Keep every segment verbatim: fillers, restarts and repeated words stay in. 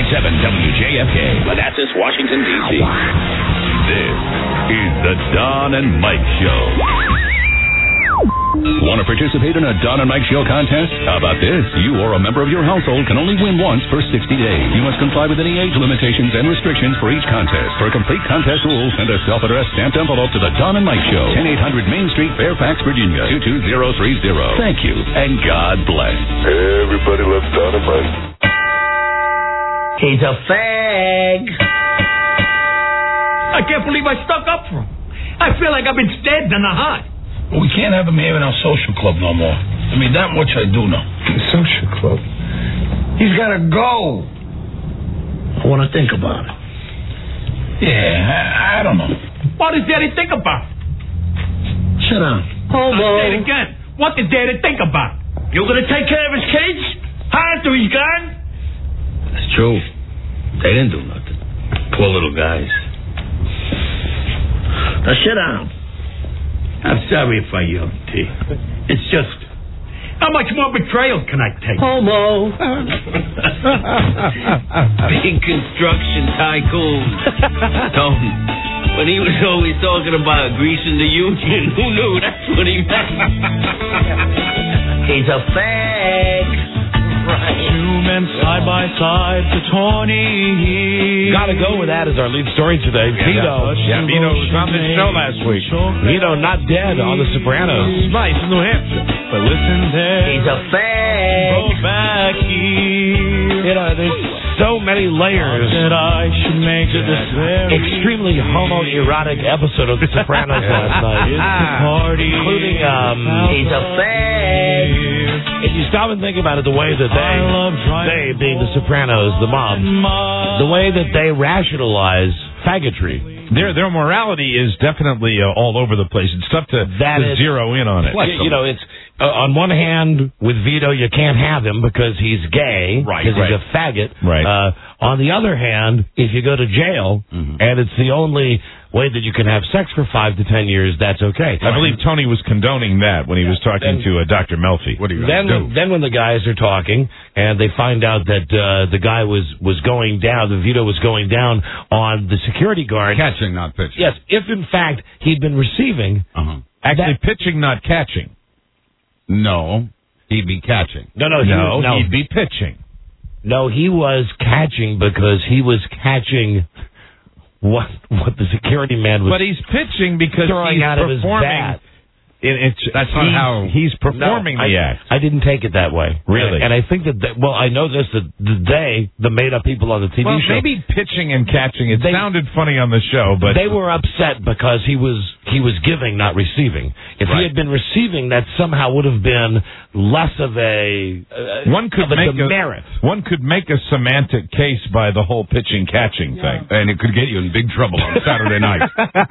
seven W J F K. Manassas, Washington, D C This is the Don and Mike Show. Want to participate in a Don and Mike Show contest? How about this? You or a member of your household can only win once for sixty days. You must comply with any age limitations and restrictions for each contest. For complete contest rules, send a self-addressed stamped envelope to the Don and Mike Show, ten eight hundred Main Street, Fairfax, Virginia, two two zero three zero. Thank you, and God bless. Everybody loves Don and Mike. He's a fag. I can't believe I stuck up for him. I feel like I've been stabbed in the heart. We can't have him here in our social club no more. I mean, that much I do know. Social club? He's got to go. I want to think about it. Yeah, I, I don't know. What does Daddy think about? Sit down. I'll say it again. What did Daddy think about? You going to take care of his kids? Huh? After he's gone? That's true. They didn't do nothing. Poor little guys. Now sit down. I'm sorry if I yelled, T. It's just, how much more betrayal can I take? Homo. Big construction tycoon. Tony. When he was always talking about greasing the union, who knew that's what he meant? He's a fag. Right. Two men side by side, the Tony. Gotta go with that as our lead story today. Yeah, Vito. Yeah, Vito was on the show last week. Vito not dead on The Sopranos. Right, in New Hampshire. But listen there. He's a fag. Go back here. You know, there's so many layers that I should make to this extremely homoerotic episode of The Sopranos last night. It's a party. Including, um... He's a fag. If you stop and think about it, the way that they, they being the Sopranos, the mob, the way that they rationalize faggotry. Their their morality is definitely uh, all over the place. It's tough to, that to is, zero in on it. You, you know, it's uh, on one hand with Vito, you can't have him because he's gay, right? Because right. he's a faggot. Right. Uh, on the other hand, if you go to jail mm-hmm. and it's the only way that you can have sex for five to ten years, that's okay. I believe Tony was condoning that when he was talking then, to uh, Doctor Melfi. What are you then, do? Then when the guys are talking and they find out that uh, the guy was, was going down, the Vito was going down on the security guard. Catching, not pitching. Yes, if in fact he'd been receiving. Uh-huh. Actually, that, pitching, not catching. No, he'd be catching. No, no, he no, was, no, he'd be pitching. No, he was catching because he was catching what what the security man was. But he's pitching because throwing he's out of his performing. bat. It, it's, That's not he, how he's performing no, the I, act. I didn't take it that way. Really? And I think that, they, well, I know this, that they, the made-up people on the T V well, show. maybe pitching and catching. It they, sounded funny on the show, but... They were upset because he was he was giving, not receiving. If right. he had been receiving, that somehow would have been less of a, uh, one could of a make demerit. A, one could make a semantic case by the whole pitching-catching yeah. thing. And it could get you in big trouble on Saturday night.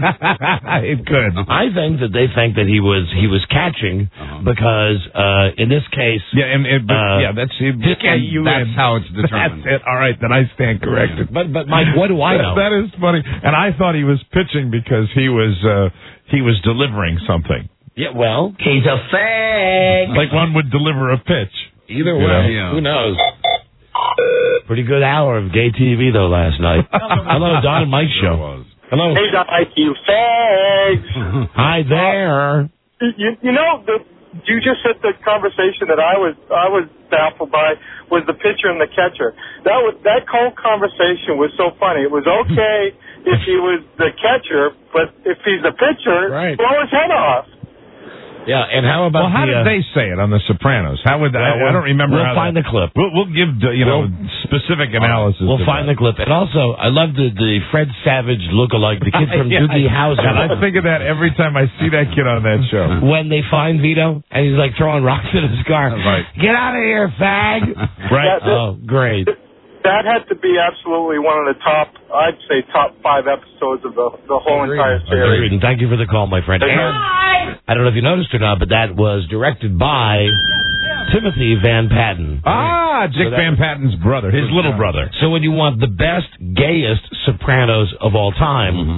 It could. I think that they think that he was he was catching. Uh-huh. Because uh, in this case, yeah, and, and but, uh, yeah, that's it. You that's how it's determined. That's it. All right, then I stand corrected. But but Mike, what do I know? That is funny, and I thought he was pitching because he was uh, he was delivering something. Yeah, well, he's a fag. Like one would deliver a pitch. Either way, yeah. Who knows? Pretty good hour of gay T V though last night. Hello, Don and Mike show. Sure was. Hello. Hey, Mike, you fags. Hi there. You, you know, the, you just said the conversation that I was I was baffled by was the pitcher and the catcher. That was that whole conversation was so funny. It was okay if he was the catcher, but if he's the pitcher, right. blow his head off. Yeah, and how about well? How the, did uh, they say it on The Sopranos? How would well, I, I don't remember. We'll how find that, the clip. We'll, we'll give you know we'll, specific analysis. We'll find that. the clip, and also I love the the Fred Savage lookalike, the kid from yeah, Doogie Howser. And I think of that every time I see that kid on that show. When they find Vito and he's like throwing rocks at his car. Right. Get out of here, fag! Right. That, that, oh, great. That had to be absolutely one of the top, I'd say, top five episodes of the the whole Agreed. entire series. Agreed. And thank you for the call, my friend. And I don't know if you noticed or not, but that was directed by Timothy Van Patten. Ah, Dick so Van Patten's brother, his little brother. So when you want the best, gayest Sopranos of all time, mm-hmm.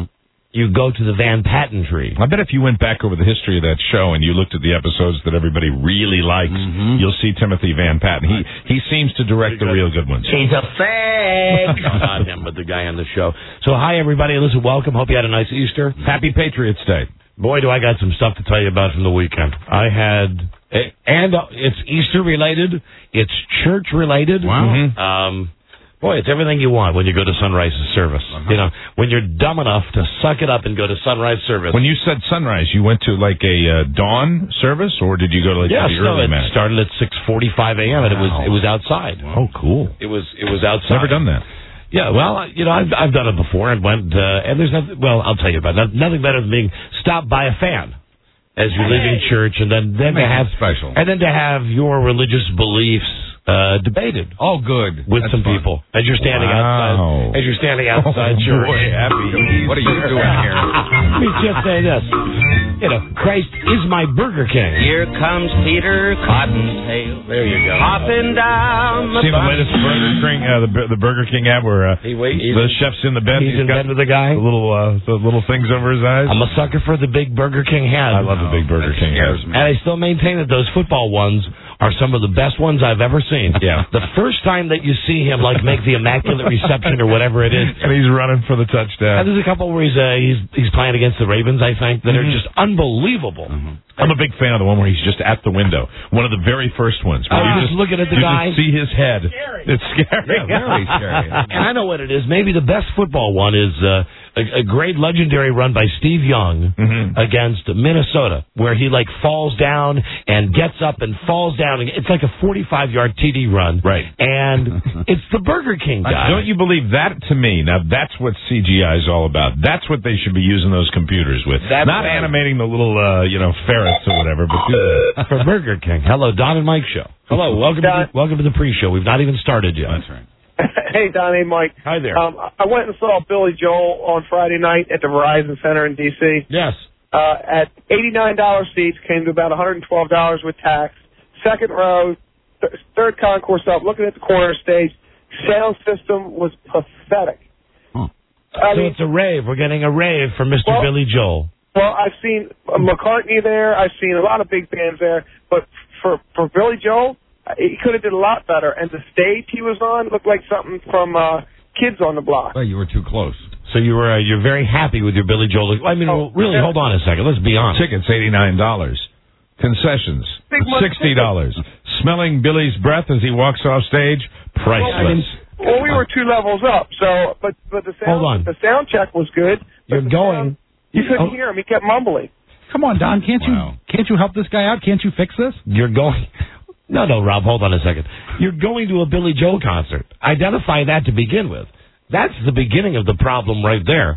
you go to the Van Patten tree. I bet if you went back over the history of that show and you looked at the episodes that everybody really likes, mm-hmm. you'll see Timothy Van Patten. He he seems to direct the real good ones. He's a fag. No, not him, but the guy on the show. So, hi, everybody. Listen, welcome. Hope you had a nice Easter. Happy Patriots Day. Boy, do I got some stuff to tell you about from the weekend. I had, and it's Easter-related. It's church-related. Wow. Mm-hmm. Um, boy, it's everything you want when you go to Sunrise's service. Uh-huh. You know, when you're dumb enough to suck it up and go to Sunrise service. When you said Sunrise, you went to like a uh, dawn service, or did you go to like yes, the no, early it mass? started at six forty-five a.m. and it was it was outside. Oh, cool. It was it was outside. Never done that. Yeah, well, you know, I've I've done it before and went, uh, and there's nothing. Well, I'll tell you about it. Nothing better than being stopped by a fan as you're leaving church, and then then to have special, and then to have your religious beliefs uh, debated. Oh, good. With That's some fun. people as you're standing wow. outside. As you're standing outside oh, church. Boy, happy. What are you doing here? Let me just say this. You know, Christ is my Burger King. Here comes Peter Cottontail. There you go. Hopping down the See the bus. latest Burger King, uh, the the Burger King ad where uh, He waits. the chef's in the bed. He's, he's in got bed with the guy. The little uh, the little things over his eyes. I'm a sucker for the big Burger King hat. I love the big Burger King scares hat. me. And I still maintain that those football ones are some of the best ones I've ever seen. Yeah. The first time that you see him, like, make the immaculate reception or whatever it is. And he's running for the touchdown. And there's a couple where he's uh, he's he's playing against the Ravens, I think, that mm-hmm. are just unbelievable. Mm-hmm. I'm a big fan of the one where he's just at the window. One of the very first ones. Where Oh, you just looking at the you guy. just see his head. Scary. It's scary. Yeah, very scary. And I know what it is. Maybe the best football one is uh, a, a great legendary run by Steve Young mm-hmm. against Minnesota, where he like falls down and gets up and falls down. It's like a forty-five yard T D run. Right. And it's the Burger King guy. Don't you believe that to me? Now, that's what C G I is all about. That's what they should be using those computers with. That's Not right. animating the little, uh, you know, ferrets or whatever, but do that. For Burger King. Hello, Don and Mike show. Hello, welcome to the, welcome to the pre-show. We've not even started yet. That's right. Hey, Don. Hey, Mike. Hi there. Um, I went and saw Billy Joel on Friday night at the Verizon Center in D C. Yes. Uh, at eighty-nine dollars seats, came to about one hundred twelve dollars with tax. Second row, th- third concourse up, looking at the corner stage. Sound system was pathetic. Huh. I So mean, it's a rave. We're getting a rave from Mister Well- Billy Joel. well, I've seen McCartney there. I've seen a lot of big bands there. But for for Billy Joel, he could have did a lot better. And the stage he was on looked like something from uh, Kids on the Block. Well, you were too close. So you were uh, you're very happy with your Billy Joel. I mean, Oh, really, yeah. hold on a second. Let's be honest. Tickets, eighty-nine dollars. Concessions, Big money sixty dollars. Smelling Billy's breath as he walks off stage, priceless. Well, we were two levels up, so but but the sound Hold on. the sound check was good. but You're the going. sound- you couldn't Oh. hear him. He kept mumbling. Come on, Don. Can't Wow. you can't you help this guy out? Can't you fix this? You're going. No, no, Rob, hold on a second. You're going to a Billy Joel concert. Identify that to begin with. That's the beginning of the problem right there.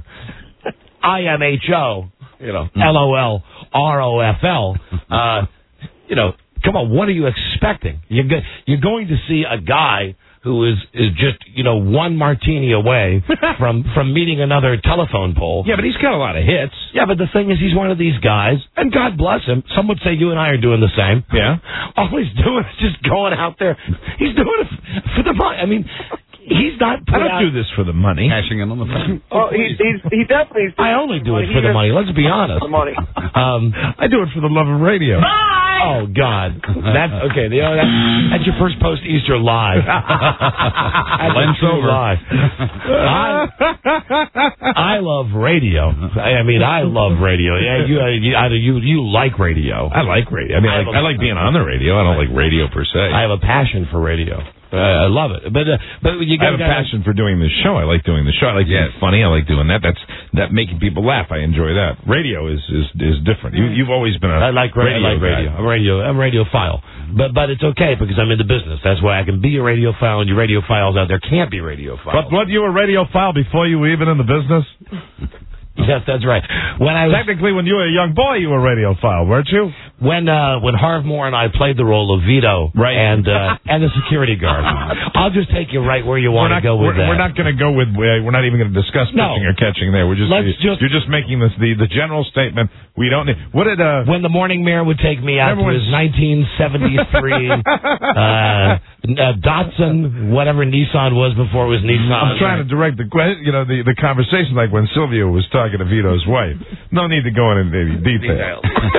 I M H O, you know, L O L R O F L. Uh, you know, come on, what are you expecting? You're, go- you're going to see a guy who is, is just, you know, one martini away from, from meeting another telephone pole. Yeah, but he's got a lot of hits. Yeah, but the thing is, he's one of these guys, and God bless him. Some would say you and I are doing the same. Yeah. All he's doing is just going out there. He's doing it for the money. I mean, he's not. I don't do this for the money. Cashing in on the phone. Well, he he's, he definitely. I only do it He for the just- money. Let's be honest. The money. Um, I do it for the love of radio. oh God, that's okay. You know, that, that's your first post Easter live. That's Lent's a true over. lie. I, I love radio. I, I mean, I love radio. Yeah, you, uh, you, either you, you like radio. I like radio. I mean, I, I like, have a- I like being on the radio. I don't like radio per se. I have a passion for radio. Uh, I love it. But uh, but you I got have a passion for doing this show. I like doing the show. I like Yes. being funny. I like doing that. That's that making people laugh. I enjoy that. Radio is is, is different. You, you've always been a I like radio. I like guy. radio. I'm radio. I'm radiophile. But but it's okay because I'm in the business. That's why I can be a radiophile, and you radiophiles out there can't be radiophiles. But what, you were a radiophile before you were even in the business? Yes, that's right. When I was, Technically, when you were a young boy, you were a radiophile, weren't you? when uh, when Harv Moore and I played the role of Vito right. and uh, and the security guard. I'll just take you right where you want to go with we're, that. We're not going to go with. We're not even going to discuss pitching No. or catching there. We're just, Let's just you're just making this the the general statement. We don't need. What did uh? When the morning mayor would take me out to Remember his when- nineteen seventy-three uh, uh, Datsun, whatever Nissan was before it was Nissan. I'm trying to direct the que- you know the the conversation like when Silvio was talking to Vito's wife. No need to go into any detail.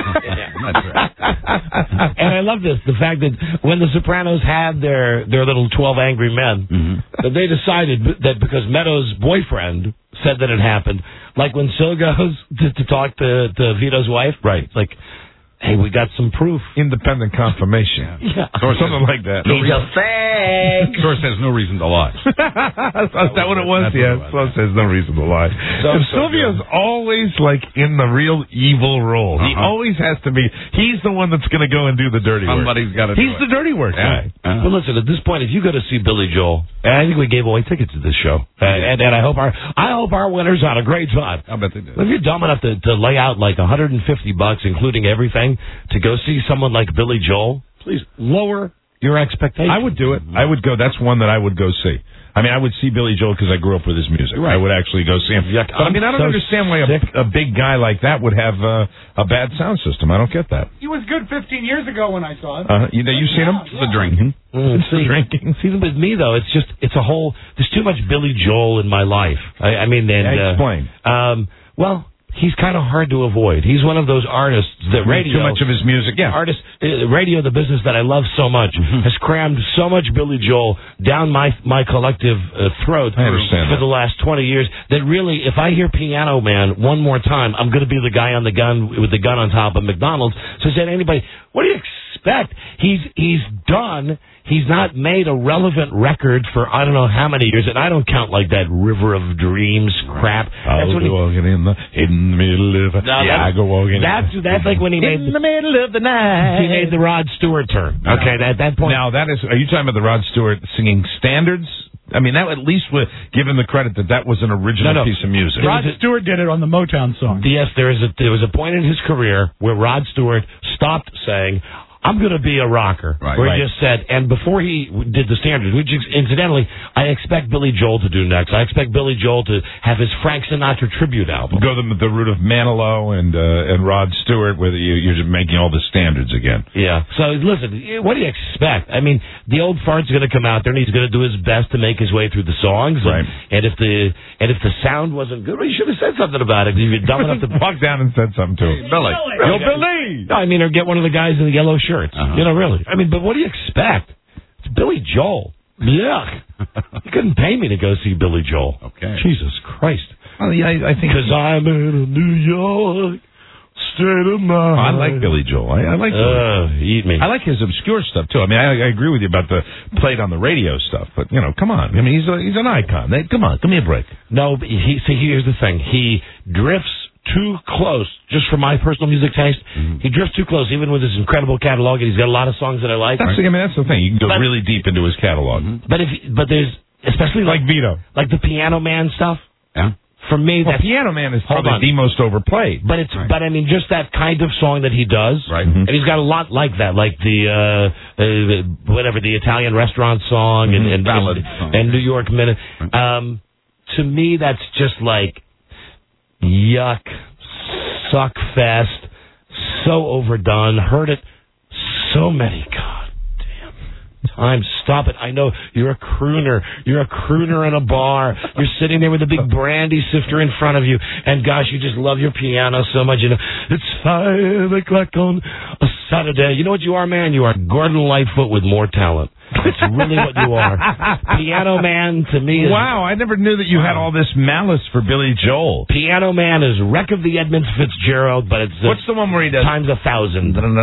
And I love this, the fact that when the Sopranos had their, their little twelve Angry Men, Mm-hmm. that they decided that because Meadows' boyfriend said that it happened, like when Sil goes to, to talk to, to Vito's wife, right? It's like, hey, we got some proof. Independent confirmation. Yeah. Or something like that. He's a fake. Source has no reason to lie. Is that what it was? That's Yeah, what it was, Source has no reason to lie. So- and so Silvio's always like in the real evil role. He Uh-huh. always has to be. He's the one that's going to go and do the dirty Somebody's work. got to do He's it. the dirty work Yeah. guy. Uh-huh. Well, listen. At this point, if you go to see Billy Joel, and I think we gave away tickets to this show, uh, and, and I hope our I hope our winners had a great time. I bet they did. If you're dumb enough to, to lay out like one hundred fifty bucks, including everything, to go see someone like Billy Joel, please lower your expectations. I would do it. I would go. That's one that I would go see. I mean, I would see Billy Joel because I grew up with his music. Right. I would actually go see him. Yuck, But I mean, I don't I'm so understand why a, sick. a big guy like that would have uh, a bad sound system. I don't get that. He was good fifteen years ago when I saw him. Uh, you know, you seen him? The drinking. Mm, It's the see, drinking. see, with me though, it's just it's a whole. There's too much Billy Joel in my life. I, I mean, and Yeah, uh, explain. Um, well, he's kind of hard to avoid. He's one of those artists that radio. Too much of his music. Yeah. Artist, uh, radio, the business that I love so much, has crammed so much Billy Joel down my my collective uh, throat I understand for that. the last twenty years that really, if I hear Piano Man one more time, I'm going to be the guy on the gun with the gun on top of McDonald's. So said anybody, what do you expect? He's he's done. He's not made a relevant record for I don't know how many years, and I don't count like that River of Dreams crap. That's I'll when go he, walking in the in the middle of a, No, yeah, I that's- go walking that's that's like when he made in the middle of the night. he made the Rod Stewart turn. Okay, at that point. Now that is. Are you talking about the Rod Stewart singing standards? I mean, that at least would give him the credit that that was an original No, no. piece of music. Rod Stewart did it on the Motown song. Yes, there is a there was a point in his career where Rod Stewart stopped saying, I'm going to be a rocker. Right, where right. he just said, and before he did the standards, which is, incidentally, I expect Billy Joel to do next. I expect Billy Joel to have his Frank Sinatra tribute album. Go the, the route of Manilow and uh, and Rod Stewart, where you, you're just making all the standards again. Yeah. So listen, what do you expect? I mean, the old fart's going to come out there, and he's going to do his best to make his way through the songs. And, Right. and if the and if the sound wasn't good, well, you should have said something about it. If you're dumb enough to Walk down and said something to him. Billy. Yo, Billy! No, I mean, or get one of the guys in the yellow shirts. Uh-huh. You know, really. I mean, but what do you expect? It's Billy Joel. Yuck. You couldn't pay me to go see Billy Joel. Okay. Jesus Christ. Well, yeah, I, I think Because I'm in a New York state of mind. I like Billy Joel. I, I like Billy. Uh, eat me. I like his obscure stuff too. I mean, I, I agree with you about the played on the radio stuff, but you know, come on. I mean, he's a, he's an icon. They, come on, give me a break. No, but he, see, here's the thing. He drifts too close, just for my personal music taste. Mm-hmm. He drifts too close, even with his incredible catalog, and he's got a lot of songs that I like. That's the, I mean, that's the thing. You can go But- really deep into his catalog, But if, but there's, especially like, like Vito. like the Piano Man stuff, Yeah. for me, Well, that's, Piano Man is Hold probably on. the most overplayed. but it's, Right. but I mean, just that kind of song that he does. Right. And he's got a lot like that, like the, uh, uh whatever, the Italian restaurant song and, and, Ballad and, song. and New York Minute. Um, to me, that's just like, yuck, suck fest, so overdone, heard it so many, god damn times. Stop it. I know you're a crooner. You're a crooner in a bar. You're sitting there with a big brandy sifter in front of you, and gosh, you just love your piano so much. You know, it's five o'clock on a Saturday. You know what you are, man? You are Gordon Lightfoot with more talent. It's really what you are. Piano Man, to me, is... Wow, I never knew that you had all this malice for Billy Joel. Piano Man is Wreck of the Edmund Fitzgerald, but it's... Uh, What's the one where he does... times a thousand. What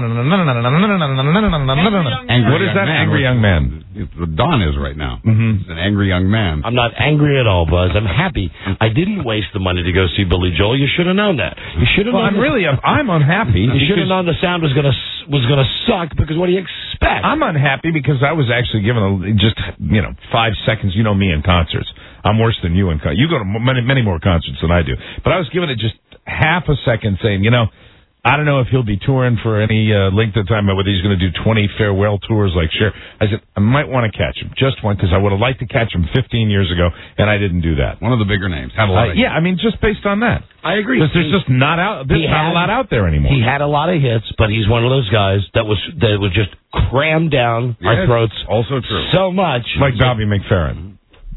is that? Angry Young Man. Don is right now. Mm-hmm. He's an angry young man. I'm not angry at all, Buzz. I'm happy. I didn't waste the money to go see Billy Joel. You should have known that. You should have Well, known. I'm the- really, I'm unhappy. You should because- have known the sound was gonna was gonna suck. Because what do you expect? I'm unhappy because I was actually given a, just, you know, five seconds. You know me in concerts. I'm worse than you in concerts. You go to many, many more concerts than I do. But I was given it just half a second saying, you know, I don't know if he'll be touring for any uh, length of time, but whether he's going to do twenty farewell tours like Cher. I said, I might want to catch him. Just one, because I would have liked to catch him fifteen years ago, and I didn't do that. One of the bigger names. Had a lot Uh, of yeah, I mean, just based on that. I agree. Because there's just not out. There's He not had- a lot out there anymore. He had a lot of hits, but he's one of those guys that was that was just crammed down our Yes, throats also true. so much. like Bobby McFerrin.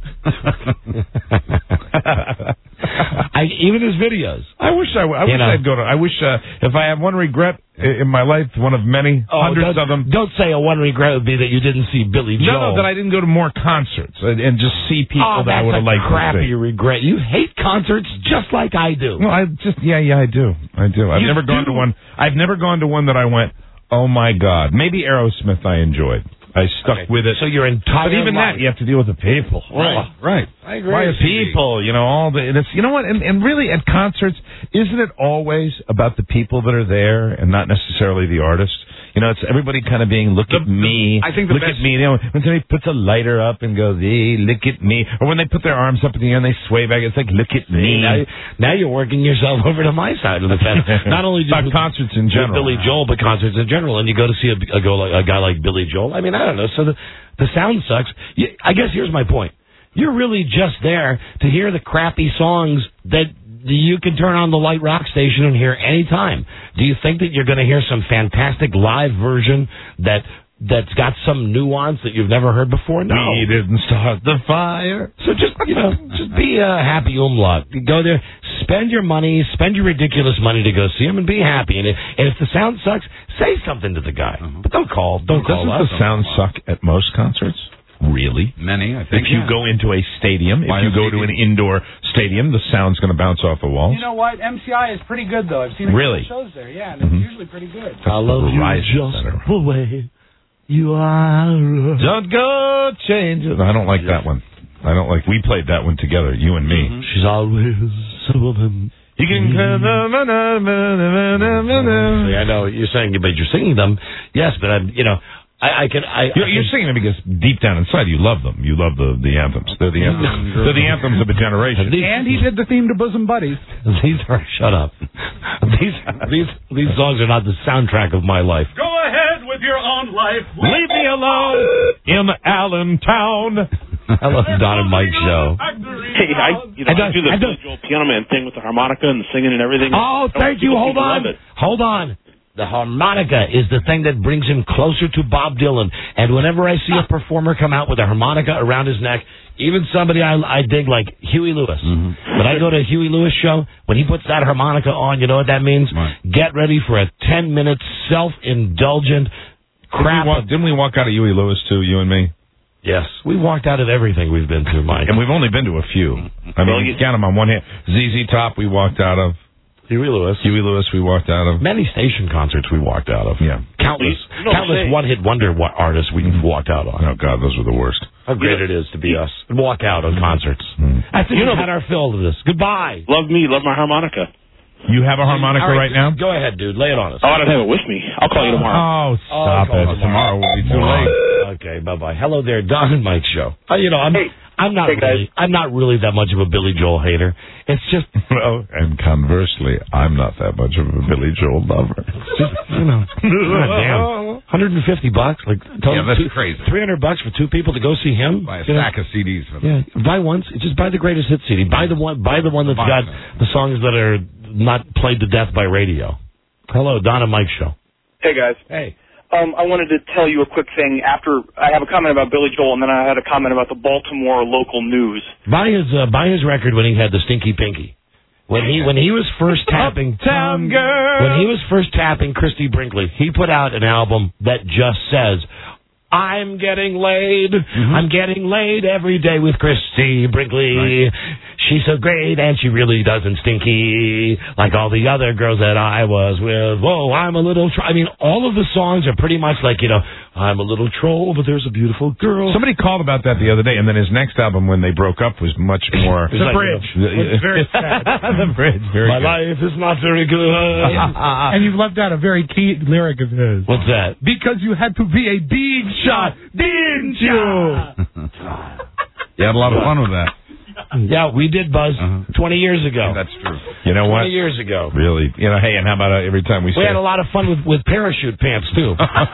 I, even his videos. I wish I, I You wish know. I'd go to. I wish uh, if I have one regret i- in my life, one of many Oh, hundreds don't, of them. Don't say a one regret would be that you didn't see Billy Joel. No, no, that I didn't go to more concerts and, and just see people oh, that I would have that's a liked to crappy see. regret. You hate concerts just like I do. Well, I just yeah, yeah, I do, I do. I've You never gone do? to one. I've never gone to one that I went, oh my God. Maybe Aerosmith I enjoyed. I stuck Okay. with it. So your entire But even life. that, you have to deal with the people. Right, right. I agree. Why people, you know, all the, and it's, you know what, and, and really at concerts, isn't it always about the people that are there and not necessarily the artist? You know, it's everybody kind of being, look The- at me, the- I think the look best- at me. You know, when somebody puts a lighter up and goes, hey, look at me. Or when they put their arms up in the air and they sway back, it's like, look at me. Now, now you're working yourself over to my side of the fence. Not only just About with- concerts in with general. Billy Joel, but concerts in general. And you go to see a, a, go like, a guy like Billy Joel. I mean, I don't know. So the, the sound sucks. You, I guess here's my point. You're really just there to hear the crappy songs that you can turn on the Light Rock station and hear any time. Do you think that you're going to hear some fantastic live version that that's got some nuance that you've never heard before? No. We didn't start the fire. So just, you know, just be a happy umlaut. Go there, spend your money, spend your ridiculous money to go see him and be happy. And if, and if the sound sucks, say something to the guy. But don't call, don't call Doesn't us. the sound suck at most concerts? Really? Many, I think. If you yeah. go into a stadium, Why if you is go it to an easy? indoor stadium, the sound's going to bounce off the walls. You know what? M C I is pretty good, though. I've seen a Really? couple shows there, yeah, and it's Mhm. usually pretty good. I love you Verizon just Center. the way you are. Don't go change it. I don't like that one. I don't like. We played that one together, you and me. She's always a woman. You can. See, I know you're saying, but you're singing them. Yes, but I'm, you know, I, I can. I, You're, I you're can- singing them because deep down inside you love them. You love the the anthems. They're the anthems. They're the anthems of a generation. These, And he did the theme to Bosom Buddies. these are shut up. These these these songs are not the soundtrack of my life. Go ahead with your own life. Leave me alone in Allentown. I love the Don and Mike show. Hey, I, you know, I I, don't- do the I don't- Billy Joel Piano Man thing with the harmonica and the singing and everything. Oh, I thank people you. Hold seem to on. love it. Hold on. The harmonica is the thing that brings him closer to Bob Dylan. And whenever I see a performer come out with a harmonica around his neck, even somebody I, I dig like Huey Lewis. When I go to a Huey Lewis show, when he puts that harmonica on, you know what that means? Right. Get ready for a ten-minute self-indulgent crap. Didn't we, walk, didn't we walk out of Huey Lewis too, you and me? Yes. We walked out of everything we've been through, Mike. And we've only been to a few. I Well, mean, you- you count them on one hand. Z Z Top we walked out of. Huey Lewis. Huey Lewis we walked out of. Many station concerts we walked out of. Yeah. Countless, You know, countless say- one-hit wonder wa- artists we walked out on. Oh, God, those were the worst. How great it is to be us and walk out on concerts. Mm. I think You know we've had our fill of this. Goodbye. Love me, love my harmonica. You have a harmonica All right, now? Go ahead, dude. Lay it on us. Oh, I don't have it with me. I'll call you tomorrow. Oh, stop Oh, call it. tomorrow. Tomorrow will be too late. Okay, bye-bye. Hello there, Don and Mike show. Uh, you know, I'm Hey. I'm not Hey, guys. really I'm not really that much of a Billy Joel hater. It's just Well, and conversely, I'm not that much of a Billy Joel lover. just you know, goddamn, one hundred fifty bucks, like tell Yeah, them that's two, crazy. three hundred bucks for two people to go see him. Buy a You know? stack of C Ds for them. Yeah, buy once. Just buy the greatest hit C D. Buy the one. Buy the one that's Buy got it. the songs that are not played to death by radio. Hello, Don and Mike show. Hey, guys. Hey. Um, I wanted to tell you a quick thing. After I have a comment about Billy Joel, and then I had a comment about the Baltimore local news. Buy his uh, buy his record when he had the Stinky Pinky. When he when he was first tapping Uptown Girl. when he was first tapping Christy Brinkley, he put out an album that just says, "I'm getting laid. I'm getting laid every day with Christy Brinkley. She's so great, and she really doesn't stinky like all the other girls that I was with. Whoa, I'm a little tro-" I mean, all of the songs are pretty much like, you know, I'm a little troll, but there's a beautiful girl. Somebody called about that the other day, and then his next album, when they broke up, was much more... It's like, Bridge. you know, It's very sad. the Bridge. Very my good. life is not very good. And you've left out a very key lyric of his. What's that? Because you had to be a big shot, didn't you? You had a lot of fun with that. Yeah, we did, Buzz. Uh-huh. Twenty years ago. That's true. You know what? Twenty years ago. Really? You know, hey, and how about uh, every time we We say... had a lot of fun with, with parachute pants, too.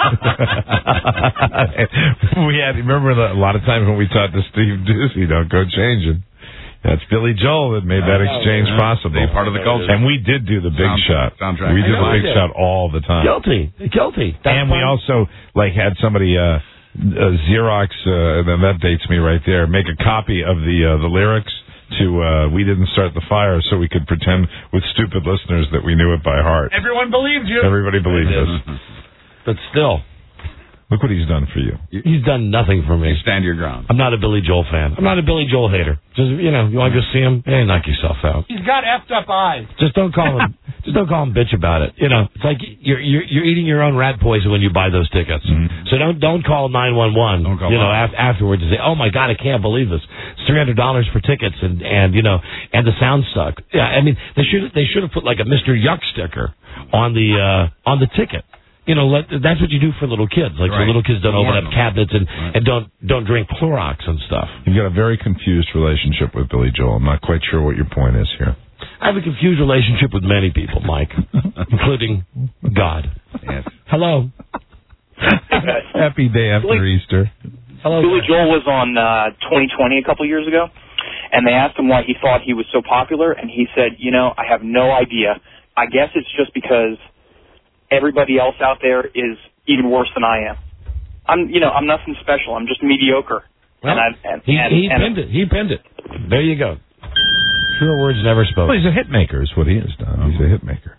we had, remember the, a lot of times when we talked to Steve Ducey, don't go changing. That's Billy Joel that made that exchange yeah. possible. They're part of the culture. And we did do the big Soundtrack, shot. soundtrack. We did I know the big we did. shot all the time. Guilty. Guilty. That's and we fun. also like had somebody uh, uh, Xerox, uh, and then that dates me right there, make a copy of the uh, the lyrics to uh, We Didn't Start the Fire so we could pretend with stupid listeners that we knew it by heart. Everyone believed you. Everybody believed us. But still. Look what he's done for you. He's done nothing for me. You stand your ground. I'm not a Billy Joel fan. I'm not a Billy Joel hater. Just, you know, you want to go see him? Hey, knock yourself out. He's got effed up eyes. Just don't call him. Just don't call him bitch about it. You know, it's like you're you're, you're eating your own rat poison when you buy those tickets. Mm-hmm. So don't don't call nine one one. You know, af- afterwards and say, oh my God, I can't believe this. It's three hundred dollars for tickets, and and you know, and the sound sucked. Yeah, I mean, they should they should have put like a Mister Yuck sticker on the uh, on the ticket. You know, let, that's what you do for little kids. Like, right. so little kids don't open up them. cabinets and, right. and don't don't drink Clorox and stuff. You've got a very confused relationship with Billy Joel. I'm not quite sure what your point is here. I have a confused relationship with many people, Mike, including God. Yes. Hello. Happy day after Billy, Easter. Hello. Billy Joel was on uh, twenty twenty a couple years ago, and they asked him why he thought he was so popular, and he said, you know, I have no idea. I guess it's just because everybody else out there is even worse than I am. I'm, you know, I'm nothing special. I'm just mediocre. Well, and I, and, he and, he and, pinned it. He pinned it. There you go. True words never spoken. Well, he's a hit maker is what he is, Don. He's a hit maker.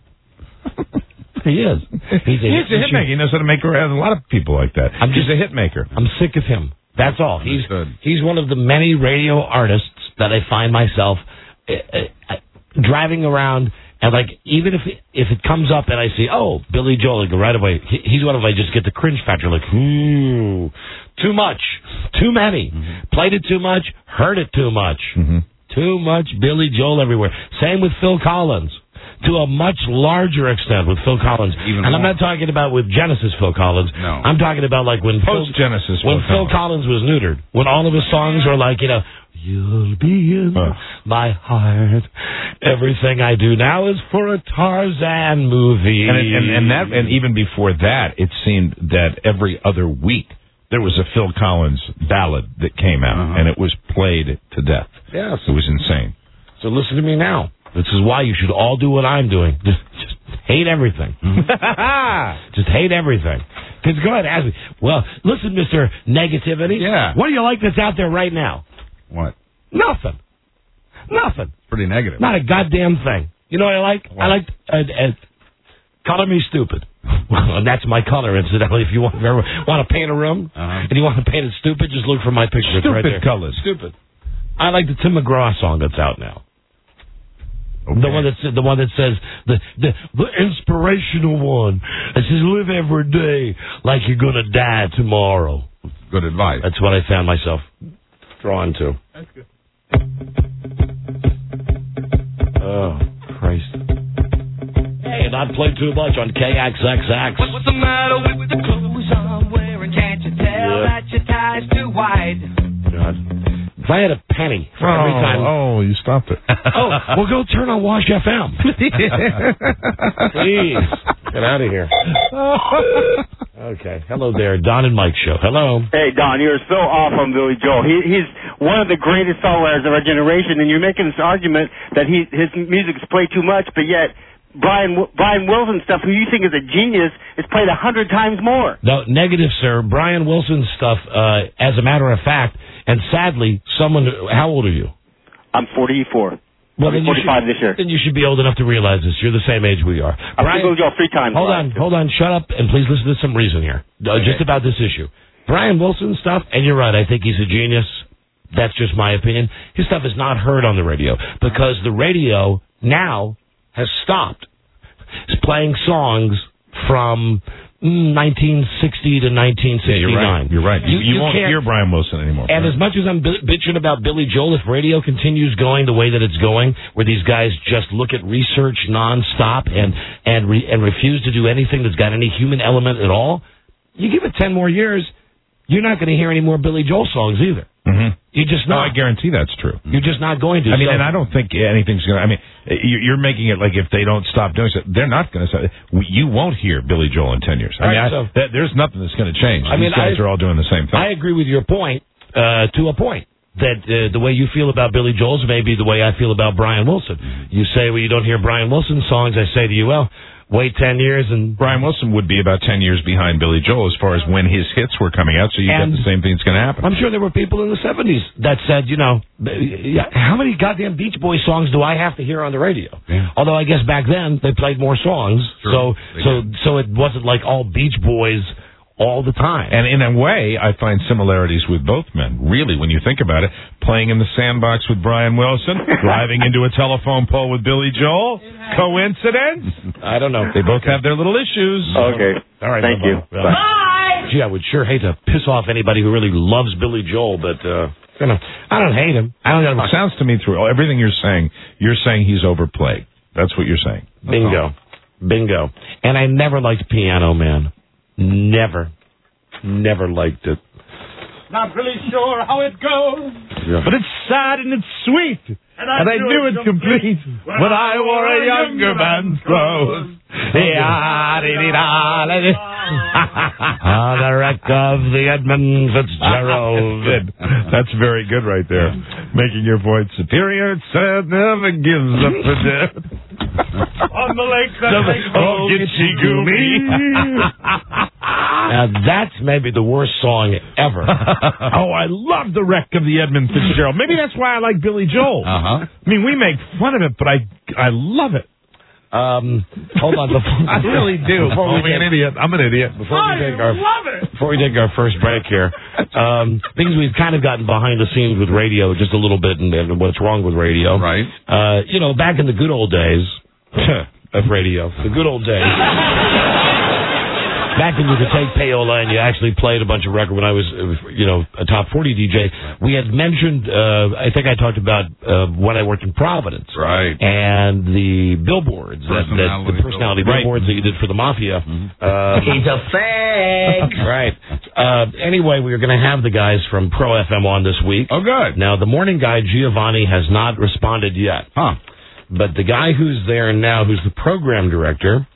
He is. He's a, He's a hit maker. He knows how to make a, a lot of people like that. I'm He's just, a hit maker. I'm sick of him. That's all. He's Understood. he's one of the many radio artists that I find myself uh, uh, driving around. And, like, even if it, if it comes up and I see, oh, Billy Joel, I go right away. He, he's one of them I just get the cringe factor, like, ooh, too much, too many. Mm-hmm. Played it too much, heard it too much. Mm-hmm. Too much Billy Joel everywhere. Same with Phil Collins. To a much larger extent with Phil Collins. Even and I'm more. not talking about with Genesis Phil Collins. No. I'm talking about, like, when Post-Genesis Phil, when Phil Phil Collins was neutered. When all of his songs were like, you know, you'll be in uh. my heart. Everything I do now is for a Tarzan movie. And, it, and and that and even before that, it seemed that every other week there was a Phil Collins ballad that came out, uh-huh. and it was played to death. Yes. It was insane. So listen to me now. This is why you should all do what I'm doing. Just, just hate everything. Just hate everything. Because go ahead, ask me. Well, listen, Mister Negativity. Yeah. What do you like that's out there right now? What? Nothing. Nothing. Pretty negative. Not a goddamn thing. You know what I like? What? I like uh, uh, color me stupid. Well, and that's my color, incidentally. If you want, ever want to paint a room uh-huh. and you want to paint it stupid, just look for my picture. It's right there. Stupid colors. Stupid. I like the Tim McGraw song that's out now. Okay. The one that the one that says the, the the inspirational one. It says live every day like you're gonna die tomorrow. Good advice. That's what I found myself drawn to. That's good. Oh Christ! Hey, not play too much on K X X X. What's the matter with the clothes I'm wearing? Can't you tell Yeah. that your tie's too wide? God. If I had a penny for oh, every time. Oh, you stopped it. Oh, well, go turn on Wash F M. Please. Get out of here. Okay. Hello there. Don and Mike show. Hello. Hey, Don, you're so off on Billy Joel. He, he's one of the greatest songwriters of our generation, and you're making this argument that he, his music's played too much, but yet Brian Brian Wilson stuff, who you think is a genius, is played a hundred times more. No, negative, sir. Brian Wilson's stuff, uh, as a matter of fact, and sadly, someone, how old are you? I'm forty-four. Well, I'll be then you forty-five should, this year. Then you should be old enough to realize this. You're the same age we are. I've Brian, Googled y'all three times. hold live. on, hold on. Shut up, and please listen to some reason here. Uh, Okay. Just about this issue. Brian Wilson's stuff, and you're right, I think he's a genius. That's just my opinion. His stuff is not heard on the radio because the radio now has stopped. It's playing songs from mm, nineteen sixty to nineteen sixty-nine. Yeah, you're right. You're right. You, you, you won't can't- hear Brian Wilson anymore. And right? as much as I'm bi- bitching about Billy Joel, if radio continues going the way that it's going, where these guys just look at research nonstop and and re- and refuse to do anything that's got any human element at all, you give it ten more years, you're not going to hear any more Billy Joel songs either. Mm-hmm. You're just No, not. I guarantee that's true. You're just not going to. I mean, So- and I don't think anything's going to, I mean, you- you're making it like if they don't stop doing it, they're not going to stop. You won't hear Billy Joel in ten years. I mean, Right, I, so- th- there's nothing that's going to change. I mean, These guys I- are all doing the same thing. I agree with your point uh, to a point. That uh, the way you feel about Billy Joel's may be the way I feel about Brian Wilson. You say, well, you don't hear Brian Wilson's songs. I say to you, well, wait ten years and... Brian Wilson would be about ten years behind Billy Joel as far as when his hits were coming out, so you And get the same thing that's going to happen. I'm sure there were people in the seventies that said, you know, yeah, how many goddamn Beach Boys songs do I have to hear on the radio? Yeah. Although I guess back then they played more songs, Sure, so they so did. so it wasn't like all Beach Boys all the time. And in a way, I find similarities with both men. Really, when you think about it, playing in the sandbox with Brian Wilson, driving into a telephone pole with Billy Joel, coincidence? I don't know. They both have their little issues. Okay. All right. Thank you. Bye. Bye. Gee, I would sure hate to piss off anybody who really loves Billy Joel, but uh, you know, I don't hate him. I don't. It sounds to me through everything you're saying, you're saying he's overplayed. That's what you're saying. Bingo. Bingo. And I never liked Piano Man. Never. Never liked it. Not really sure how it goes. Yeah. But it's sad and it's sweet. And I, And I knew it complete when I wore a younger man's clothes. Ah, the wreck of the Edmund Fitzgerald. That's very good right there. Making your voice superior. It said never gives up for dead. On the lake that makes Oh, Gitchy Goomy. Now, that's maybe the worst song ever. Oh, I love the wreck of the Edmund Fitzgerald. Maybe that's why I like Billy Joel. Uh-huh. I mean, we make fun of it, but I I love it. Um, hold on. Before, I really do. Before Call we me an get- idiot. I'm an idiot. Before we take our love it. before we take our first break here, um, things we've kind of gotten behind the scenes with radio just a little bit, and, and what's wrong with radio. Right. Uh, you know, back in the good old days of radio, the good old days. Back when you could take payola and you actually played a bunch of record when I was, uh, you know, a top forty D J, we had mentioned, uh, I think I talked about uh, when I worked in Providence. Right. And the billboards, that, that, the Personality personality billboard. billboards that you did for the Mafia. Mm-hmm. Uh, He's a fag. right. Uh, anyway, we were going to have the guys from Pro F M on this week. Oh, good. Now, the morning guy, Giovanni, has not responded yet. Huh. But the guy who's there now, who's the program director,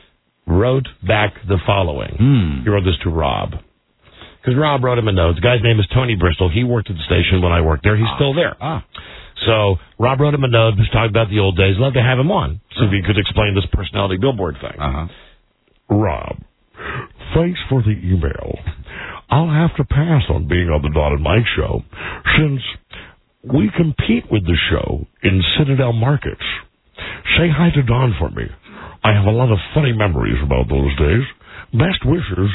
wrote back the following. Hmm. He wrote this to Rob. Because Rob wrote him a note. The guy's name is Tony Bristol. He worked at the station when I worked there. He's still there. Ah. So Rob wrote him a note, was talking about the old days. Love to have him on, so if he could explain this personality billboard thing. Uh-huh. Rob, thanks for the email. I'll have to pass on being on the Don and Mike show, since we compete with the show in Citadel Markets. Say hi to Don for me. I have a lot of funny memories about those days. Best wishes,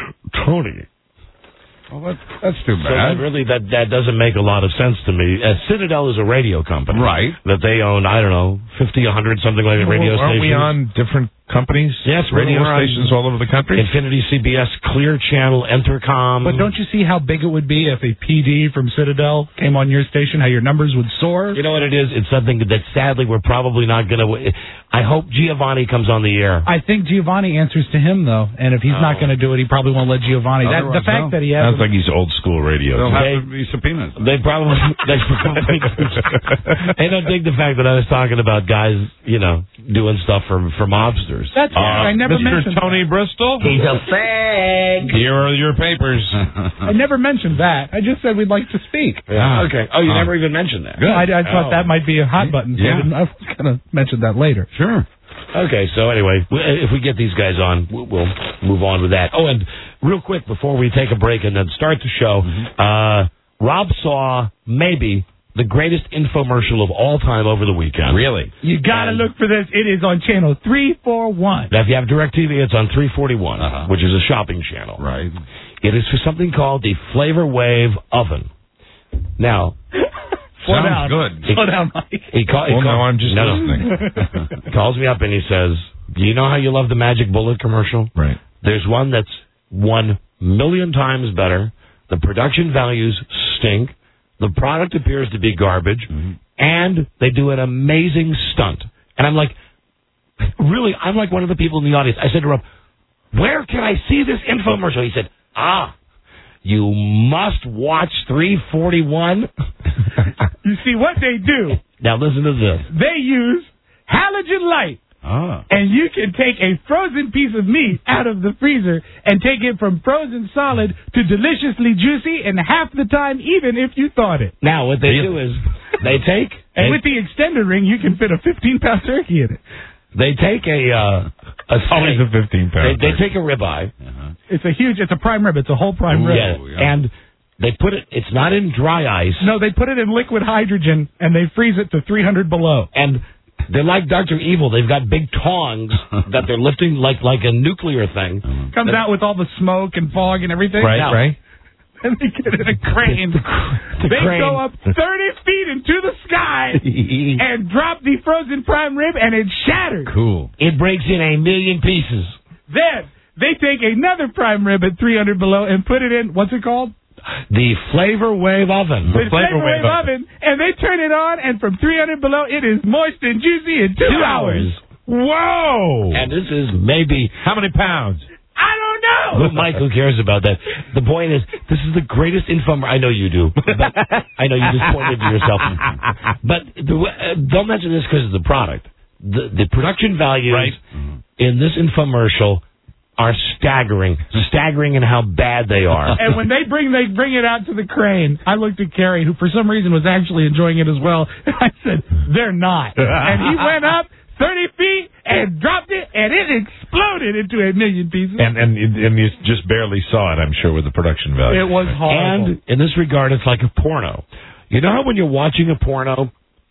Tony. Well, that's, that's too So bad. that really, that, that doesn't make a lot of sense to me. Uh, Citadel is a radio company. Right. That they own, I don't know, fifty, a hundred, something like a radio Aren't station. we on different companies? Yes, we're- radio we're on stations all over the country. Infinity, C B S, Clear Channel, Entercom. But don't you see how big it would be if a P D from Citadel came on your station, how your numbers would soar? You know what it is? It's something that sadly we're probably not going to... I hope Giovanni comes on the air. I think Giovanni answers to him, though, and if he's Oh. not going to do it, he probably won't let Giovanni. That, the Otherwise, fact no. that he has... Sounds like he's old school radio. There'll They- have to be subpoenas. They probably... They, probably they don't dig the fact that I was talking about guys, you know, doing stuff for, for mobsters. That's Uh, I never Mister mentioned Tony Bristol, He's a fag. here are your papers. I never mentioned that. I just said we'd like to speak. Yeah. Okay. Oh, you Uh, never even mentioned that. I, I thought Oh. that might be a hot button, so Yeah. I, didn't, I was going to mention that later. Sure. Okay, so anyway, w- if we get these guys on, we'll we'll move on with that. Oh, and real quick, before we take a break and then start the show, uh, Rob saw maybe the greatest infomercial of all time over the weekend. Really? You got to And- look for this. It is on channel three forty-one. Now, if you have DirecTV, it's on three forty-one, Uh-huh. which is a shopping channel. Right. It is for something called the Flavor Wave Oven. Now, Slow Sounds down. good. Slow down, Mike. he, call, he Well, call- no, I'm just no, no. listening. He calls me up and he says, do you know how you love the Magic Bullet commercial? Right. There's one that's one million times better. The production values stink. The product appears to be garbage. And they do an amazing stunt. And I'm like, really, I'm like one of the people in the audience. I said to Rob, where can I see this infomercial? He said, ah, You must watch three forty-one. You see what they do? Now listen to this. They use halogen light. Ah. And you can take a frozen piece of meat out of the freezer and take it from frozen solid to deliciously juicy in half the time, even if you thawed it. Now, what they do is they take... And they, with the extender ring, you can fit a fifteen-pound turkey in it. They take a... Uh, a Always a fifteen-pound They, they take a ribeye. Uh-huh. It's a huge... It's a prime rib. It's a whole prime Ooh, rib. yeah, yeah. And they put it... It's not in dry ice. No, they put it in liquid hydrogen, and they freeze it to three hundred below. And... They're like Doctor Evil. They've got big tongs that they're lifting like like a nuclear thing. Comes out with all the smoke and fog and everything. Right, now, right. And they get in a crane. The, the they crane. go up thirty feet into the sky and drop the frozen prime rib, and it shatters. Cool. It breaks in a million pieces. Then they take another prime rib at three hundred below and put it in, what's it called? The Flavor Wave Oven. The Flavor Wave oven. And they turn it on, and from three hundred below, it is moist and juicy in two, Two hours. hours. Whoa! And this is maybe... How many pounds? I don't know. Well, Mike, who cares about that? The point is, this is the greatest infomer. I know you do. But I know you just pointed to yourself. But the, uh, don't mention this because of the product. The, the production values Right. in this infomercial are staggering, staggering in how bad they are. And when they bring they bring it out to the crane, I looked at Kerry, who for some reason was actually enjoying it as well, and I said, they're not. And he went up thirty feet and dropped it, and it exploded into a million pieces. And and and you just barely saw it, I'm sure, with the production value. It was horrible. And in this regard, it's like a porno. You know how when you're watching a porno,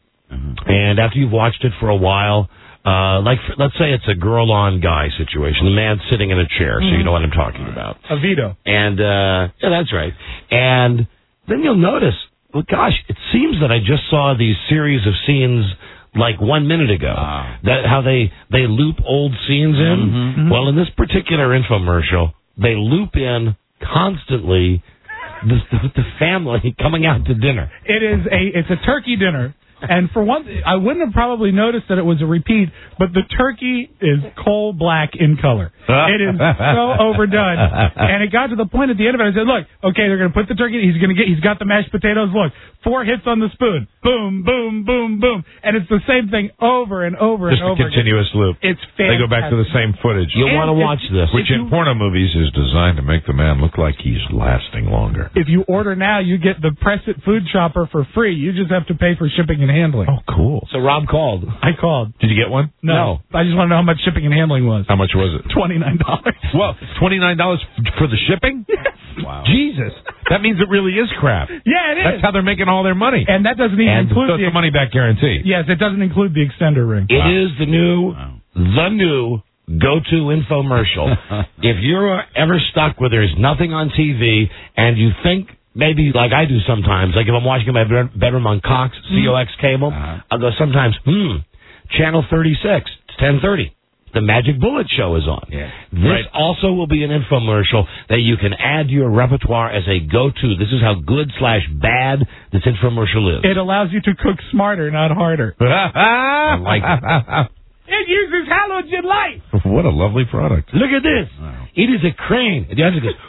and after you've watched it for a while, uh, like let's say it's a girl on guy situation, the man's sitting in a chair, so you know what I'm talking about. A veto. And uh, yeah, that's right. And then you'll notice, well, gosh, it seems that I just saw these series of scenes like one minute ago. Ah. That how they they loop old scenes in. Mm-hmm. Well, in this particular infomercial, they loop in constantly the, the, the family coming out to dinner. It is a it's a turkey dinner. And for one, I wouldn't have probably noticed that it was a repeat, but the turkey is coal black in color. It is so overdone. And it got to the point at the end of it, I said, look, okay, they're going to put the turkey, he's going to get, he's got the mashed potatoes, look, four hits on the spoon, boom, boom, boom, boom. And it's the same thing over and over Just and over a continuous again. loop. It's fantastic. They go back to the same footage. You'll want to watch this. Which in porno movies is designed to make the man look like he's lasting longer. If you order now, you get the Press It food chopper for free. You just have to pay for shipping and handling. Oh, cool. So Rob called. I called. Did you get one? No. I just want to know how much shipping and handling was. How much was it? twenty-nine dollars. Well, twenty-nine dollars for the shipping? Yes. Wow. Jesus. That means it really is crap. Yeah, it is. That's how they're making all their money. And that doesn't even And include so the it's a money back guarantee. Yes, it doesn't include the extender ring. It is the new, the new go-to infomercial. If you're ever stuck where there's nothing on T V and you think maybe like I do sometimes, like if I'm watching my bedroom on Cox, C O X cable, Uh-huh. I'll go sometimes, hmm, channel thirty-six, it's ten thirty. The Magic Bullet Show is on. Yeah. This Right. also will be an infomercial that you can add to your repertoire as a go-to. This is how good slash bad this infomercial is. It allows you to cook smarter, not harder. I like it. It uses halogen light. What a lovely product. Look at this. Wow. It is a crane. The other goes,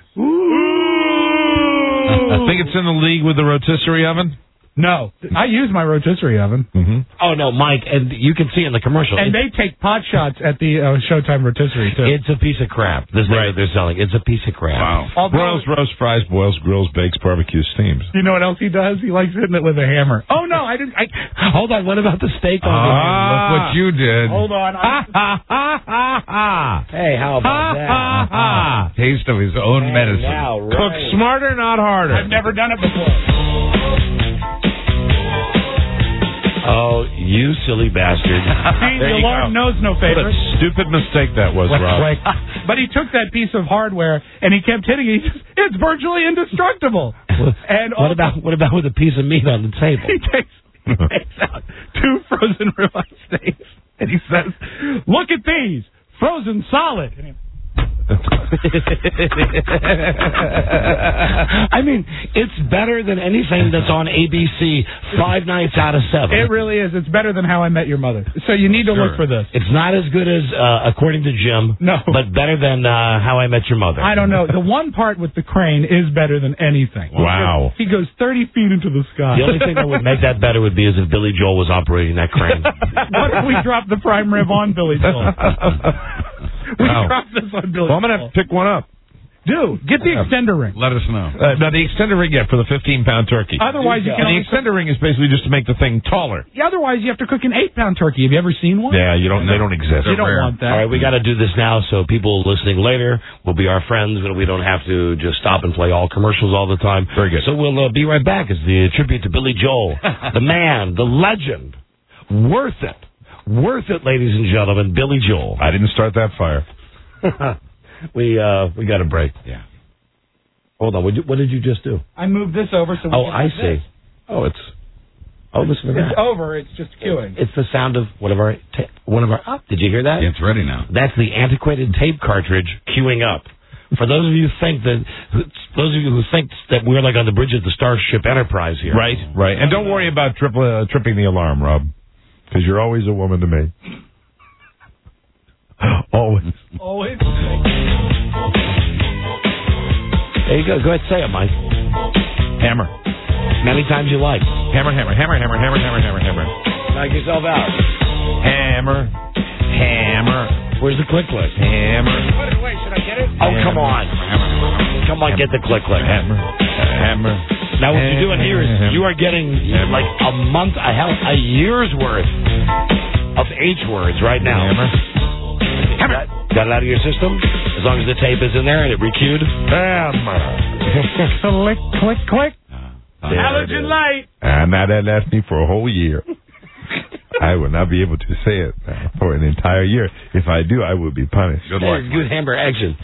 I think it's in the league with the rotisserie oven. No, I use my rotisserie oven. Mm-hmm. oh, no, Mike, and you can see in the commercial. And it- they take pot shots at the uh, Showtime rotisserie, too. It's a piece of crap. This thing that they're selling. It's a piece of crap. Wow. Although- Broils, roast, fries, boils, grills, bakes, barbecue, steams. You know what else he does? He likes hitting it with a hammer. Oh, no, I didn't. I, Hold on. What about the steak on Ah. Look what you did. hold on. I, Hey, how about that? Taste of his own And medicine. now, right. Cook smarter, not harder. I've never done it before. Oh, you silly bastard. See, There the you Lord go. knows no What a favors. stupid mistake that was, Rob. But he took that piece of hardware and he kept hitting it. He says, it's virtually indestructible. And What also- about what about with a piece of meat on the table? He takes, he takes out two frozen ribeye steaks and he says, look at these, frozen solid. And he- I mean, it's better than anything that's on A B C five nights out of seven. It really is. It's better than How I Met Your Mother. So you need to Sure. look for this. It's not as good as, uh, according to Jim, no, but better than uh, How I Met Your Mother. I don't know. The one part with the crane is better than anything. Wow. He goes thirty feet into the sky. The only thing that would make that better would be is if Billy Joel was operating that crane. What if we drop the prime rib on Billy Joel? We Wow. drop this on Billy Well, I'm going to have to pick one up. Dude, get the extender ring. Let us know. Uh, no, the extender ring, yeah, for the fifteen-pound turkey. Otherwise, you can And the only extender ring is basically just to make the thing taller. Yeah, otherwise, you have to cook an eight-pound turkey. Have you ever seen one? Yeah, you don't. They don't exist. You don't want that. All right, we got to do this now so people listening later will be our friends and we don't have to just stop and play all commercials all the time. Very good. So we'll uh, be right back as the tribute to Billy Joel, the man, the legend. Worth it. Worth it, ladies and gentlemen, Billy Joel. I didn't start that fire. we uh, we got a break. Yeah. Hold on. What did you, what did you just do? I moved this over so we Oh, can I have see. this. Oh, it's. Oh, listen to It's that. over. It's just queuing. It's the sound of one of our ta- one of our. Oh, did you hear that? Yeah, it's ready now. That's the antiquated tape cartridge queuing up. For those of you who think that, those of you who think that we're like on the bridge of the Starship Enterprise here, Right, right. And don't worry about triple, uh, tripping the alarm, Rob, because you're always a woman to me. Always. Always. There you go. Go ahead, say it, Mike. Hammer. Many times you like. Hammer, hammer, hammer, hammer, hammer, hammer, hammer, hammer. Knock yourself out. Hammer, hammer. Where's the click click? Hammer. Wait, should I get it? Oh, come on. Come on, get the click click. Hammer, hammer. Now, what you're doing here is you are getting like a month, a hell, a year's worth of H words right now. Hammer. Hammer. Got it out of your system? As long as the tape is in there and it recued? Hammer. Click, click, click. There Halogen it is. light. And now that lasts me for a whole year. I will not be able to say it for an entire year. If I do, I will be punished. Good luck. Good hammer action.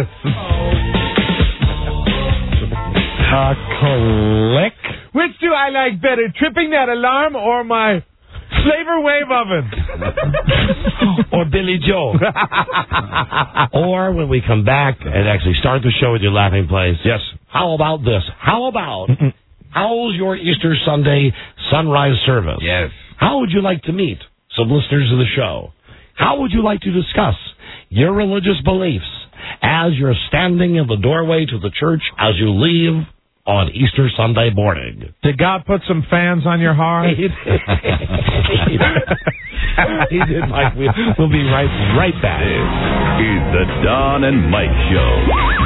A click. Which do I like better, tripping that alarm or my flavor wave oven? Or Billy Joel. Or when we come back and actually start the show with your laughing place. Yes. How about this? How about, how's your Easter Sunday sunrise service? Yes. How would you like to meet some listeners of the show? How would you like to discuss your religious beliefs as you're standing in the doorway to the church as you leave on Easter Sunday morning? Did God put some fans on your heart? He did. He did, Mike. We'll, we'll be right, right back. This is the Don and Mike Show.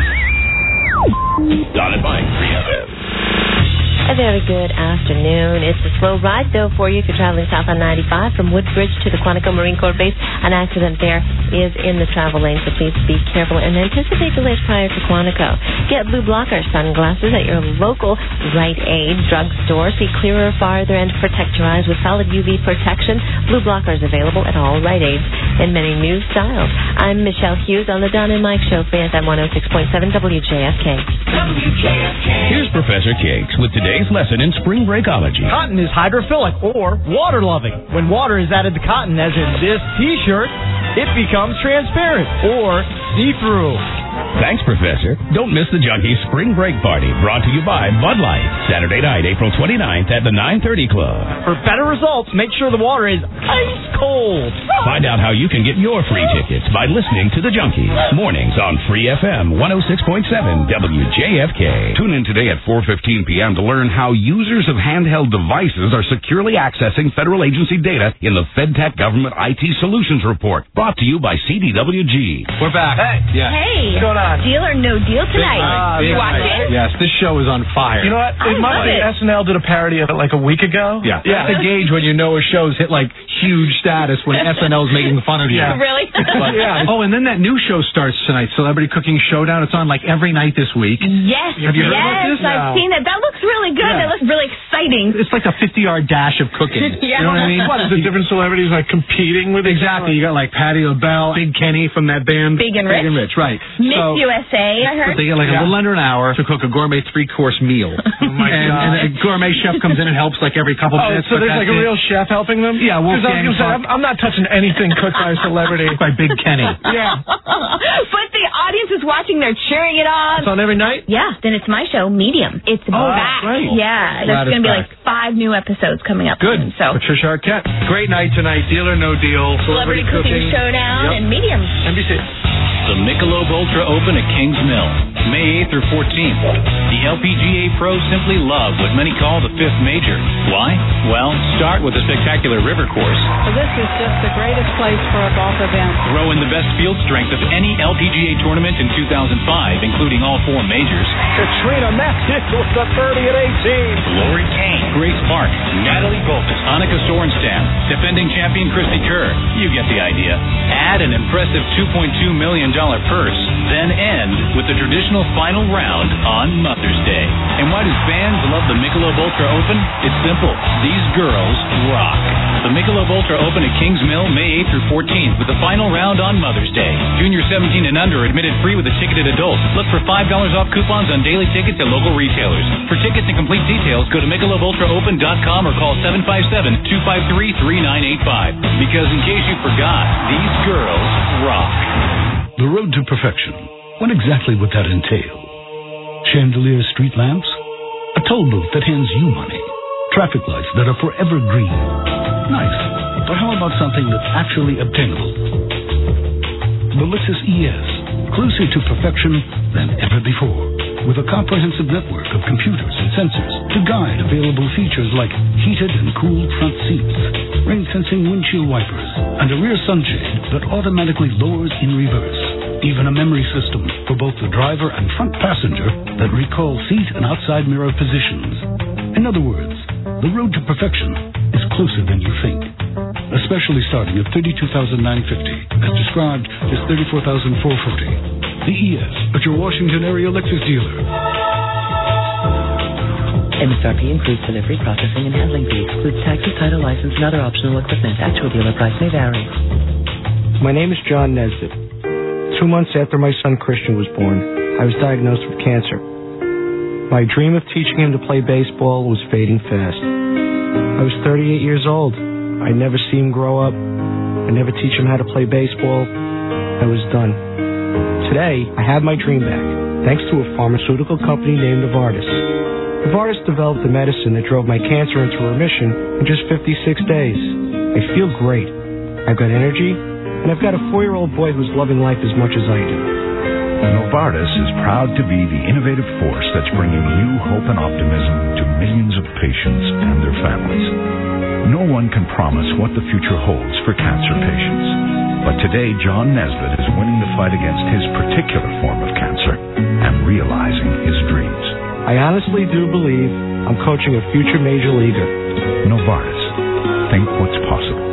Don and Mike, three F M. A very good afternoon. It's a slow ride, though, for you if you're traveling south on ninety-five from Woodbridge to the Quantico Marine Corps Base. An accident there is in the travel lane, so please be careful and anticipate delays prior to Quantico. Get Blue Blocker sunglasses at your local Rite Aid drugstore. See clearer, farther, and protect your eyes with solid U V protection. Blue Blocker is available at all Rite Aids in many new styles. I'm Michelle Hughes on the Don and Mike Show for F M one oh six point seven W J F K. W J F K. Here's Professor Cakes with today's lesson in spring breakology. Cotton is hydrophilic or water-loving. When water is added to cotton, as in this T-shirt, it becomes transparent or see-through. Thanks, Professor. Don't miss the Junkies Spring Break Party, brought to you by Bud Light, Saturday night, April twenty-ninth at the nine thirty Club. For better results, make sure the water is ice cold. Find out how you can get your free tickets by listening to the Junkies. Mornings on Free F M one oh six point seven W J F K. Tune in today at four fifteen p.m. to learn how users of handheld devices are securely accessing federal agency data in the FedTech Government I T Solutions Report, brought to you by C D W G. We're back. Hey. Yeah. Hey. What's going on? Deal or no deal tonight? Uh, you big watching? night. Yes, this show is on fire. You know what? I It must love be it. S N L did a parody of it like a week ago. Yeah. Yeah. That's a gauge when you know a show's hit like huge status when S N L's making fun of you. Yeah. Really? But, yeah. Oh, and then that new show starts tonight, Celebrity Cooking Showdown. It's on like every night this week. Yes. Have you heard yes, about this? I've seen that. That looks really good. Yeah. That looks really exciting. It's like a fifty-yard dash of cooking. Yeah. You know what I mean? What, the different celebrities like competing with exactly. You got like Patti LaBelle, Big Kenny from that band, Big and Big Rich. and Rich, right? Miss So- U S A, I heard. But they get like a little under an hour to cook a gourmet three-course meal. Oh, my and, God. and a gourmet chef comes in and helps like every couple Oh, minutes. so but there's that's like a it. real chef helping them? Yeah, well, Because was going to say, I'm, I'm not touching anything cooked by a celebrity. By Big Kenny. Yeah. But the audience is watching. They're cheering it on. It's on every night? Yeah. Then it's my show, Medium. It's Oh, back. right. Yeah. Glad There's going to be it's like five new episodes coming up Good. soon. So. Patricia Arquette. Great night tonight. Deal or No Deal. Celebrity Cooking Showdown Yep. and Medium. N B C. The Michelob Ultra Open at Kings Mill, May eighth through fourteenth. The L P G A pros simply love what many call the fifth major. Why? Well, start with a spectacular river course. This is just the greatest place for a golf event. Throw in the best field strength of any L P G A tournament in two thousand five, including all four majors. Katrina Matthews with the thirty and eighteen. Lori Kane, Grace Mark, Natalie Volkes, Annika Sorenstam, defending champion Christy Kerr. You get the idea. Add an impressive two point two million dollars purse, then end with the traditional final round on Mother's Day. And why do fans love the Michelob Ultra Open? It's simple. These girls rock. The Michelob Ultra Open at Kings Mill, May eighth through fourteenth, with the final round on Mother's Day. Junior seventeen and under admitted free with a ticketed adult. Look for five dollars off coupons on daily tickets at local retailers. For tickets and complete details, go to Michelob Ultra Open dot com or call seven five seven, two five three, three nine eight five. Because in case you forgot, these girls rock. The road to perfection. What exactly would that entail? Chandelier street lamps? A toll booth that hands you money? Traffic lights that are forever green? Nice. But how about something that's actually obtainable? The Lexus E S. Closer to perfection than ever before. With a comprehensive network of computers and sensors to guide available features like heated and cooled front seats, rain-sensing windshield wipers, and a rear sunshade that automatically lowers in reverse. Even a memory system for both the driver and front passenger that recalls seat and outside mirror positions. In other words, the road to perfection is closer than you think. Especially starting at thirty-two thousand nine hundred fifty dollars, as described as thirty-four thousand four hundred forty dollars. The E S at your Washington area Lexus dealer. M S R P includes delivery, processing, and handling fees. Includes taxes, title, license, and other optional equipment. Actual dealer price may vary. My name is John Nesbitt. Two months after my son Christian was born, I was diagnosed with cancer. My dream of teaching him to play baseball was fading fast. I was thirty-eight years old. I never see him grow up. I never teach him how to play baseball. I was done. Today, I have my dream back, thanks to a pharmaceutical company named Novartis. Novartis developed a medicine that drove my cancer into remission in just fifty-six days. I feel great. I've got energy, and I've got a four-year-old boy who's loving life as much as I do. Novartis is proud to be the innovative force that's bringing new hope and optimism to millions of patients and their families. No one can promise what the future holds for cancer patients. But today, John Nesbitt is winning the fight against his particular form of cancer and realizing his dreams. I honestly do believe I'm coaching a future major leaguer. Novartis. Think what's possible.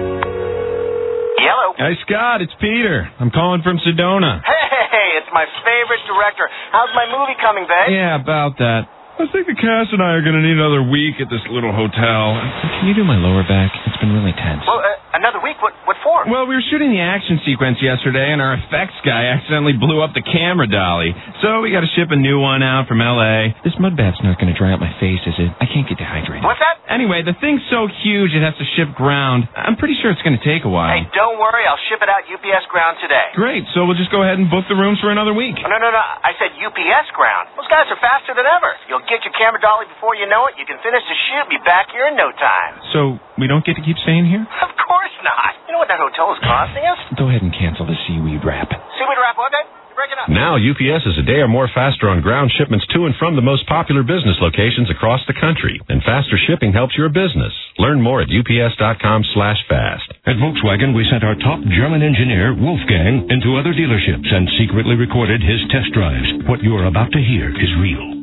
Hello. Hey, Scott, it's Peter. I'm calling from Sedona. Hey, it's my favorite director. How's my movie coming, babe? Yeah, about that. I think the cast and I are going to need another week at this little hotel. Can you do my lower back? It's been really tense. Well, uh, another week? What What for? Well, we were shooting the action sequence yesterday, and our effects guy accidentally blew up the camera dolly. So we got to ship a new one out from L A. This mud bath's not going to dry out my face, is it? I can't get dehydrated. What's that? Anyway, the thing's so huge it has to ship ground. I'm pretty sure it's going to take a while. Hey, don't worry. I'll ship it out U P S ground today. Great. So we'll just go ahead and book the rooms for another week. No, no, no. I said U P S ground. Those guys are faster than ever. You'll get your camera dolly before you know it. You can finish the shoot, be back here in no time. So we don't get to keep staying here? Of course not. You know what that hotel is costing us? Go ahead and cancel the seaweed wrap. Seaweed wrap, okay? Break it up. Now U P S is a day or more faster on ground shipments to and from the most popular business locations across the country. And faster shipping helps your business. Learn more at U P S dot com slash fast. At Volkswagen, we sent our top German engineer, Wolfgang, into other dealerships and secretly recorded his test drives. What you are about to hear is real.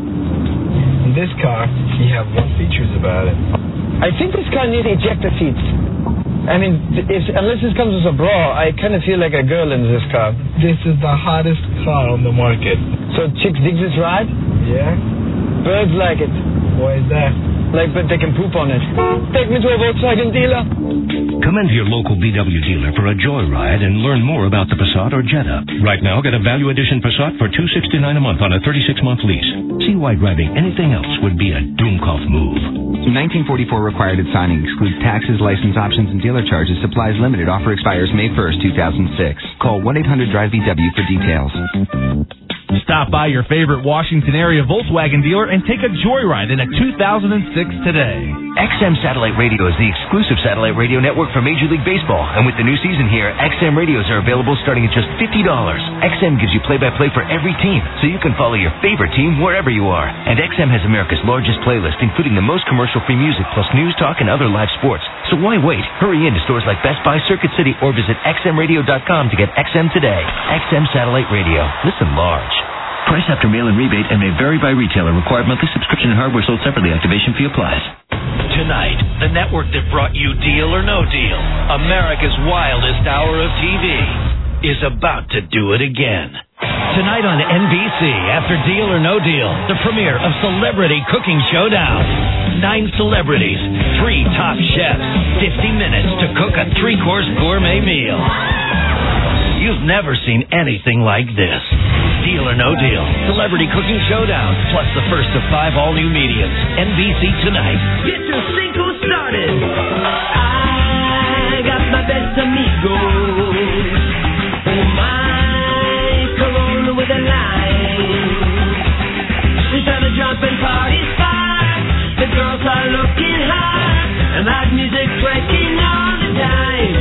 In this car, you have one features about it. I think this car needs ejector seats. I mean, if, unless this comes with a bra, I kind of feel like a girl in this car. This is the hottest car on the market. So chicks dig this ride? Yeah. Birds like it. Why is that? Like, but they can poop on it. Take me to a Volkswagen dealer. Come into your local B W dealer for a joyride and learn more about the Passat or Jetta. Right now, get a Value Edition Passat for two hundred sixty-nine dollars a month on a thirty-six month lease. See why driving anything else would be a Doomkopf move. nineteen forty-four required at signing. Excludes taxes, license options, and dealer charges. Supplies limited. Offer expires May first, two thousand six. Call one eight hundred drive V W for details. Stop by your favorite Washington area Volkswagen dealer and take a joyride in a two thousand six today. X M Satellite Radio is the exclusive satellite radio network for Major League Baseball. And with the new season here, X M radios are available starting at just fifty dollars. X M gives you play-by-play for every team, so you can follow your favorite team wherever you are. And X M has America's largest playlist, including the most commercial-free music, plus news, talk, and other live sports. So why wait? Hurry into stores like Best Buy, Circuit City, or visit X M radio dot com to get X M today. X M Satellite Radio. Listen large. Price after mail-in rebate and may vary by retailer. Required monthly subscription and hardware sold separately. Activation fee applies. Tonight, the network that brought you Deal or No Deal, America's wildest hour of T V, is about to do it again. Tonight on N B C, after Deal or No Deal, the premiere of Celebrity Cooking Showdown. Nine celebrities, three top chefs, fifty minutes to cook a three-course gourmet meal. You've never seen anything like this. Deal or No Deal, Celebrity Cooking Showdown, plus the first of five all-new mediums. N B C tonight. Get your cinco started. I got my best amigos. Oh my, Corona with a lime. She's trying to jump and party's fine. The girls are looking hot, and loud music breaking all the time.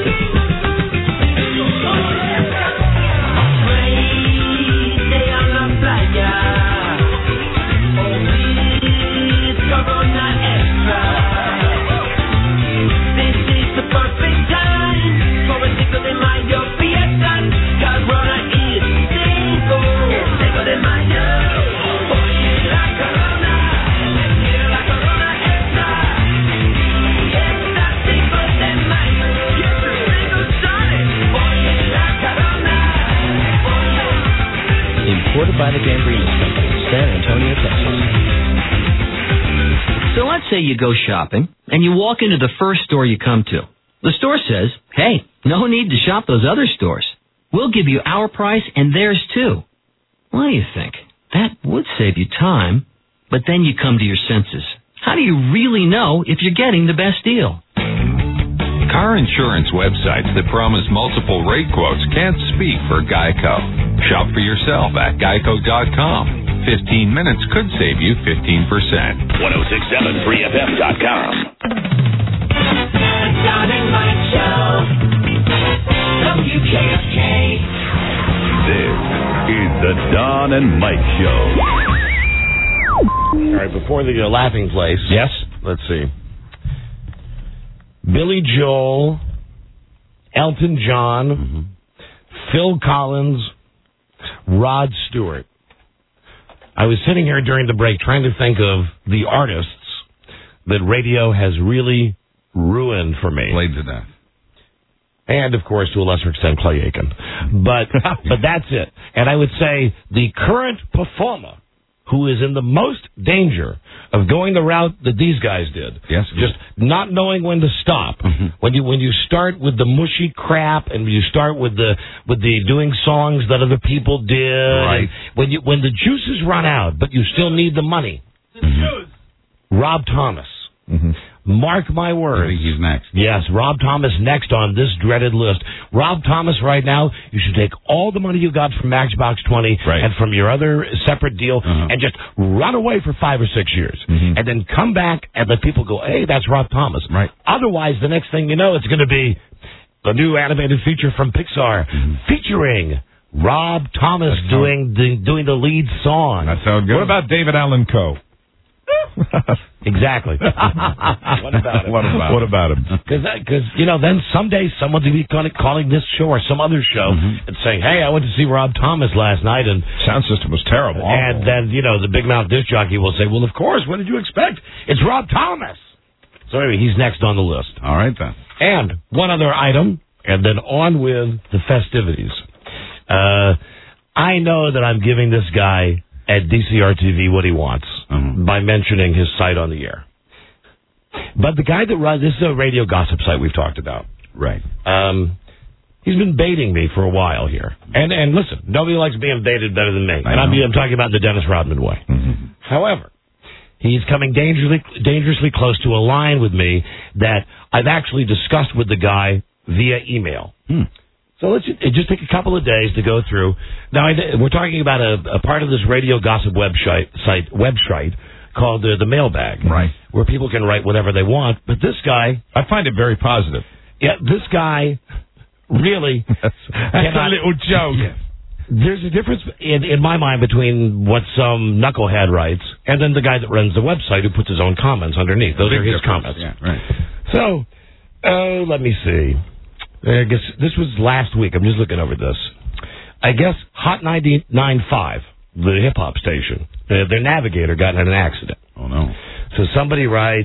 Imported by the Gambrinus Company, San Antonio, Texas. So let's say you go shopping, and you walk into the first store you come to. The store says, hey, no need to shop those other stores. We'll give you our price and theirs too. What do you think? That would save you time, but then you come to your senses. How do you really know if you're getting the best deal? Car insurance websites that promise multiple rate quotes can't speak for Geico. Shop for yourself at geico dot com. fifteen minutes could save you fifteen percent. ten sixty-seven free F M dot com. The Don and Mike Show. W K F K. This is the Don and Mike Show. All right, before the uh, laughing place. Yes. Let's see. Billy Joel, Elton John, mm-hmm. Phil Collins, Rod Stewart. I was sitting here during the break trying to think of the artists that radio has really ruined for me. Played to death. And, of course, to a lesser extent, Clay Aiken. But, but that's it. And I would say the current performer who is in the most danger of going the route that these guys did. Yes. Just not knowing when to stop. Mm-hmm. When you when you start with the mushy crap and you start with the with the doing songs that other people did. Right. When you when the juices run out, but you still need the money. Mm-hmm. Rob Thomas. Mm-hmm. Mark my words. I think he's next. Yes, Rob Thomas next on this dreaded list. Rob Thomas right now, you should take all the money you got from Matchbox twenty right. and from your other separate deal uh-huh. and just run away for five or six years. Mm-hmm. And then come back and let people go, hey, that's Rob Thomas. Right. Otherwise, the next thing you know, it's going to be the new animated feature from Pixar mm-hmm. featuring Rob Thomas doing the, doing the lead song. That's how it goes. What about David Allan Coe? Exactly. What about him? What about, what about him? Because, you know, then someday someone's going to be calling this show or some other show mm-hmm. and saying, hey, I went to see Rob Thomas last night. And sound system was terrible. And then, you know, the big mouth disc jockey will say, well, of course, what did you expect? It's Rob Thomas. So anyway, he's next on the list. All right, then. And one other item, and then on with the festivities. Uh, I know that I'm giving this guy at D C R T V what he wants mm-hmm. by mentioning his site on the air. But the guy that runs, this is a radio gossip site we've talked about. Right. Um, he's been baiting me for a while here. And and listen, nobody likes being baited better than me. I and I'm, know. I'm talking about the Dennis Rodman way. Mm-hmm. However, he's coming dangerously, dangerously close to a line with me that I've actually discussed with the guy via email. Hmm. So let's just, it just take a couple of days to go through. Now, I, we're talking about a, a part of this radio gossip website, site, website called uh, the Mailbag. Right. Where people can write whatever they want. But this guy... I find it very positive. Yeah, this guy really... that's that's cannot, a little joke. Yeah. There's a difference in, in my mind between what some knucklehead writes and then the guy that runs the website who puts his own comments underneath. Those Big are his difference. comments. Yeah, right. So, uh, let me see. I guess this was last week. I'm just looking over this. I guess Hot ninety-nine point five, the hip-hop station, uh, their navigator got in an accident. Oh, no. So somebody writes,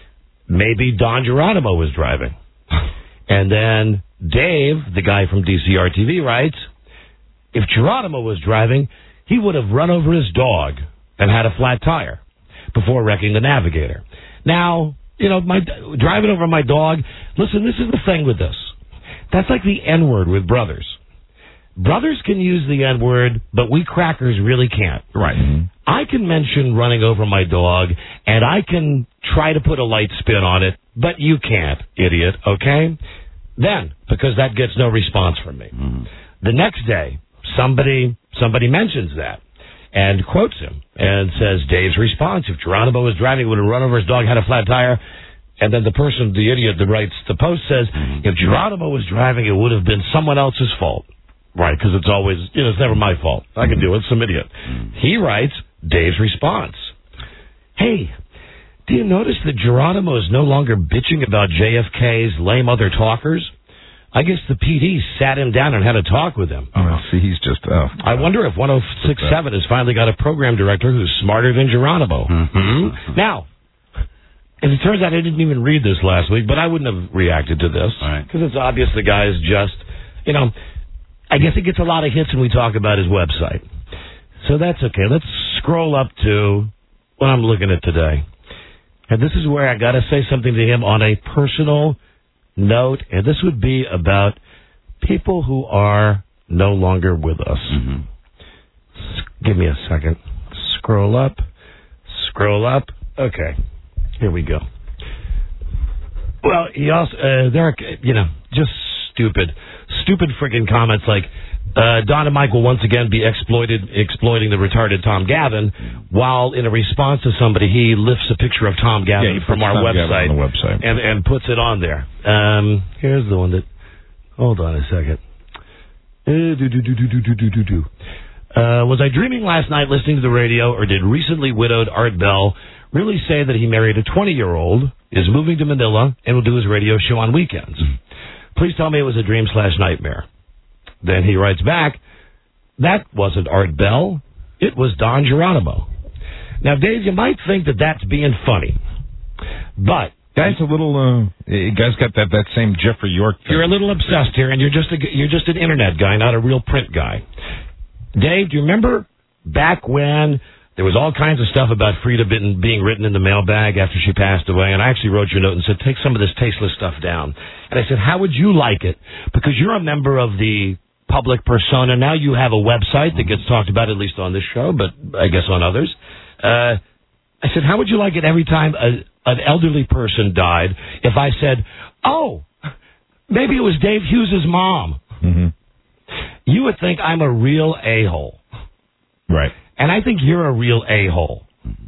maybe Don Geronimo was driving. And then Dave, the guy from D C R T V, writes, if Geronimo was driving, he would have run over his dog and had a flat tire before wrecking the navigator. Now, you know, my driving over my dog, listen, this is the thing with this. That's like the N-word with brothers. Brothers can use the N-word, but we crackers really can't. Right. Mm-hmm. I can mention running over my dog, and I can try to put a light spin on it, but you can't, idiot, okay? Then, because that gets no response from me. Mm-hmm. The next day, somebody somebody mentions that and quotes him and says, Dave's response, if Geronimo was driving, he would have run over his dog, had a flat tire. And then the person, the idiot that writes the post says, if Geronimo was driving, it would have been someone else's fault. Right, because it's always, you know, it's never my fault. I can do it, some idiot. He writes, Dave's response. Hey, do you notice that Geronimo is no longer bitching about J F K's lame other talkers? I guess the P D sat him down and had a talk with him. Oh, see, he's just... Oh, I wonder if one oh six point seven has finally got a program director who's smarter than Geronimo. Mm-hmm. Now, as it turns out, I didn't even read this last week, but I wouldn't have reacted to this. Because it's obvious the guy is just, you know, I guess he gets a lot of hits when we talk about his website. So that's okay. Let's scroll up to what I'm looking at today. And this is where I got to say something to him on a personal note, and this would be about people who are no longer with us. Mm-hmm. S- give me a second. Scroll up. Scroll up. Okay. Here we go. Well, he also, uh, there are, you know, just stupid, stupid freaking comments like, uh, Don and Mike will once again be exploited, exploiting the retarded Tom Gavin, while in a response to somebody, he lifts a picture of Tom Gavin yeah, from our Tom website, Gavin on the website and, and puts it on there. Um, here's the one that, hold on a second. Uh, do, do, do, do, do, do, do, do. Uh, was I dreaming last night listening to the radio, or did recently widowed Art Bell really say that he married a twenty-year-old, is moving to Manila, and will do his radio show on weekends? Please tell me it was a dream slash nightmare. Then he writes back, that wasn't Art Bell. It was Don Geronimo. Now, Dave, you might think that that's being funny, but... Guy's a little, uh, guy's got that, that same Jeffrey York thing. You're a little obsessed here, and you're just a, you're just an internet guy, not a real print guy. Dave, do you remember back when there was all kinds of stuff about Frida being, being written in the mailbag after she passed away, and I actually wrote you a note and said, take some of this tasteless stuff down. And I said, how would you like it? Because you're a member of the public persona. Now you have a website that gets talked about, at least on this show, but I guess on others. Uh, I said, how would you like it every time a, an elderly person died if I said, oh, maybe it was Dave Hughes' mom? Mm-hmm. You would think I'm a real a-hole. Right. And I think you're a real a-hole.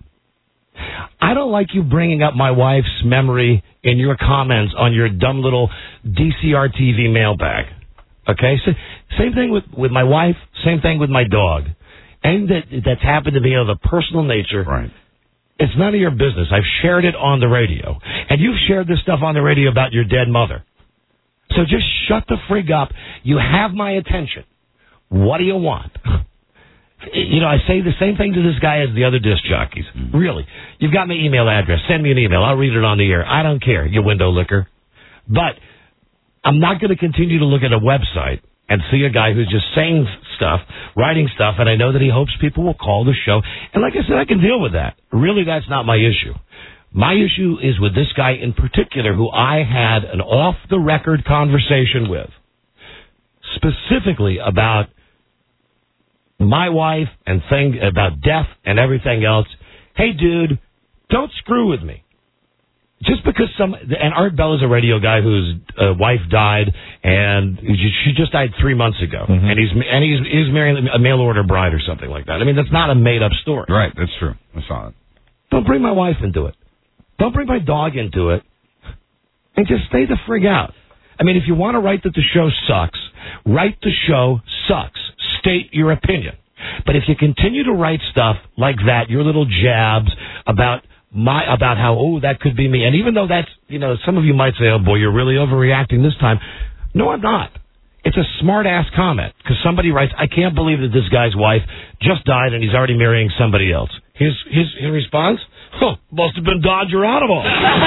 I don't like you bringing up my wife's memory in your comments on your dumb little D C R T V mailbag. Okay? So, same thing with, with my wife, same thing with my dog. And that that's happened to me of a personal nature. Right. It's none of your business. I've shared it on the radio. And you've shared this stuff on the radio about your dead mother. So just shut the frig up. You have my attention. What do you want? You know, I say the same thing to this guy as the other disc jockeys. Mm-hmm. Really. You've got my email address. Send me an email. I'll read it on the air. I don't care, you window licker. But I'm not going to continue to look at a website and see a guy who's just saying stuff, writing stuff, and I know that he hopes people will call the show. And like I said, I can deal with that. Really, that's not my issue. My issue is with this guy in particular, who I had an off-the-record conversation with, specifically about my wife and thing about death and everything else. Hey, dude, don't screw with me. Just because some, and Art Bell is a radio guy whose uh, wife died, and she just died three months ago, mm-hmm. and he's and he's he's marrying a mail order bride or something like that. I mean, that's not a made up story. Right, that's true. I saw it. Don't bring my wife into it. Don't bring my dog into it, and just stay the frig out. I mean, if you want to write that the show sucks, write the show sucks. State your opinion. But if you continue to write stuff like that, your little jabs about my about how, oh, that could be me, and even though that's, you know, some of you might say, oh, boy, you're really overreacting this time. No, I'm not. It's a smart-ass comment, because somebody writes, I can't believe that this guy's wife just died and he's already marrying somebody else. His his, his response? Huh, must have been Don Geronimo.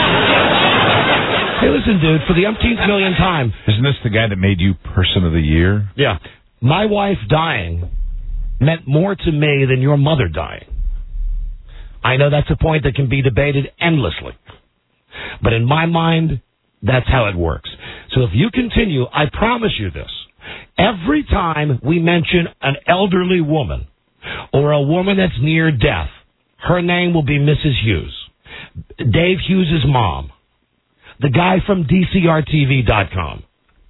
Hey, listen, dude, for the umpteenth million time. Isn't this the guy that made you Person of the Year? Yeah. My wife dying meant more to me than your mother dying. I know that's a point that can be debated endlessly. But in my mind, that's how it works. So if you continue, I promise you this. Every time we mention an elderly woman or a woman that's near death, her name will be Missus Hughes. Dave Hughes' mom. The guy from D C R T V dot com.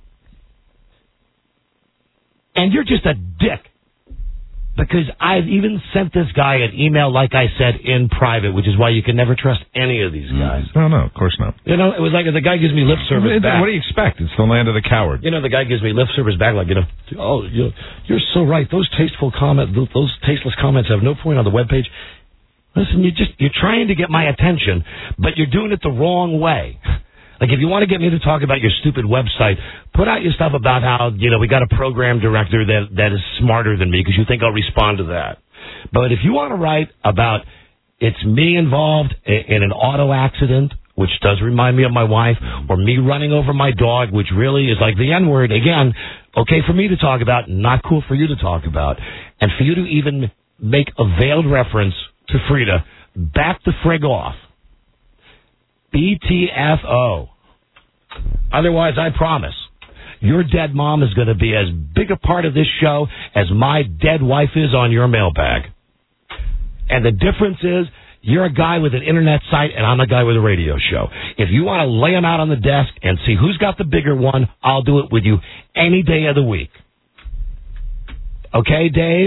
And you're just a dick. Because I've even sent this guy an email, like I said, in private, which is why you can never trust any of these guys. No, no, of course not. You know, it was like the guy gives me lip service back. What do you expect? It's the land of the coward. You know, the guy gives me lip service back, like, you know, oh, you're, you're so right. Those tasteful comment, those tasteless comments have no point on the webpage. Listen, you just you're trying to get my attention, but you're doing it the wrong way. Like, if you want to get me to talk about your stupid website, put out your stuff about how, you know, we got a program director that that is smarter than me, because you think I'll respond to that. But if you want to write about it's me involved in an auto accident, which does remind me of my wife, or me running over my dog, which really is like the N-word, again, okay for me to talk about, not cool for you to talk about, and for you to even make a veiled reference to Frida, back the frig off. B T F O. Otherwise, I promise, your dead mom is going to be as big a part of this show as my dead wife is on your mailbag. And the difference is, you're a guy with an internet site, and I'm a guy with a radio show. If you want to lay them out on the desk and see who's got the bigger one, I'll do it with you any day of the week. Okay, Dave?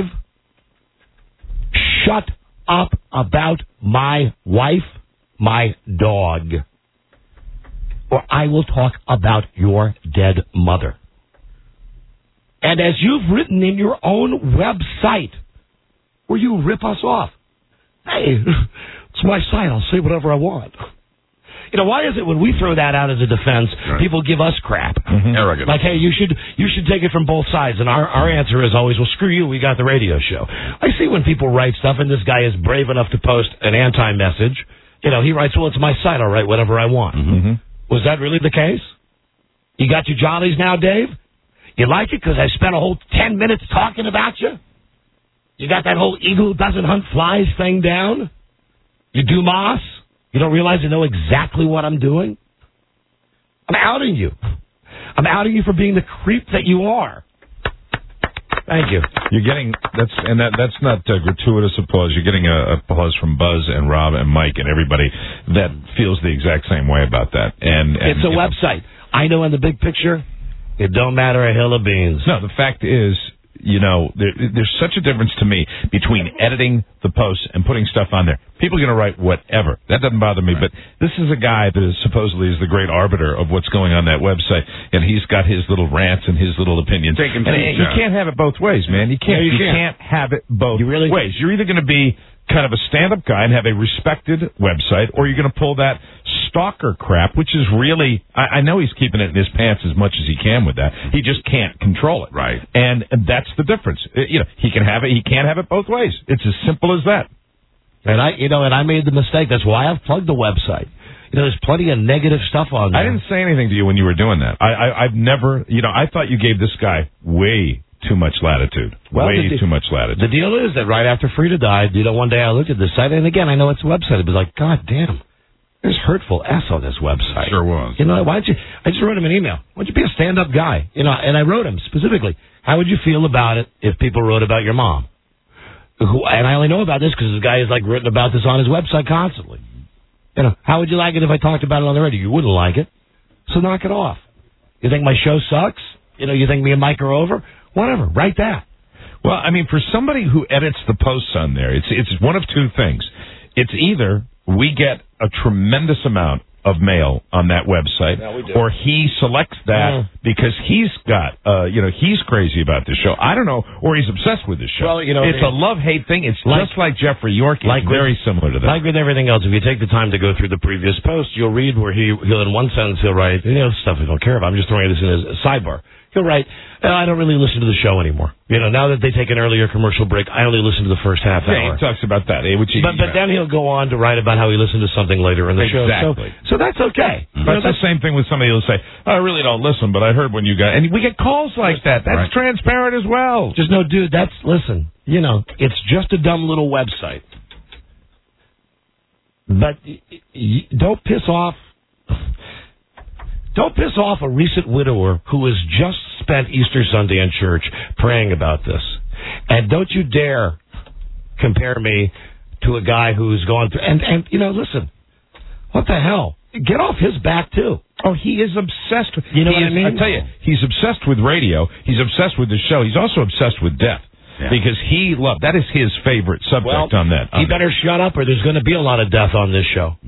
Shut up about my wife, my dog, or I will talk about your dead mother. And as you've written in your own website, where you rip us off, hey, it's my site, I'll say whatever I want. You know, why is it when we throw that out as a defense, right, people give us crap? Mm-hmm. Arrogant. Like, hey, you should you should take it from both sides. And our, our answer is always, well, screw you, we got the radio show. I see when people write stuff, and this guy is brave enough to post an anti-message. You know, he writes, well, it's my site, I'll write whatever I want. Mm-hmm. Was that really the case? You got your jollies now, Dave? You like it because I spent a whole ten minutes talking about you? You got that whole eagle doesn't hunt flies thing down? You Dumas? You don't realize I know exactly what I'm doing? I'm outing you. I'm outing you for being the creep that you are. Thank you. You're getting that's and that that's not uh, gratuitous applause. You're getting a, a applause from Buzz and Rob and Mike and everybody that feels the exact same way about that. And, and it's a website. Know. I know in the big picture, it don't matter a hill of beans. No, the fact is, you know, there, there's such a difference to me between editing the posts and putting stuff on there. People are going to write whatever. That doesn't bother me, right. But this is a guy that is supposedly is the great arbiter of what's going on that website, and he's got his little rants and his little opinions. Take him and and you can't have it both ways, man. You can't. No, you, you can't. can't have it both you really ways. You're either going to be kind of a stand-up guy and have a respected website, or you're going to pull that stalker crap, which is really, I, I know he's keeping it in his pants as much as he can with that. He just can't control it. Right. And, and that's the difference. It, you know, he can have it, he can't have it both ways. It's as simple as that. And I, you know, and I made the mistake. That's why I've plugged the website. You know, there's plenty of negative stuff on there. I didn't say anything to you when you were doing that. I, I, I've never, you know, I thought you gave this guy way too much latitude. Well, way the, too much latitude. The deal is that right after Frida died, you know, one day I looked at the site, and again, I know it's a website. It was like, God damn. There's hurtful S on this website. Sure was. You know, why don't you? I just wrote him an email. Why don't you be a stand-up guy? You know, and I wrote him specifically. How would you feel about it if people wrote about your mom? Who, and I only know about this because this guy has like written about this on his website constantly. You know, how would you like it if I talked about it on the radio? You wouldn't like it, so knock it off. You think my show sucks? You know, you think me and Mike are over? Whatever, write that. Well, I mean, for somebody who edits the posts on there, it's it's one of two things. It's either we get a tremendous amount of mail on that website, Yeah, we do. or he selects that Yeah. because he's got, uh, you know, he's crazy about this show. I don't know, or he's obsessed with this show. Well, you know, it's it- a love-hate thing. It's Like- just like Jeffrey York. It's like with- very similar to that. Like with everything else, if you take the time to go through the previous post, you'll read where he, he'll in one sentence he'll write, you know, stuff we don't care about. I'm just throwing this in as a sidebar. He'll write, "Uh, I don't really listen to the show anymore. You know, now that they take an earlier commercial break, I only listen to the first half yeah, hour." he talks about that. eh, Which he, But, but then he'll go on to write about how he listened to something later in the show. Exactly. So, so that's okay. You know, That's the same thing with somebody who'll say, I really don't listen, but I heard when you got... And we get calls like that. That's Right. transparent as well. Just no, dude, that's, listen, you know, it's just a dumb little website. But y- y- don't piss off, don't piss off a recent widower who has just spent Easter Sunday in church praying about this. And don't you dare compare me to a guy who's gone through, and, and, you know, listen, what the hell? Get off his back, too. Oh, he is obsessed with... You know he what is, I mean? I tell you, he's obsessed with radio. He's obsessed with the show. He's also obsessed with death. Yeah. Because he loved... That is his favorite subject Well, on that. He on better shut up or there's going to be a lot of death on this show.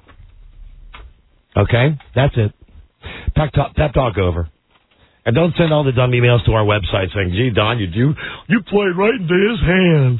Okay? That's it. Pep talk, pep talk over. And don't send all the dumb emails to our website saying, gee, Don, you do, you played right into his hand.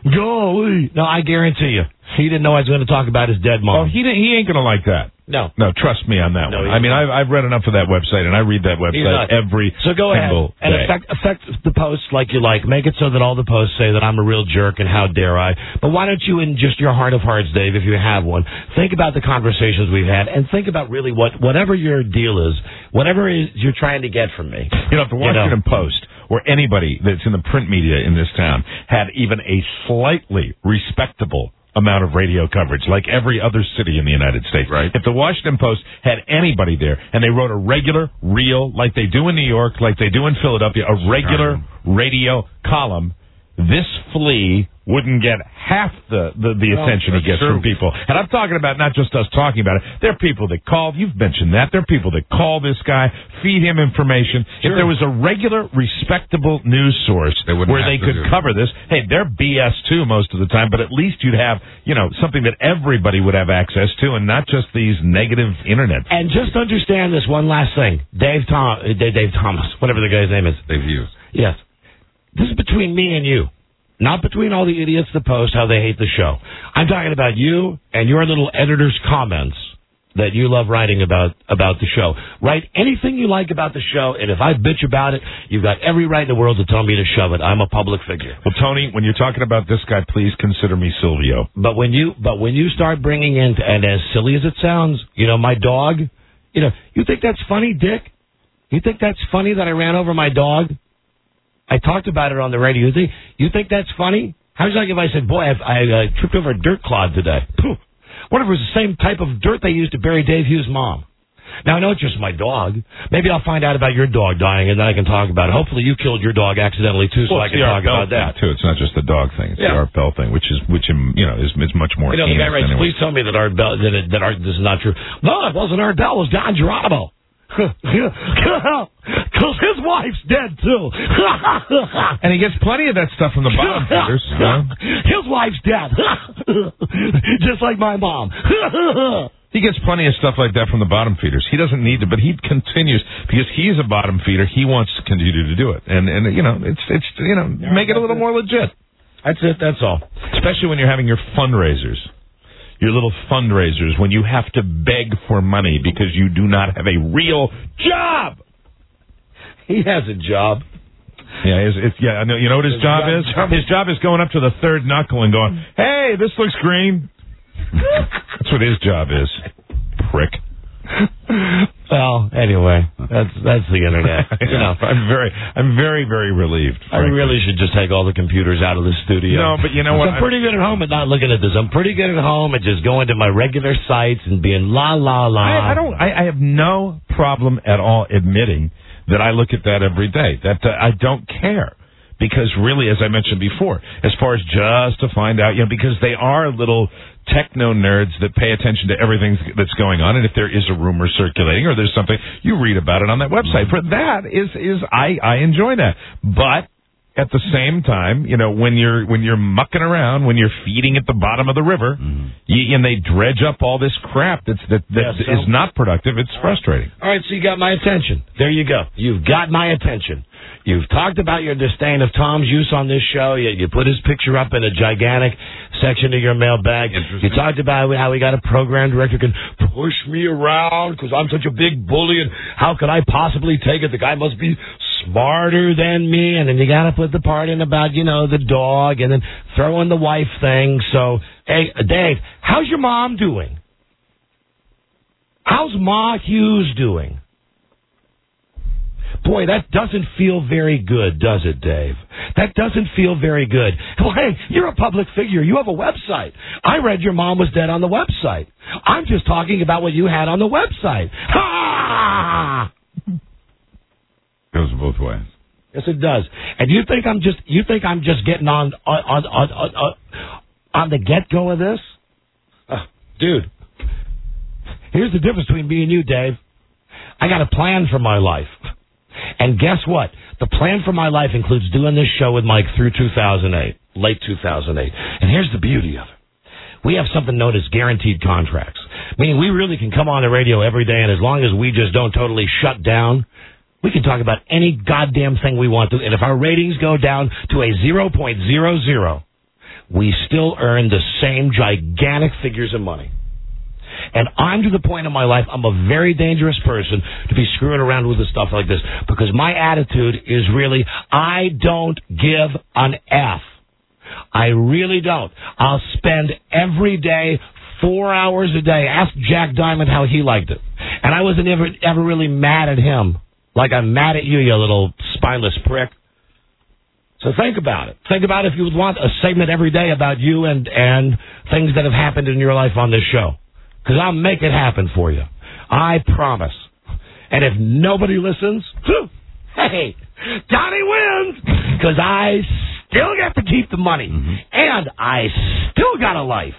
Golly. No, I guarantee you. He didn't know I was going to talk about his dead Oh, mom. he didn't- he ain't going to like that. No. No, trust me on that No, one. he's I mean, not. I've, I've read enough of that website, and I read that He's website not. every So go ahead single and day. affect, affect the posts like you like. Make it so that all the posts say that I'm a real jerk and how dare I. But why don't you, in just your heart of hearts, Dave, if you have one, think about the conversations we've had and think about really what whatever your deal is, whatever it is you're trying to get from me. You know, if the You know. Washington Post or anybody that's in the print media in this town had even a slightly respectable amount of radio coverage, like every other city in the United States. Right. If the Washington Post had anybody there and they wrote a regular, real, like they do in New York, like they do in Philadelphia, a regular radio column, this flea wouldn't get half the, the, the Well, attention he that's gets true. from people. And I'm talking about not just us talking about it. There are people that call, you've mentioned that, there are people that call this guy, feed him information. If Sure. there was a regular, respectable news source wouldn't where have they to could do it. cover this, hey, they're B S too most of the time, but at least you'd have, you know, something that everybody would have access to and not just these negative internet. And just understand this one last thing. Dave Tom, uh, Dave, Dave Thomas, whatever the guy's name is. Dave Hughes. Yes. This is between me and you. Not between all the idiots that post how they hate the show. I'm talking about you and your little editor's comments that you love writing about about the show. Write anything you like about the show, and if I bitch about it, you've got every right in the world to tell me to shove it. I'm a public figure. Well, Tony, when you're talking about this guy, please consider me Silvio. But when you but when you start bringing in, and as silly as it sounds, you know, my dog, you know, you think that's funny, Dick? You think that's funny that I ran over my dog? I talked about it on the radio. You think, you think that's funny? How's it like if I said, boy, I've, I uh, tripped over a dirt clod today? Pooh. What if it was the same type of dirt they used to bury Dave Hughes' mom? Now, I know it's just my dog. Maybe I'll find out about your dog dying, and then I can talk about it. Hopefully you killed your dog accidentally, too, so Well, I it's can the talk Art Bell about that. thing, too. It's not just the dog thing. It's Yeah. the Art Bell thing, which is, which um, you know, is, is much more You know, the guy heinous writes, anyway. please tell me that Art Bell, that, it, that Art, this is not true. No, it wasn't Art Bell. It was Don Geronimo. Because his wife's dead, too. And he gets plenty of that stuff from the bottom feeders. You know? His wife's dead. Just like my mom. He gets plenty of stuff like that from the bottom feeders. He doesn't need to, but he continues because he's a bottom feeder. He wants to continue to do it, and and you know, it's it's you know, make it a little more legit. That's it. That's all. Especially when you're having your fundraisers, your little fundraisers, when you have to beg for money because you do not have a real job. He has a job. Yeah, it's, it's yeah. I know. You know what his, His job, job- is? job- His job is going up to the third knuckle and going, "Hey, this looks green." That's what his job is, prick. Well, Anyway, that's that's the internet. You know, I'm very, I'm very, very relieved. I really should just take all the computers out of the studio. No, but you know what? I'm pretty good at home at not looking at this. I'm pretty good at home at just going to my regular sites and being la la la. I, I don't. I, I have no problem at all admitting that I look at that every day. That uh, I don't care. Because really, as I mentioned before, as far as just to find out, you know, because they are little techno nerds that pay attention to everything that's going on, and if there is a rumor circulating or there's something, you read about it on that website. But that is, is I, I enjoy that. But at the same time, you know, when you're when you're mucking around, when you're feeding at the bottom of the river, mm-hmm. you, and they dredge up all this crap that's that, that yeah, so, is not productive, it's frustrating. All right, so you got my attention. There you go. You've got my attention. You've talked about your disdain of Tom's use on this show. You, you put his picture up in a gigantic section of your mailbag. You talked about how we got a program director who can push me around because I'm such a big bully, and how could I possibly take it? The guy must be smarter than me. And then you got to put the part in about, you know, the dog, and then throw in the wife thing. So, hey, Dave, how's your mom doing? How's Ma Hughes doing? Boy, that doesn't feel very good, does it, Dave? That doesn't feel very good. Well, hey, you're a public figure. You have a website. I read your mom was dead on the website. I'm just talking about what you had on the website. Ha! Goes both ways. Yes, it does. And you think I'm just you think I'm just getting on on on on, on, on the get go of this, uh, dude? Here's the difference between me and you, Dave. I got a plan for my life. And guess what? The plan for my life includes doing this show with Mike through two thousand eight, late two thousand eight. And here's the beauty of it. We have something known as guaranteed contracts, meaning we really can come on the radio every day, and as long as we just don't totally shut down, we can talk about any goddamn thing we want to. And if our ratings go down to a zero point zero zero, we still earn the same gigantic figures of money. And I'm to the point in my life, I'm a very dangerous person to be screwing around with this stuff like this, because my attitude is really, I don't give an F. I really don't. I'll spend every day, four hours a day. Ask Jack Diamond how he liked it. And I wasn't ever, ever really mad at him, like I'm mad at you, you little spineless prick. So think about it. Think about if you would want a segment every day about you and, and things that have happened in your life on this show. Because I'll make it happen for you. I promise. And if nobody listens, hey, Donnie wins. Because I still get to keep the money. Mm-hmm. And I still got a life.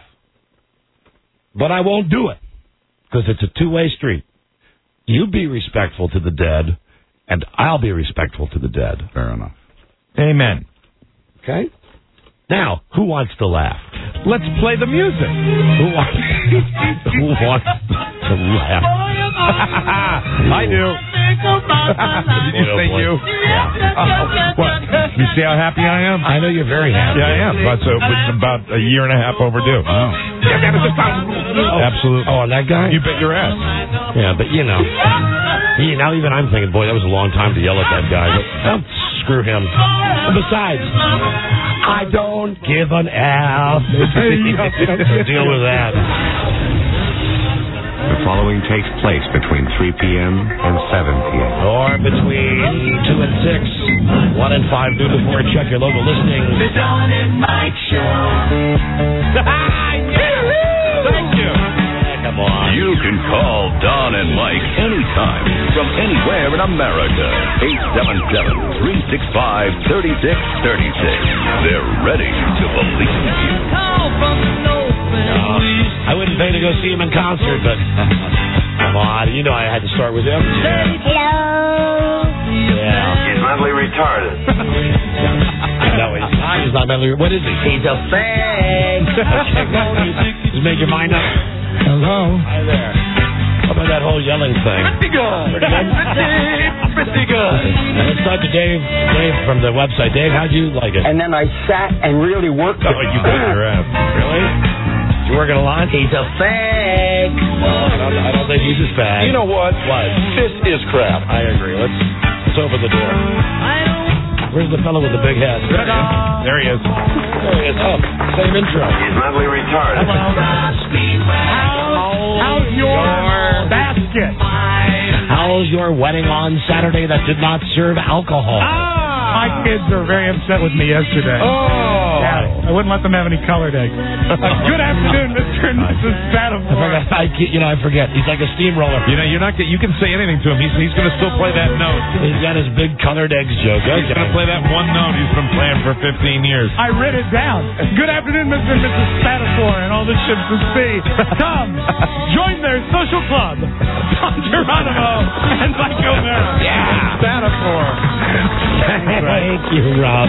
But I won't do it. Because it's a two-way street. You be respectful to the dead, and I'll be respectful to the dead. Fair enough. Amen. Okay? Now, who wants to laugh? Let's play the music. Who wants, who wants to laugh? I do. Did you say you? Yeah. Uh, what? You see how happy I am? I know you're very happy. Yeah, I am. But so it's about a year and a half overdue. Oh. Yeah, man, it's just oh. Absolutely. Oh, and that guy? You bet your ass. Yeah, but you know. He, now even I'm thinking, boy, that was a long time to yell at that guy. But oh, screw him. And besides, I don't give an F. Deal with that. The following takes place between three p.m. and seven p.m. Or between two and six. one and five due before. Check your local listings. The Don and Mike Show. Thank you. Come on. You can call Don and Mike anytime from anywhere in America. eight seven seven, three six five, three six three six. They're ready to believe you. Uh, I wouldn't pay to go see him in concert, but come on, you know I had to start with him. Hello. Yeah. He's mentally retarded. No, he's not. He's not mentally. What is he? He's a fag. Just make your mind up. Hello. Hi there. How about that whole yelling thing? Pretty good. Pretty good. Pretty, pretty good. Let's talk to Dave. Dave from the website. Dave, how'd you like it? And then I sat and really worked it. Oh, you bet your ass. Really? You working a lot? He's a fag. No, I don't, I don't think he's a fag. You know what? What? This is crap. I agree. Let's let's open the door. Where's the fellow with the big head? There he is. There he is. There he is. Oh, same intro. He's mentally retarded. How, how's your basket? How's was your wedding on Saturday that did not serve alcohol? My kids were very upset with me yesterday. Oh. Yeah, I wouldn't let them have any colored eggs. Uh, good afternoon, Mister and Missus Spatafore. I forgot, I, you know, I forget. He's like a steamroller. You know, you're not. You can say anything to him. He's he's going to still play that note. He's got his big colored eggs joke. He's Okay. going to play that one note he's been playing for fifteen years. I writ it down. Good afternoon, Mister and Missus Spatafore, and all the ships at sea. Come, join their social club. Don Geronimo and Mike O'Mara. Yeah. Spatafore. Thank you, Rob.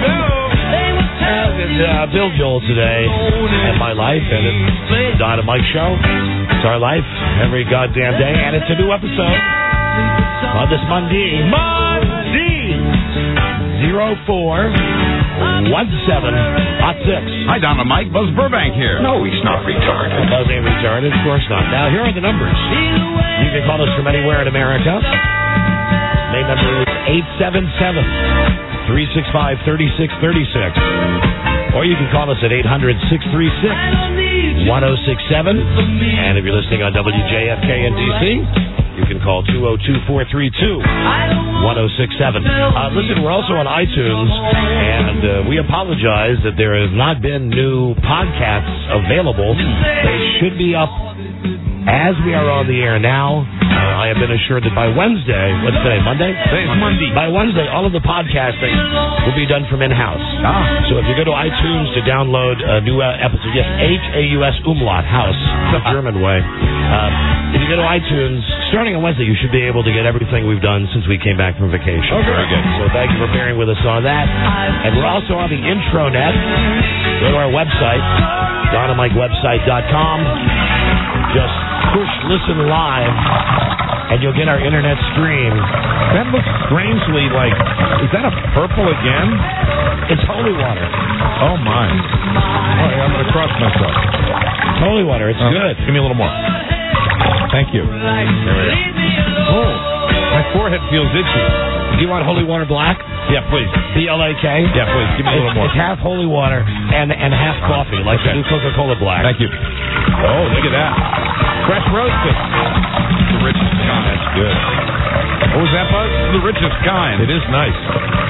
Uh, it's uh, Bill Joel today, and my life, and it's Don and Mike show. It's our life every goddamn day, and it's a new episode on this Monday. Monday! zero four one seven hot six. Hi, Don and Mike. Buzz Burbank here. No, he's not retarded. Buzz ain't retarded, of course not. Now, here are the numbers. You can call us from anywhere in America. Main number is eight seven seven, three six five, three six three six. Or you can call us at eight hundred, six three six, one oh six seven. And if you're listening on W J F K in D C, you can call two oh two, four three two, one oh six seven. Uh, listen, we're also on iTunes, and uh, we apologize that there have not been new podcasts available. They should be up as we are on the air now. Uh, I have been assured that by Wednesday, what's today, Monday? Today's Monday. By Wednesday, all of the podcasting will be done from in-house. Ah. So if you go to iTunes to download a new uh, episode, yes, H A U S Umlaut, house, the German way. Uh, if you go to iTunes, starting on Wednesday, you should be able to get everything we've done since we came back from vacation. Oh, very good. So thank you for bearing with us on that. And we're also on the intranet. Go to our website, dynamite website dot com. Just push listen live, and you'll get our internet stream. That looks strangely like. Is that a purple again? It's holy water. Oh my! Oh, yeah, I'm going to cross myself. It's holy water. It's Oh, good. Give me a little more. Thank you. There we go. Oh, my forehead feels itchy. Do you want holy water black? Yeah, please. B L A K? Yeah, please. Give me a little more. It's half holy water and and half coffee, like Okay. the new Coca-Cola black. Thank you. Oh, look at that. Fresh roasted. The richest kind. That's good. What was that, Buzz? The richest kind. It is nice.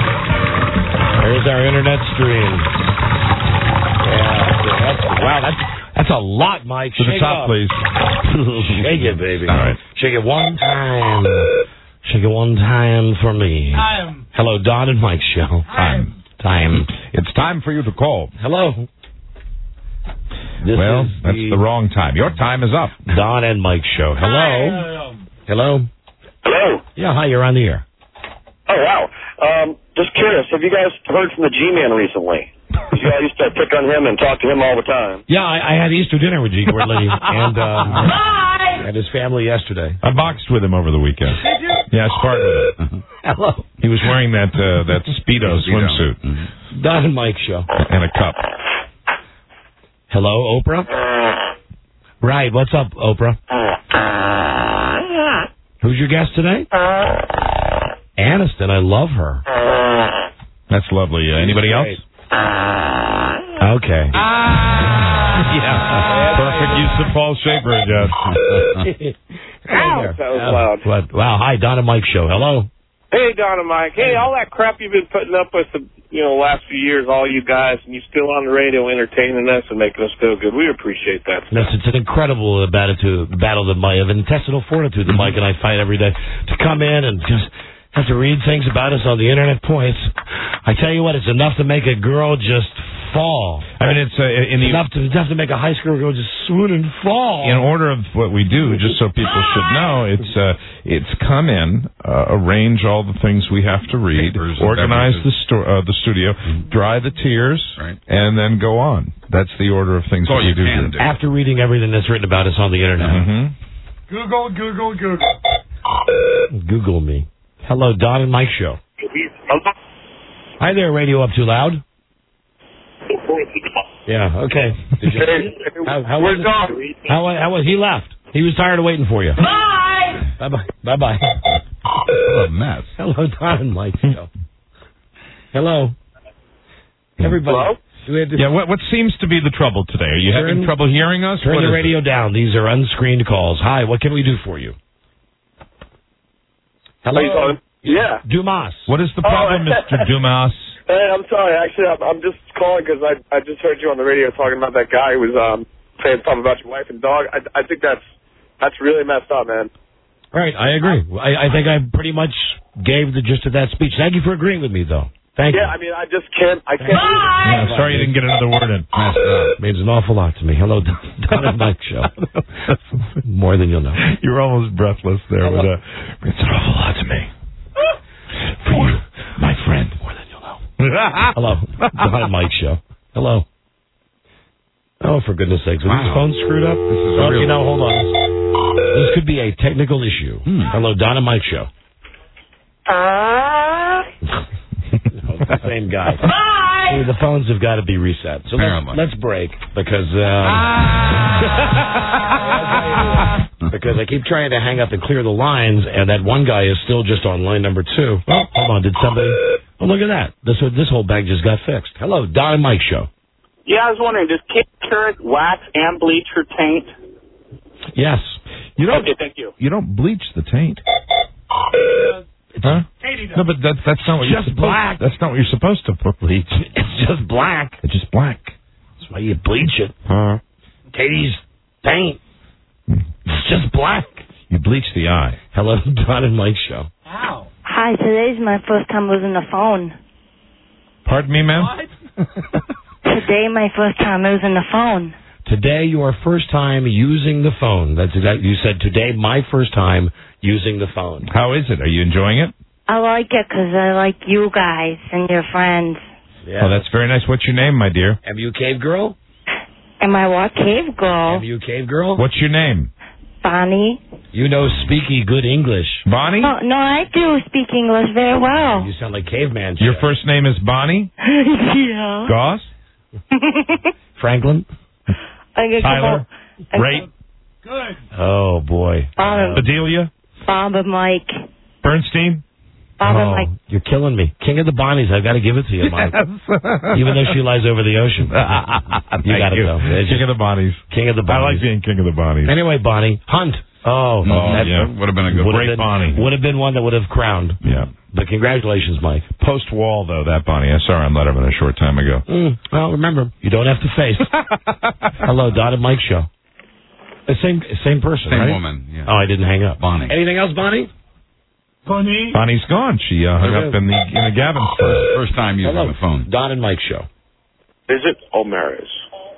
There's our internet stream. Yeah. That's, wow, that's that's a lot, Mike. To the Shake top, up. please. Shake it, baby. All right. Shake it one time. Shake it one time for me. Time. Hello, Don and Mike show. Time. Time. It's time for you to call. Hello. This well, is that's the wrong time. Your time is up. Don and Mike show. Hello. Hello. Hello. Yeah, hi. You're on the air. Oh, wow. Um, just curious, have you guys heard from the G-Man recently? 'Cause you all used to pick on him and talk to him all the time. Yeah, I, I had Easter dinner with G. Gordley and um, and his family yesterday. I boxed with him over the weekend. Did you? Yeah, I sparred with him. Hello. He was wearing that uh, that Speedo swimsuit Mm-hmm. Don and Mike show. and a cup. Hello, Oprah? Right, what's up, Oprah? Who's your guest today? Aniston, I love her. That's lovely. Uh, anybody else? Okay. Yeah. Perfect use of Paul Shaper, Jeff. Ow, that was loud. What? Wow, hi, Don and Mike show. Hello. Hey, Don and Mike. Hey, all that crap you've been putting up with the you know last few years, all you guys, and you still on the radio entertaining us and making us feel good. We appreciate that. Yes, it's an incredible uh, battle, to, battle that my, of intestinal fortitude that Mike and I fight every day. To come in and just have to read things about us on the internet points. I tell you what, it's enough to make a girl just fall. I mean, it's uh, in the enough to enough to make a high school girl just swoon and fall. in order of what we do, just so people should know, it's uh, it's come in, uh, arrange all the things we have to read, Papers and organize the beverages. sto- uh, the studio, dry the tears, Right. and then go on. That's the order of things That's all that we you do can here. do. After reading everything that's written about us on the internet. Mm-hmm. Google, Google, Google. Google me. Hello, Don and Mike show. Hi there, radio up too loud. Yeah, okay. Did you, how, how was Where's it? Don? How, how was he left? He was tired of waiting for you. Bye. Bye bye. Bye bye. What a mess. Hello, Don and Mike show. Hello. Everybody. Hello? Do we have to Yeah, what what seems to be the trouble today? Are you Turn- having trouble hearing us? turn What the is radio down? These are unscreened calls. Hi, what can we do for you? Hello. Are you calling? Yeah. Dumas. What is the problem, Oh. Mister Dumas? Hey, I'm sorry. Actually, I'm, I'm just calling because I I just heard you on the radio talking about that guy who was um saying something about your wife and dog. I I think that's that's really messed up, man. Right, I agree. I, I think I pretty much gave the gist of that speech. Thank you for agreeing with me, though. Thank yeah, you. I mean, I just can't. I can't. Yeah, I'm sorry you didn't get another word in. It means an awful lot to me. Hello, Don and Mike Show. More than you'll know. You're almost breathless there. But, uh, it's an awful lot to me. For you, my friend. More than you'll know. Hello, Don and Mike Show. Hello. Oh, for goodness sakes. Are Wow. these phones screwed up? This is well, real. you know, hold on. This could be a technical issue. Hmm. Hello, Don and Mike Show. No, it's the same guy. See, the phones have got to be reset. So let's, let's break because um, because I keep trying to hang up and clear the lines, and that one guy is still just on line number two. Oh, hold on. Did somebody? Oh, look at that. This this whole bag just got fixed. Hello, Don and Mike Show. Yeah, I was wondering, does Kid Carrot wax and bleach her taint? Yes. You don't. Okay, thank you. You don't bleach the taint. Huh? No, but that, that's not what It's you're just supposed. black. That's not what you're supposed to put bleach. It's just black. It's just black. That's why you bleach it. Huh? Katie's paint. It's just black. You bleach the eye. Hello, Don and Mike Show. Ow. Hi, today's my first time using the phone. Pardon me, ma'am? Today, my first time using the phone. Today, your first time using the phone. That's exactly. You said today, my first time using the phone. How is it? Are you enjoying it? I like it because I like you guys and your friends. Yeah. Oh, that's very nice. What's your name, my dear? Am you Cave Girl? Am I what, Cave Girl? Am you Cave Girl? What's your name? Bonnie. You know speaky good English. Bonnie? No, no, I do speak English very well. You sound like Caveman. Your first name is Bonnie? Yeah. Goss? Franklin? I get Tyler? couple- Ray? Good. Oh, boy. Bob, Bedelia? Bob and Mike. Bernstein? Bob oh, and Mike. you're killing me. King of the Bonnies. I've got to give it to you, Mike. Even though she lies over the ocean. You got it, though. It's King of the Bonnies. King of the I Bonnies. like being King of the Bonnies. Anyway, Bonnie. Hunt. Oh, Oh, that yeah. Would have been a good would have Great been, Bonnie. Would have been one that would have crowned. Yeah. But congratulations, Mike. Post-wall, though, that Bonnie. I saw her on Letterman a short time ago. Mm, well, remember, you don't have to face. Hello, Don and Mike Show. The same same person, Same right? woman, yeah. Oh, I didn't hang up. Bonnie. Anything else, Bonnie? Bonnie. Bonnie's gone. She uh, hung up in the in the Gavin store. First time using Hello. the phone. Don and Mike Show. Is it Omaris?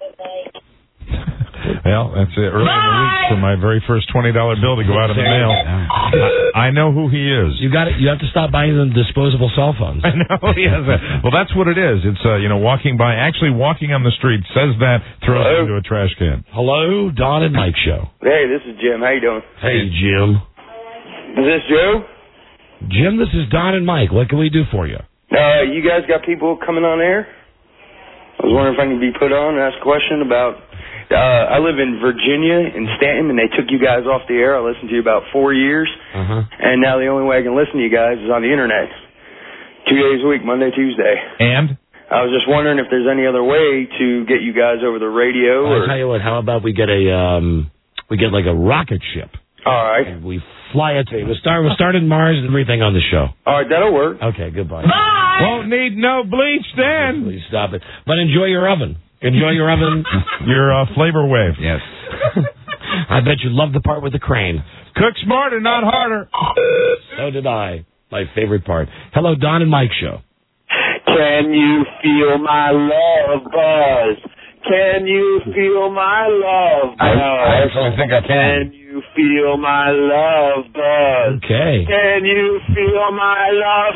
Well, that's it. Early in the week for my very first twenty dollar bill to go out in the mail. I, I know who he is. You got it. You have to stop buying them disposable cell phones. I know he has a, well, that's what it is. It's uh, you know walking by, actually walking on the street, says that, throws it into a trash can. Hello, Don and Mike Show. Hey, this is Jim. How you doing? Hey, Jim. Is this Joe? Jim, this is Don and Mike. What can we do for you? Uh, you guys got people coming on air? I was wondering if I can be put on and ask a question about. Uh, I live in Virginia, in Stanton, and they took you guys off the air. I listened to you about four years, Uh-huh. and now the only way I can listen to you guys is on the internet. Two days a week, Monday, Tuesday. And? I was just wondering if there's any other way to get you guys over the radio. I'll Or tell you what. How about we get a um, we get like a rocket ship. All right. And we fly it to. We'll start. We'll start in Mars and everything on the show. All right, that'll work. Okay. Goodbye. Won't need no bleach then. Please stop it. But enjoy your oven. Enjoy your oven. Your uh, flavor wave. Yes. I bet you love the part with the crane. Cook smarter, not harder. So did I. My favorite part. Hello, Don and Mike Show. Can you feel my love buzz? Can you feel my love buzz? I actually think I can. Can you feel my love buzz? Okay. Can you feel my love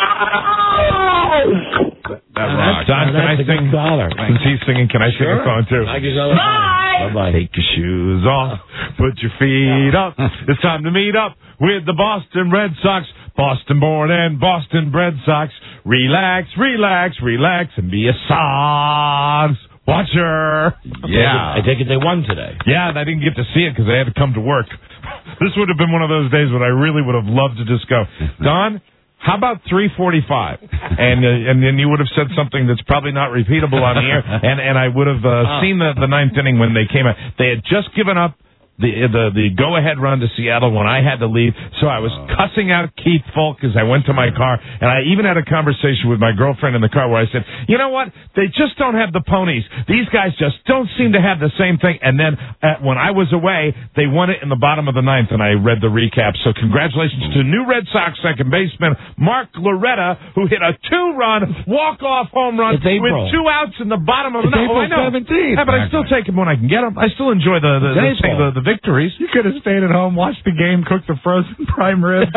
buzz? That rocks. Don, can I That's a sing? good caller. Since he's singing, can I sing Sure. a song too? Mike is always Bye. Bye. Take your shoes off, put your feet up. It's time to meet up with the Boston Red Sox. Boston born and Boston bred Sox. Relax, relax, relax, and be a Sox watcher. Yeah. I take it they won today. Yeah, and I didn't get to see it because I had to come to work. This would have been one of those days when I really would have loved to just go, Don, how about three forty-five? And uh, and then you would have said something that's probably not repeatable on the air, and, and I would have uh, seen the, the ninth inning when they came out. They had just given up the the the go ahead run to Seattle when I had to leave. So I was cussing out Keith Folk as I went to my car, and I even had a conversation with my girlfriend in the car where I said, "You know what? They just don't have the ponies. These guys just don't seem to have the same thing." And then uh, when I was away, they won it in the bottom of the ninth, and I read the recap. So congratulations to new Red Sox second baseman Mark Loretta, who hit a two-run walk-off home run with two outs in the bottom of the ninth. Oh, I know. seventeenth. Yeah, but I still take them when I can get them. I still enjoy the the, the, the, the victories. You could have stayed at home, watched the game, cooked the frozen prime rib.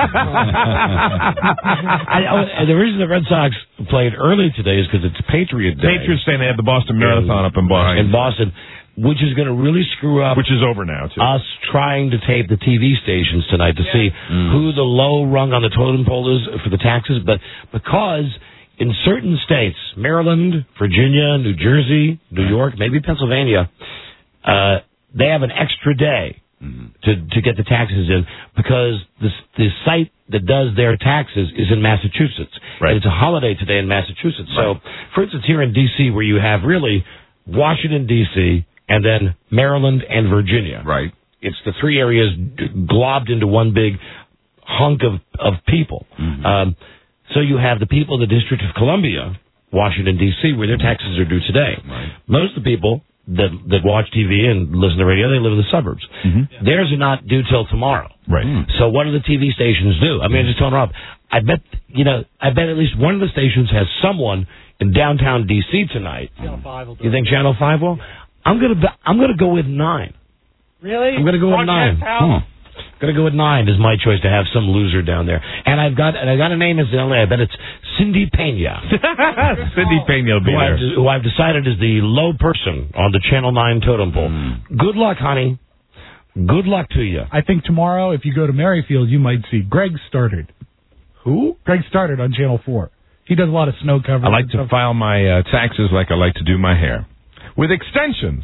I, oh, the reason the Red Sox played early today is because it's Patriot Day. Patriots Day, they had the Boston Marathon up in Boston. In Boston, which is going to really screw up. Which is over now, too. Us trying to tape the T V stations tonight to see mm. who the low rung on the totem pole is for the taxes, but because in certain states, Maryland, Virginia, New Jersey, New York, maybe Pennsylvania, uh, they have an extra day mm-hmm. to to get the taxes in because the the site that does their taxes is in Massachusetts. Right. And it's a holiday today in Massachusetts. Right. So, for instance, here in D C, where you have really Washington, D C, and then Maryland and Virginia. Right. It's the three areas globbed into one big hunk of, of people. Mm-hmm. Um, so you have the people of the District of Columbia, Washington, D C, where their taxes are due today. Right. Most of the people that that watch T V and listen to radio, they live in the suburbs. Mm-hmm. Theirs are not due till tomorrow. Right. So what do the T V stations do? I mean, I just told Rob, I bet, you know, I bet at least one of the stations has someone in downtown D C tonight. Channel five will do You think Channel five will? I'm gonna be, I'm gonna go with nine. Really? I'm gonna go with nine. Hmm. Gonna go with nine is my choice to have some loser down there. And I've got and I got a name incidentally. I bet it's Cindy Pena. Cindy Pena will be who there. I've, who I've decided is the low person on the Channel nine totem pole. Mm. Good luck, honey. Good luck to you. I think tomorrow, if you go to Merrifield, you might see Greg Started. Who? Greg Started on Channel four. He does a lot of snow coverage. I like to file my uh, taxes like I like to do my hair. With extensions.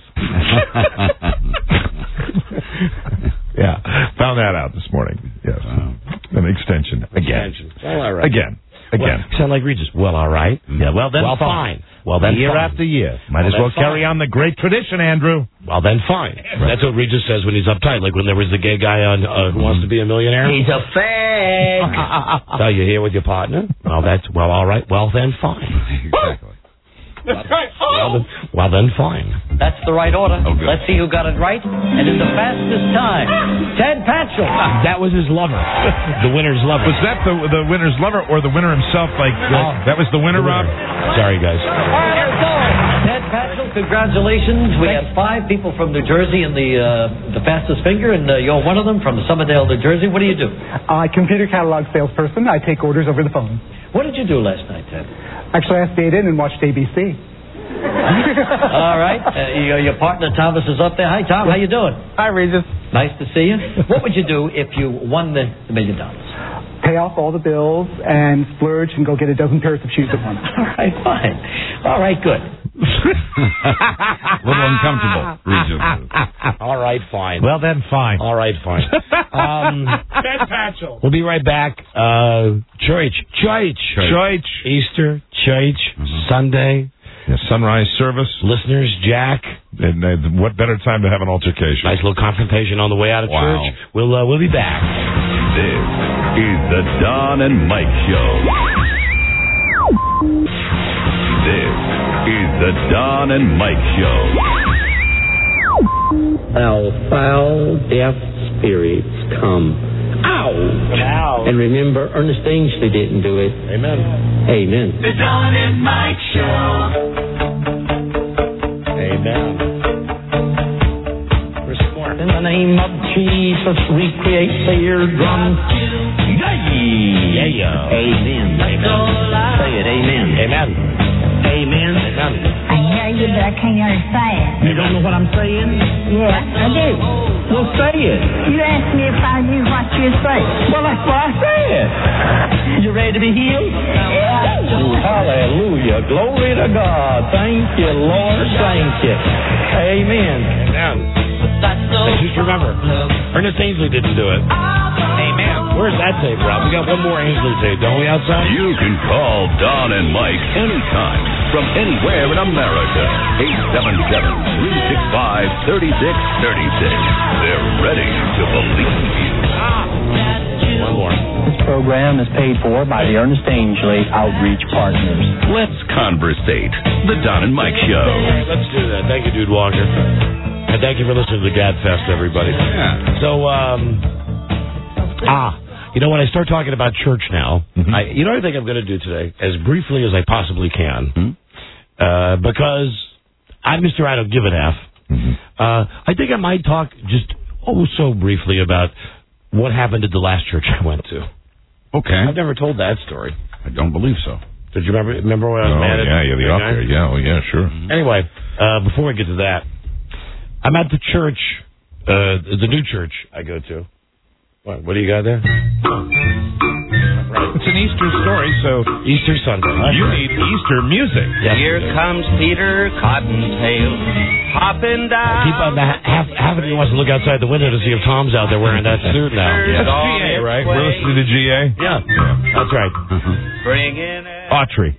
Yeah, found that out this morning. Yes, wow. An extension again. Extension. Well, all right. Again, again. Well, sound like Regis. Well, all right. Yeah. Well, then well, fine. fine. Well, then year fine. after year. Might well, as well carry fine. on the great tradition, Andrew. Well, then fine. Right. That's what Regis says when he's uptight. Like when there was the gay guy on uh, Who Wants to Be a Millionaire. He's a fake. So you're here with your partner. Well, that's well, all right. Well, then fine. Exactly. Well, well, then, well, then fine. That's the right order. Oh, good. Let's see who got it right. And in the fastest time, Ted Patchell. That was his lover. The winner's lover. Was that the the winner's lover or the winner himself? Like Oh. that was the winner, The Rob? winner. Sorry, guys. Ted Patchell, congratulations. We had five people from New Jersey in the uh, the fastest finger, and uh, you're one of them from Somerdale, New Jersey. What do you do? Uh, computer catalog salesperson. I take orders over the phone. What did you do last night, Ted? Actually, I stayed in and watched A B C. All right. Uh, your, your partner Thomas is up there. Hi, Tom. How you doing? Hi, Regis. Nice to see you. What would you do if you won the, the million dollars? Pay off all the bills and splurge and go get a dozen pairs of shoes at once. All right, fine. All right, good. A little uncomfortable, Regis. All right, fine. Well, then fine. All right, fine. Um, Ted Patchell. we'll be right back. Uh, church, church, Church. Easter, church, Mm-hmm. Sunday. Yeah, sunrise service. Listeners, Jack. And uh, what better time to have an altercation? Nice little confrontation on the way out of Wow. church. We'll uh, we'll be back. This is the Don and Mike Show. This is the Don and Mike Show. Thou foul, deaf spirits, come out. Ow. And remember, Ernest Ainsley didn't do it. Amen. Amen. The Don and Mike Show. Amen. Where's some more? In the name of Jesus, recreate the eardrum. Yeah, yeah. Amen. Amen. Say it, amen. Amen. Amen. Amen. I hear you, but I can't understand. You don't know what I'm saying? Yes, I do. Well, say it. You asked me if I knew what you say. Well, that's why I said. You ready to be healed? Yeah. Hallelujah. Glory to God. Thank you, Lord. Thank you. Amen. Amen. Hey, just remember, Ernest Ainsley didn't do it. Amen. Where's that tape, Rob? We got one more Ainsley tape, don't we, outside? You can call Don and Mike anytime from anywhere in America. eight seven seven, three six five, three six three six. They're ready to believe you. One more. This program is paid for by the Ernest Angley Outreach Partners. Let's conversate. The Don and Mike Show. Let's do that. Thank you, Dude Walker. And thank you for listening to the Gadfest, everybody. Yeah. So, um, ah, you know, when I start talking about church now, mm-hmm. I, you know what I think I'm going to do today, as briefly as I possibly can, mm-hmm. uh, because I'm Mister I don't give an F. Mm-hmm. Uh, I think I might talk just oh so briefly about what happened at the last church I went to. Okay. I've never told that story. I don't believe so. Did you remember? Remember when I was oh, mad at yeah, yeah, the guy? opera. Yeah, oh, yeah, sure. Mm-hmm. Anyway, uh, before we get to that, I'm at the church, uh, the new church I go to. What, what do you got there? Right. It's an Easter story, so Easter Sunday. You need Easter music. Yes. Here comes Peter Cottontail, hopping down. Keep on the, half, half of you wants to look outside the window to see if Tom's out there wearing that suit now. That's G A, right? We're listening to G A? Yeah, yeah. That's right. Bringing it. Autry.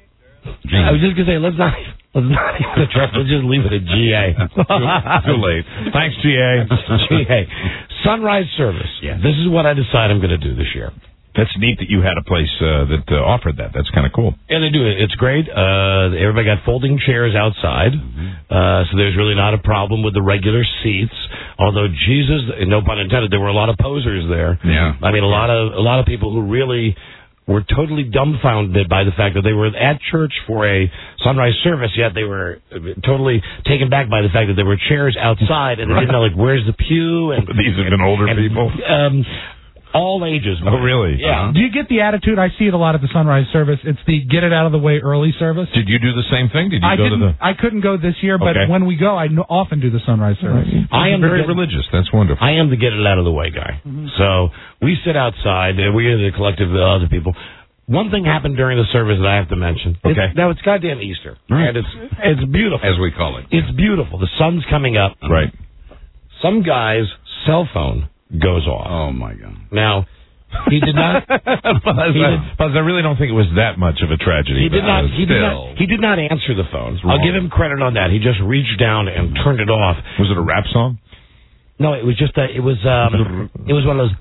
I was just going to say, let's not, let's not even trust, let's just leave it at G A. too, too late. Thanks, G A. G A. Sunrise service. Yeah. This is what I decide I'm going to do this year. That's neat that you had a place uh, that uh, offered that. That's kind of cool. Yeah, they do it. It's great. Uh, everybody got folding chairs outside, mm-hmm. uh, so there's really not a problem with the regular seats. Although Jesus, no pun intended, there were a lot of posers there. Yeah. I mean, a lot of a lot of people who really were totally dumbfounded by the fact that they were at church for a sunrise service, yet they were totally taken back by the fact that there were chairs outside, and they right. didn't know, like, where's the pew? And these have been older and, people. Um, all ages. Oh, really? Yeah. Do you get the attitude? I see it a lot at the sunrise service. It's the get it out of the way early service. Did you do the same thing? Did you I go didn't, to the... I couldn't go this year, but okay. when we go, I no, often do the sunrise service. I am very the, religious. That's wonderful. I am the get it out of the way guy. Mm-hmm. So we sit outside. And we are the collective of other people. One thing happened during the service that I have to mention. Okay. It's, now, it's goddamn Easter. Right. And it's it's beautiful. As we call it. It's beautiful. The sun's coming up. Right. Some guy's cell phone goes off. Oh, my God. Now, he did not... Buzz, he did, Buzz, I really don't think it was that much of a tragedy. He did not. He did still. not. He did not answer the phone. I'll give him credit on that. He just reached down and turned it off. Was it a rap song? No, it was just a. It was. Um, it was one of those.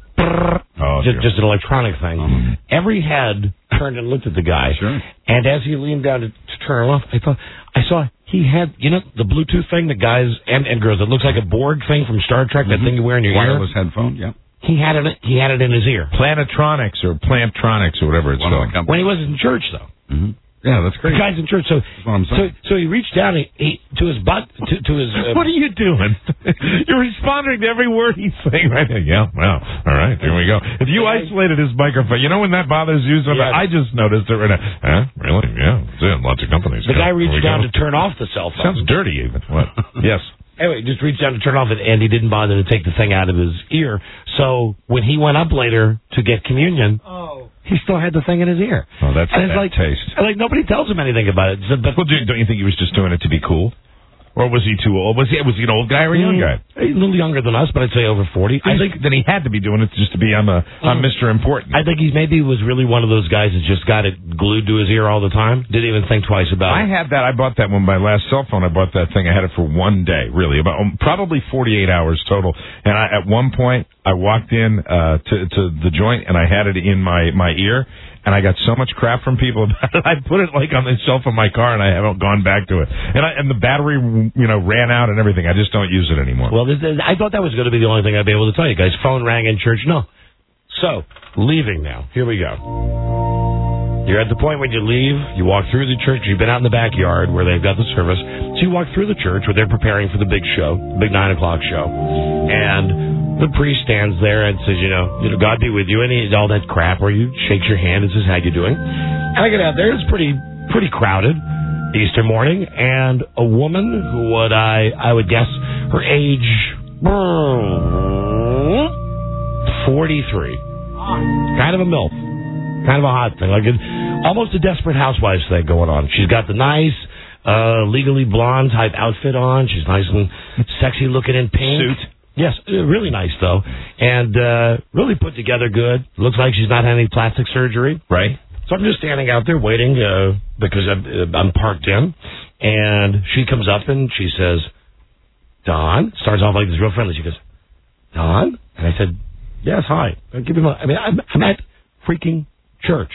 Oh, just, just an electronic thing. Um, Every head turned and looked at the guy. Sure. And as he leaned down to, to turn it off, I thought I saw he had, you know, the Bluetooth thing that guys and, and girls. It looks like a Borg thing from Star Trek. Mm-hmm. That thing you wear in your wireless ear. Wireless headphone. Yeah. He had it. He had it in his ear. Planatronics or Plantronics or whatever it's called. When he was in church, though. Mm-hmm. Yeah, that's great. The guy's in church, so so so he reached down he, he, to his butt to, to his. Uh, what are you doing? You're responding to every word he's saying right now. Yeah, well, all right, here we go. If you isolated his microphone, you know when that bothers you? So yes. I just noticed it right now. Huh? Really? Yeah, it's in lots of companies. The yeah. guy reached down to turn off the cell phone. Sounds dirty, even. What? Yes. Anyway, just reached down to turn off it, and he didn't bother to take the thing out of his ear. So when he went up later to get communion, oh. he still had the thing in his ear. Oh, that's and a bad like, taste. Like nobody tells him anything about it. So, but well, don't you think he was just doing it to be cool? Or was he too old? Was he was he an old guy or a young guy? A little younger than us, but I'd say over forty. I think then he had to be doing it just to be I'm a I'm Mister Important. I think he maybe was really one of those guys that just got it glued to his ear all the time. Didn't even think twice about I it. I had that. I bought that when my last cell phone. I bought that thing. I had it for one day, really, about um, probably forty-eight hours total. And I, at one point, I walked in uh, to to the joint and I had it in my my ear. And I got so much crap from people about it. I put it like on the shelf of my car, and I haven't gone back to it. And I, and the battery, you know, ran out and everything. I just don't use it anymore. Well, this, this, I thought that was going to be the only thing I'd be able to tell you guys. Phone rang in church. No. So, leaving now. Here we go. You're at the point when you leave. You walk through the church. You've been out in the backyard where they've got the service. So you walk through the church where they're preparing for the big show, big nine o'clock show, and the priest stands there and says, you know, you know, God be with you, and he, all that crap, or you shakes your hand and says, how you doing? And I get out there, it's pretty pretty crowded Easter morning, and a woman who would, I, I would guess, her age, forty-three. Kind of a MILF. Kind of a hot thing. Like a, almost a Desperate Housewives thing going on. She's got the nice, uh, Legally Blonde type outfit on. She's nice and sexy looking in pink. Suit. Yes, uh, really nice, though. And uh, really put together good. Looks like she's not had any plastic surgery. Right. So I'm just standing out there waiting uh, because I'm, uh, I'm parked in. And she comes up and she says, Don, starts off like this real friendly. She goes, Don? And I said, yes, hi. Give me my, I mean, I'm, I'm at freaking church.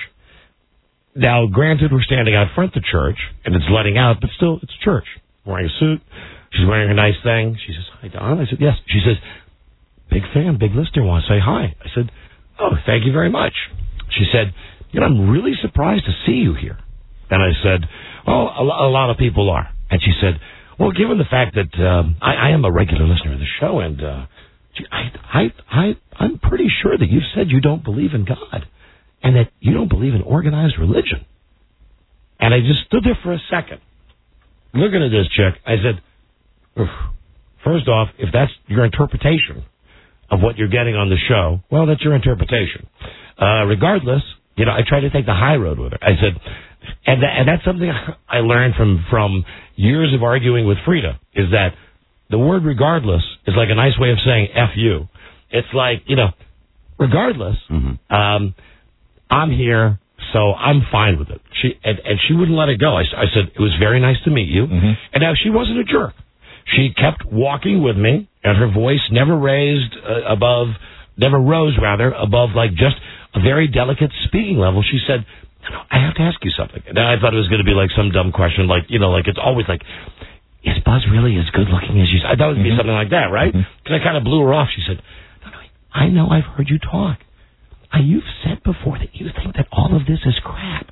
Now, granted, we're standing out front of the church, and it's letting out, but still, it's church. Wearing a suit. She's wearing a nice thing. She says, hi, Don. I said, yes. She says, big fan, big listener, want to say hi. I said, oh, thank you very much. She said, you know, I'm really surprised to see you here. And I said, oh, a, a lot of people are. And she said, well, given the fact that um, I, I am a regular listener of the show, and uh, I, I, I, I'm pretty sure that you've said you don't believe in God and that you don't believe in organized religion. And I just stood there for a second, looking at this chick. I said, oof. First off, if that's your interpretation of what you're getting on the show, well, that's your interpretation. Uh, regardless, you know, I tried to take the high road with her. I said, and, that, and that's something I learned from, from years of arguing with Frida, is that the word regardless is like a nice way of saying F you. It's like, you know, regardless, mm-hmm. um, I'm here, so I'm fine with it. She and, and she wouldn't let it go. I, I said, it was very nice to meet you. Mm-hmm. And now she wasn't a jerk. She kept walking with me, and her voice never raised uh, above, never rose, rather, above like just a very delicate speaking level. She said, no, I have to ask you something. And I thought it was going to be like some dumb question, like, you know, like it's always like, is Buzz really as good looking as you said? I thought it would be mm-hmm. something like that, right? Because mm-hmm. I kind of blew her off. She said, no, no, I know I've heard you talk. Uh, you've said before that you think that all of this is crap.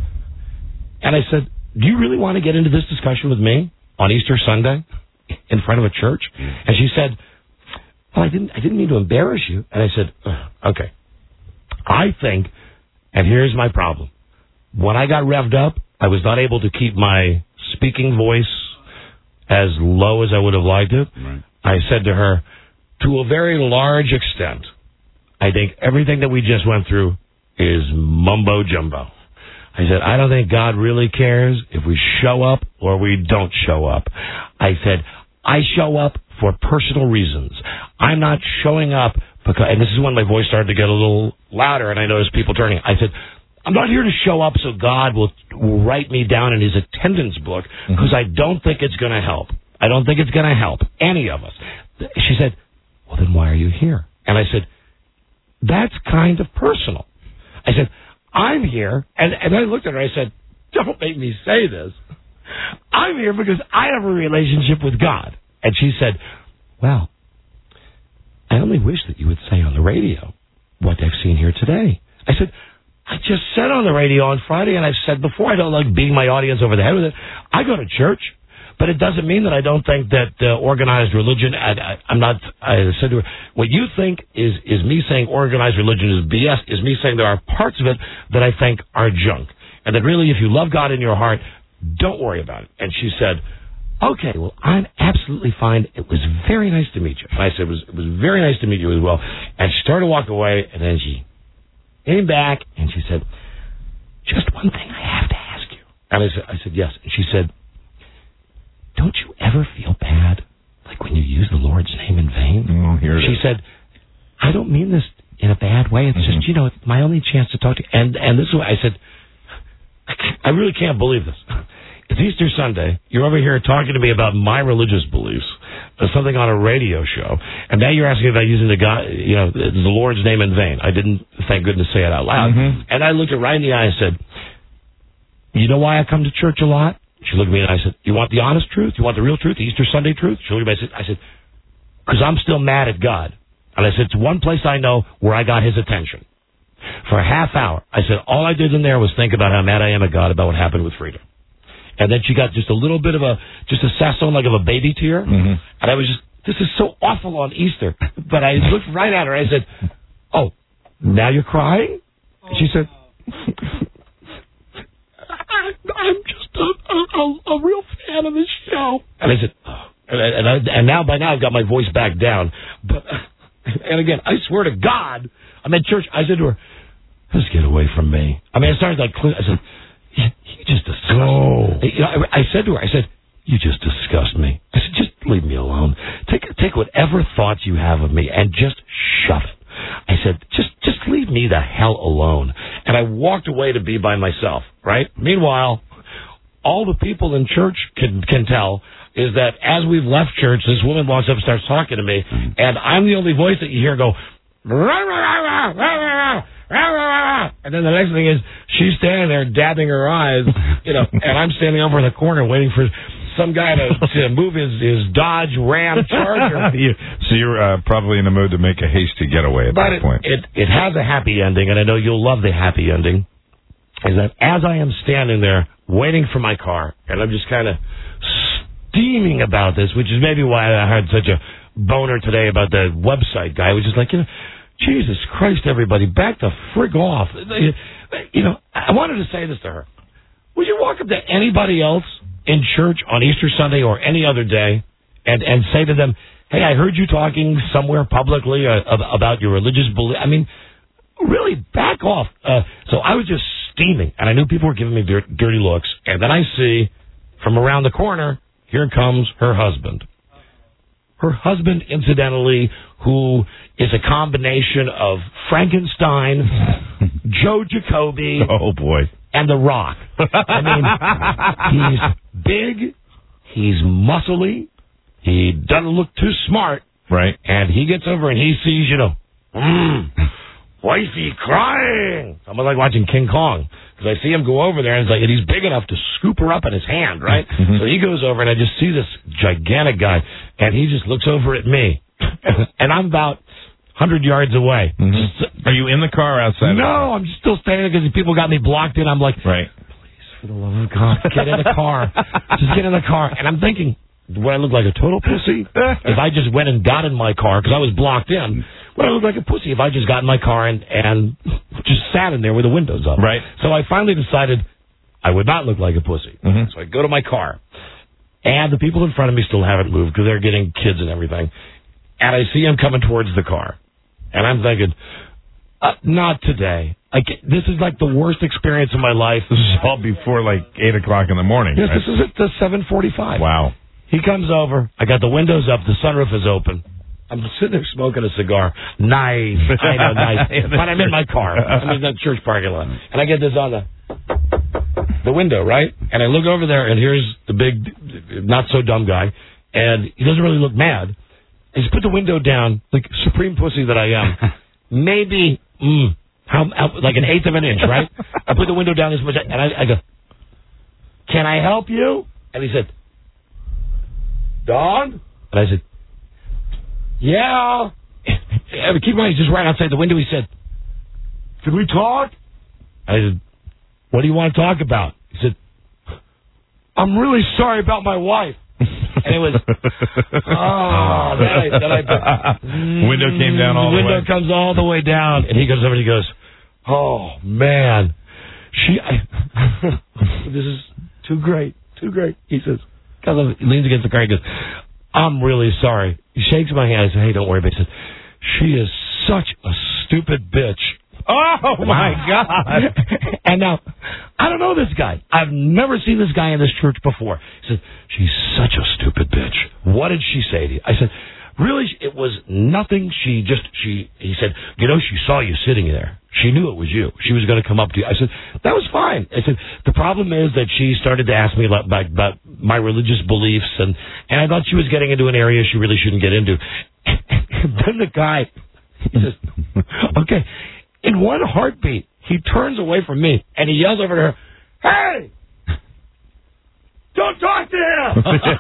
And I said, do you really want to get into this discussion with me on Easter Sunday in front of a church? Mm-hmm. And she said, well, I didn't, I didn't mean to embarrass you. And I said, okay, I think, and here's my problem. When I got revved up, I was not able to keep my speaking voice as low as I would have liked it. Right. I said to her, to a very large extent, I think everything that we just went through is mumbo jumbo. I said, I don't think God really cares if we show up or we don't show up. I said, I show up for personal reasons. I'm not showing up because, and this is when my voice started to get a little louder and I noticed people turning. I said, I'm not here to show up so God will, will write me down in his attendance book because mm-hmm. I don't think it's going to help. I don't think it's going to help any of us. She said, well, then why are you here? And I said, that's kind of personal. I said, I'm here, and, and I looked at her, I said, don't make me say this. I'm here because I have a relationship with God. And she said, well, I only wish that you would say on the radio what they've seen here today. I said, I just said on the radio on Friday, and I've said before, I don't like beating my audience over the head with it. I go to church, but it doesn't mean that I don't think that uh, organized religion, I, I, I'm not, I said to her, what you think is, is me saying organized religion is B S, is me saying there are parts of it that I think are junk. And that really, if you love God in your heart, don't worry about it. And she said, okay, well, I'm absolutely fine. It was very nice to meet you. And I said, it was, it was very nice to meet you as well. And she started to walk away, and then she came back, and she said, just one thing I have to ask you. And I said, I said, yes. And she said, don't you ever feel bad, like when you use the Lord's name in vain? Oh, here it she is. said, I don't mean this in a bad way. It's mm-hmm. just, you know, it's my only chance to talk to you. And, and this is what I said, I, I really can't believe this. It's Easter Sunday. You're over here talking to me about my religious beliefs, or something on a radio show, and now you're asking about using the God, you know, the Lord's name in vain. I didn't, thank goodness, say it out loud. Mm-hmm. And I looked her right in the eye and said, you know why I come to church a lot? She looked at me and I said, you want the honest truth? You want the real truth? The Easter Sunday truth? She looked at me and I said, because I'm still mad at God. And I said, it's one place I know where I got his attention. For a half hour, I said, all I did in there was think about how mad I am at God about what happened with Frida. And then she got just a little bit of a, just a sasson like of a baby tear. Mm-hmm. And I was just, this is so awful on Easter. But I looked right at her. I said, oh, now you're crying? She said, I, I'm just a, a, a real fan of this show. And I said, oh. and, I, and, I, and now, by now, I've got my voice back down. But, and again, I swear to God, I'm at church. I said to her, just get away from me. I mean, I started like, I said, you just disgust me. You know, I, I said to her, I said, you just disgust me. I said, just leave me alone. Take take whatever thoughts you have of me and just shove it. I said, just just leave me the hell alone. And I walked away to be by myself, right? Meanwhile, all the people in church can can tell is that as we've left church, this woman walks up and starts talking to me, and I'm the only voice that you hear go, rah, rah, rah, rah, rah, rah. And then the next thing is she's standing there dabbing her eyes, you know, and I'm standing over in the corner waiting for some guy to, to move his, his Dodge Ram Charger. you, so you're uh, probably in the mood to make a hasty getaway at but that it, point. It, it has a happy ending, and I know you'll love the happy ending, is that as I am standing there waiting for my car, and I'm just kind of steaming about this, which is maybe why I had such a boner today about the website guy, which is like, you know, Jesus Christ, everybody, back the frig off. You know, I wanted to say this to her. Would you walk up to anybody else in church on Easter Sunday or any other day and, and say to them, hey, I heard you talking somewhere publicly uh, about your religious belief? I mean, really, back off. Uh, so I was just steaming, and I knew people were giving me dir- dirty looks, and then I see from around the corner, here comes her husband. Her husband, incidentally, who is a combination of Frankenstein, Joe Jacoby, oh boy, and The Rock. I mean, he's big, he's muscly, he doesn't look too smart, right? And he gets over and he sees, you know, mm, wifey crying. I'm like watching King Kong. Because I see him go over there, and, it's like, and he's big enough to scoop her up in his hand, right? Mm-hmm. So he goes over, and I just see this gigantic guy, and he just looks over at me. And I'm about one hundred yards away. Mm-hmm. Are you in the car or outside? No, I'm still standing because people got me blocked in. I'm like, right. Please, for the love of God, get in the car. Just get in the car. And I'm thinking, would I look like a total pussy if I just went and got in my car because I was blocked in? Would I look like a pussy if I just got in my car and, and just sat in there with the windows up? Right. So I finally decided I would not look like a pussy. Mm-hmm. So I go to my car, and the people in front of me still haven't moved because they're getting kids and everything. And I see him coming towards the car, and I'm thinking, uh, not today. I get, this is like the worst experience of my life. This is all before like eight o'clock in the morning. Yes, right? This is at the seven forty-five. Wow. He comes over. I got the windows up. The sunroof is open. I'm sitting there smoking a cigar. Nice. I know, nice. But I'm in my car. I'm in the church parking lot. And I get this on the the window, right? And I look over there, and here's the big, not-so-dumb guy. And he doesn't really look mad. I just put the window down, like supreme pussy that I am. Maybe, mm, how, how, like an eighth of an inch, right? I put the window down this much, and I, I go, can I help you? And he said, Don? And I said, yeah. Keep in mind, he's just right outside the window. He said, can we talk? I said, what do you want to talk about? He said, I'm really sorry about my wife. And it was, oh, then I, then I mm, window came down all the, the way. window comes all the way down. And he goes over and he goes, oh, man. She, I, this is too great, too great. He says, he leans against the car and goes, I'm really sorry. He shakes my hand. I said, hey, don't worry about it. He says, she is such a stupid bitch. Oh, my God. And now, I don't know this guy. I've never seen this guy in this church before. He said, she's such a stupid bitch. What did she say to you? I said, really, it was nothing. She just, she, he said, you know, she saw you sitting there. She knew it was you. She was going to come up to you. I said, that was fine. I said, the problem is that she started to ask me about, about, about my religious beliefs, and, and I thought she was getting into an area she really shouldn't get into. And then the guy, he says, okay, in one heartbeat, he turns away from me, and he yells over to her, hey! Don't talk to him!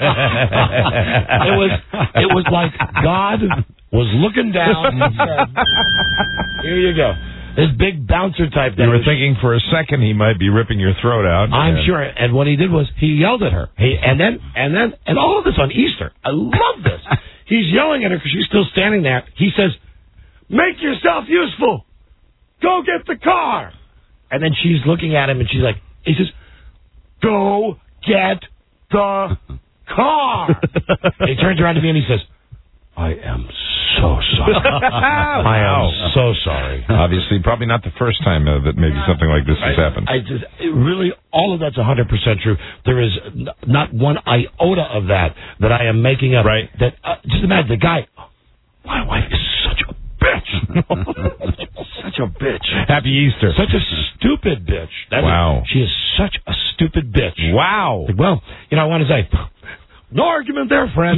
it was it was like God was looking down and said, here you go. This big bouncer type. You were thinking for a second he might be ripping your throat out. I'm and... sure. And what he did was he yelled at her. He, and then, and then, and all of this on Easter. I love this. He's yelling at her because she's still standing there. He says, make yourself useful. Go get the car. And then she's looking at him and she's like, he says, go get the car. And he turns around to me and he says, I am so sorry. I am so sorry. Obviously, probably not the first time uh, that maybe something like this has I, happened. I just it really, all of that's one hundred percent true. There is n- not one iota of that that I am making up. Right. That uh, just imagine the guy. My wife is such a bitch. Such a bitch. Happy Easter. Such a stupid bitch. That's Wow. A, she is such a stupid bitch. Wow. Like, well, you know, I want to say, no argument there, friend.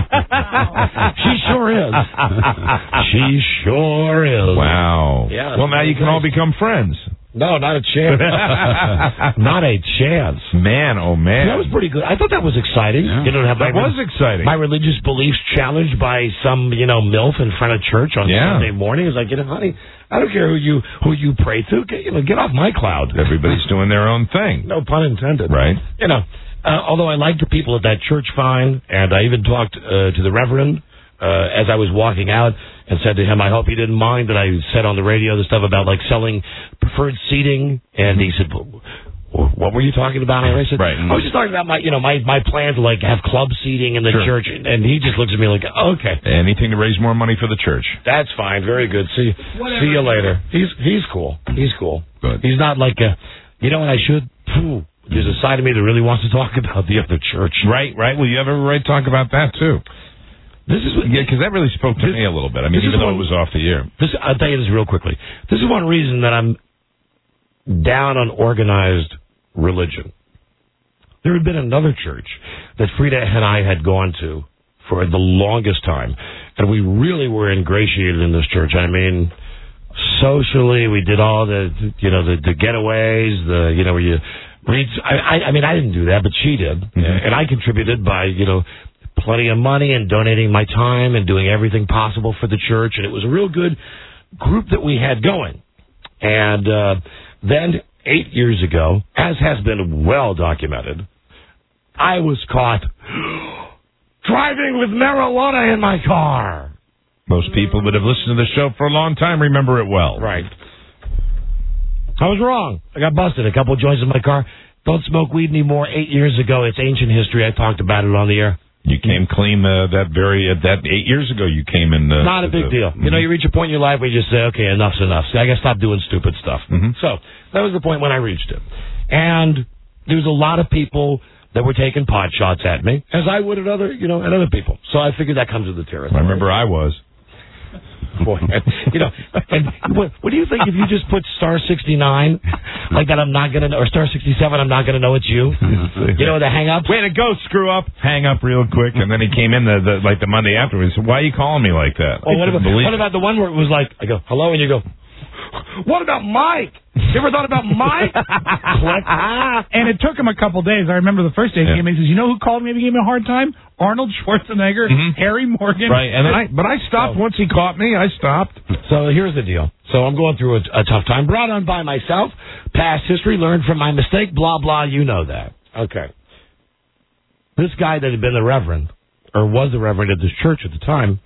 She sure is. She sure is. Wow. Yeah, well, now you can all become friends. No, not a chance. Not a chance. Man, oh man. That was pretty good. I thought that was exciting. Yeah. You know, have that my, was exciting. My religious beliefs challenged by some, you know, MILF in front of church on Yeah. Sunday morning. It's like, you know, honey, I don't care who you who you pray to. Get, you know, get off my cloud. Everybody's doing their own thing. No pun intended. Right. You know, uh, although I liked the people at that church fine, and I even talked uh, to the Reverend uh, as I was walking out and said to him, I hope he didn't mind that I said on the radio the stuff about, like, selling preferred seating. And he said, what were you talking about? And I said, right. I was just talking about my, you know, my, my plan to, like, have club seating in the Sure. church. And he just looks at me like, okay. Anything to raise more money for the church. That's fine. Very good. See, Whatever. see you later. He's he's cool. He's cool. Good. He's not like a, you know what I should? Phew, there's a side of me that really wants to talk about the other church. Right, right. Well, you have every right to talk about that, too. This is what, Yeah, because that really spoke to This- me a little bit. I mean, this is even though one- it was off the air. This, I'll tell you this real quickly. This is one reason that I'm down on organized religion. There had been another church that Frida and I had gone to for the longest time, and we really were ingratiated in this church. I mean, socially, we did all the, you know, the, the getaways, the, you know, where you read. I, I, I mean, I didn't do that, but she did, Mm-hmm. and I contributed by, you know, plenty of money and donating my time and doing everything possible for the church, and it was a real good group that we had going. And uh, then eight years ago, as has been well documented, I was caught driving with marijuana in my car. Most people that have listened to the show for a long time remember it well. Right. I was wrong. I got busted. A couple of joints in my car. Don't smoke weed anymore. Eight years ago. It's ancient history. I talked about it on the air. You came clean uh, that very, uh, that eight years ago you came in. Uh, Not a big the, deal. Mm-hmm. You know, you reach a point in your life where you just say, okay, enough's enough. See, I got to stop doing stupid stuff. Mm-hmm. So that was the point when I reached it. And there was a lot of people that were taking pot shots at me, as I would at other, you know, at other people. So I figured that comes with the territory. I remember I was. Boy, and, you know, and what, what do you think if you just put star sixty-nine like that? I'm not gonna, or star sixty-seven. I'm not gonna know it's you. You know the hang up. Way to go, screw up. Hang up real quick, and then he came in the, the like the Monday afterwards. Why are you calling me like that? Well, I what couldn't about, believe what it. about the one where it was like, I go hello, and you go, what about Mike? You ever thought about Mike? And it took him a couple days. I remember the first day he Yeah. came in. He says, you know who called me and gave me a hard time? Arnold Schwarzenegger, Mhm. Harry Morgan. Right, and then I, but I stopped So- once he caught me. I stopped. So here's the deal. So I'm going through a, a tough time, brought on by myself, past history, learned from my mistake, blah, blah, you know that. Okay. This guy that had been the reverend, or was the reverend at this church at the time,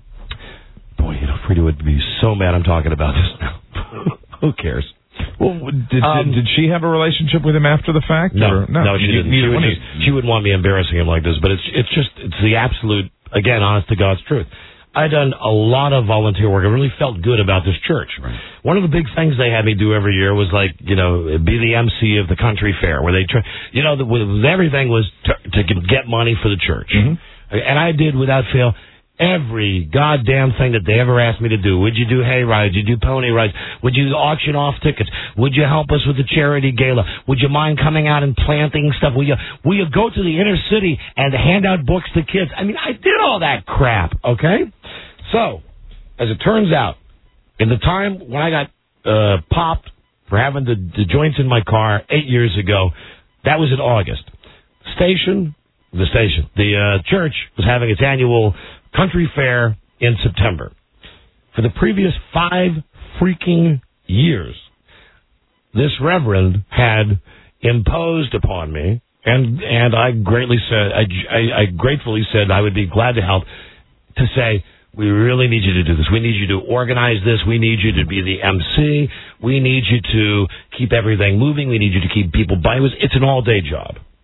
boy, you know, Frida would be so mad I'm talking about this now. Who cares? Well, did, Um, did did she have a relationship with him after the fact? No, or? no, she you- didn't. neither She would, one of just, she wouldn't want me embarrassing him like this, but it's it's just it's the absolute, again, honest to God's truth. I'd done a lot of volunteer work. I really felt good about this church. Right. One of the big things they had me do every year was, like, you know, be the M C of the country fair, where they try, you know, the, with everything was to, to get money for the church. Mm-hmm. And I did, without fail, every goddamn thing that they ever asked me to do. Would you do hay rides? Would you do pony rides? Would you auction off tickets? Would you help us with the charity gala? Would you mind coming out and planting stuff? Will you, will you go to the inner city and hand out books to kids? I mean, I did all that crap, okay? So, as it turns out, in the time when I got uh, popped for having the, the joints in my car eight years ago, that was in August. Station, the station, the uh, church was having its annual country fair in September. For the previous five freaking years, this reverend had imposed upon me, and and I greatly said, I, I, I gratefully said I would be glad to help, to say, we really need you to do this. We need you to organize this. We need you to be the M C. We need you to keep everything moving. We need you to keep people by. It was, it's an all-day job.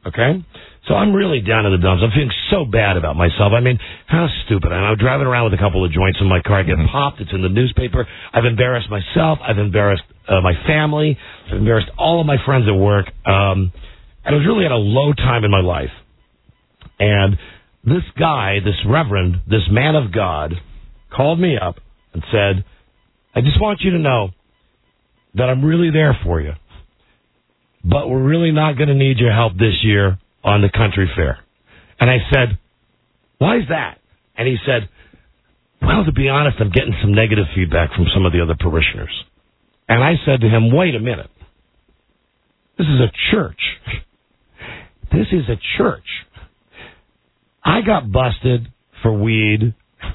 okay? So I'm really down in the dumps. I'm feeling so bad about myself. I mean, how stupid. I'm driving around with a couple of joints in my car. I get mm-hmm. popped. It's in the newspaper. I've embarrassed myself. I've embarrassed uh, my family. I've embarrassed all of my friends at work. Um, and I was really at a low time in my life. And this guy, this reverend, this man of God, called me up and said, I just want you to know that I'm really there for you. But we're really not going to need your help this year on the country fair. And I said, why is that? And he said, well, to be honest, I'm getting some negative feedback from some of the other parishioners. And I said to him, wait a minute. This is a church. This is a church. I got busted for weed,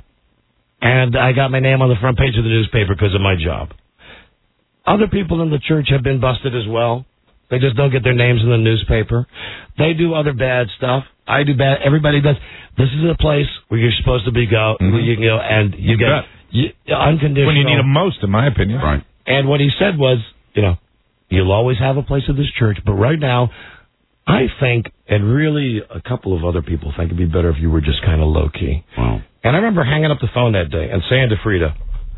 and I got my name on the front page of the newspaper because of my job. Other people in the church have been busted as well. They just don't get their names in the newspaper. They do other bad stuff. I do bad. Everybody does. This is a place where you're supposed to be go. Mm-hmm. Where you can go and you, you get you, unconditional. When you need them most, in my opinion. Right. And what he said was, you know, you'll always have a place at this church, but right now, I think, and really a couple of other people think it'd be better if you were just kind of low key. Wow. And I remember hanging up the phone that day and saying to Frida,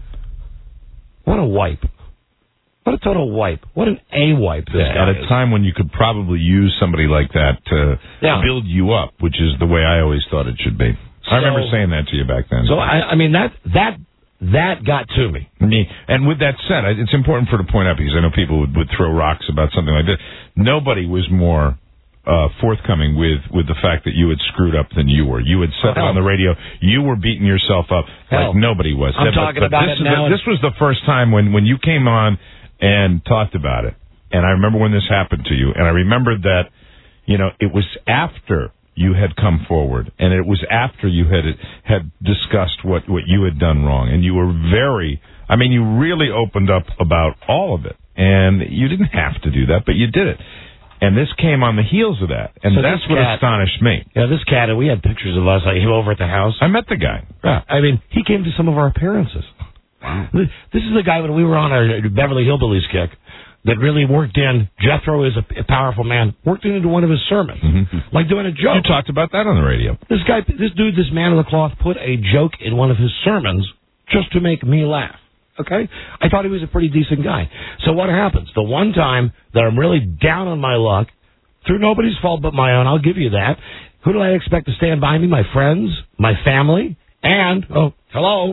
"What a wipe." What a total wipe. What an A-wipe this yeah, guy At a is. time when you could probably use somebody like that to yeah. build you up, which is the way I always thought it should be. So, I remember saying that to you back then. So, I, I mean, that that that got to me. And with that said, it's important for to point out, because I know people would, would throw rocks about something like this. Nobody was more uh, forthcoming with, with the fact that you had screwed up than you were. You had said oh, it on the radio. You were beating yourself up hell. like nobody was. I'm but, talking but about this it is now. The, this was the first time when, when you came on and talked about it. And I remember when this happened to you. And I remembered that, you know, it was after you had come forward. And it was after you had had discussed what, what you had done wrong. And you were very, I mean, you really opened up about all of it. And you didn't have to do that, but you did it. And this came on the heels of that. And so that's what cat, astonished me. Yeah, this cat, and we had pictures of us, like him over at the house. I met the guy. Yeah, I mean, he came to some of our appearances. Wow. This is the guy when we were on our Beverly Hillbillies kick that really worked in, Jethro is a, a powerful man, worked it into one of his sermons, mm-hmm. like doing a joke. You talked about that on the radio. This guy, this dude, this man of the cloth, put a joke in one of his sermons just to make me laugh. Okay? I thought he was a pretty decent guy. So what happens? The one time that I'm really down on my luck, through nobody's fault but my own, I'll give you that, who do I expect to stand by me? My friends, my family, and, oh, hello,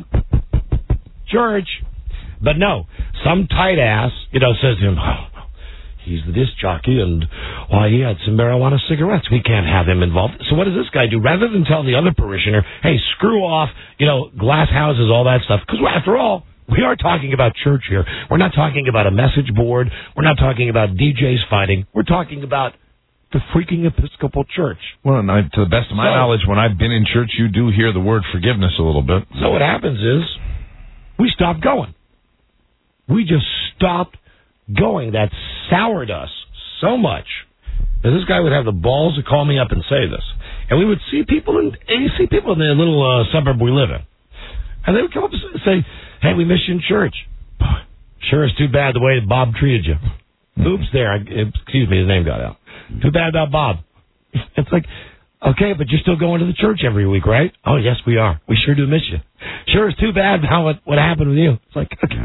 church. But no, some tight ass, you know, says to him, oh, he's the disc jockey, and why, he had some marijuana cigarettes. We can't have him involved. So what does this guy do? Rather than tell the other parishioner, hey, screw off, you know, glass houses, all that stuff, because after all, we are talking about church here. We're not talking about a message board. We're not talking about D Js fighting. We're talking about the freaking Episcopal Church. Well, and I, to the best of my so, knowledge, when I've been in church, you do hear the word forgiveness a little bit. So what happens is, we stopped going. We just stopped going. That soured us so much that this guy would have the balls to call me up and say this. And we would see people in, and you see people in the little uh, suburb we live in. And they would come up and say, hey, we miss you in church. Sure, it's too bad the way Bob treated you. Oops, there. I, excuse me, his name got out. Too bad about Bob. It's like, okay, but you're still going to the church every week, right? Oh, yes, we are. We sure do miss you. Sure, it's too bad how what, what happened with you. It's like, okay,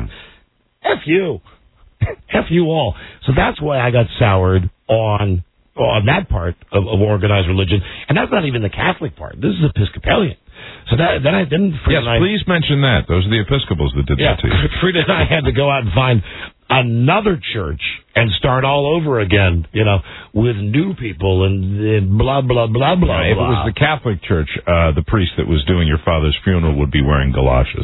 F you. F you all. So that's why I got soured on on that part of, of organized religion. And that's not even the Catholic part. This is Episcopalian. So that, then I didn't... Yes, I, please mention that. Those are the Episcopals that did yeah, that to you. Frida and I had to go out and find another church and start all over again, you know, with new people and, and blah, blah, blah, blah, yeah, If blah. it was the Catholic Church, uh, the priest that was doing your father's funeral would be wearing galoshes.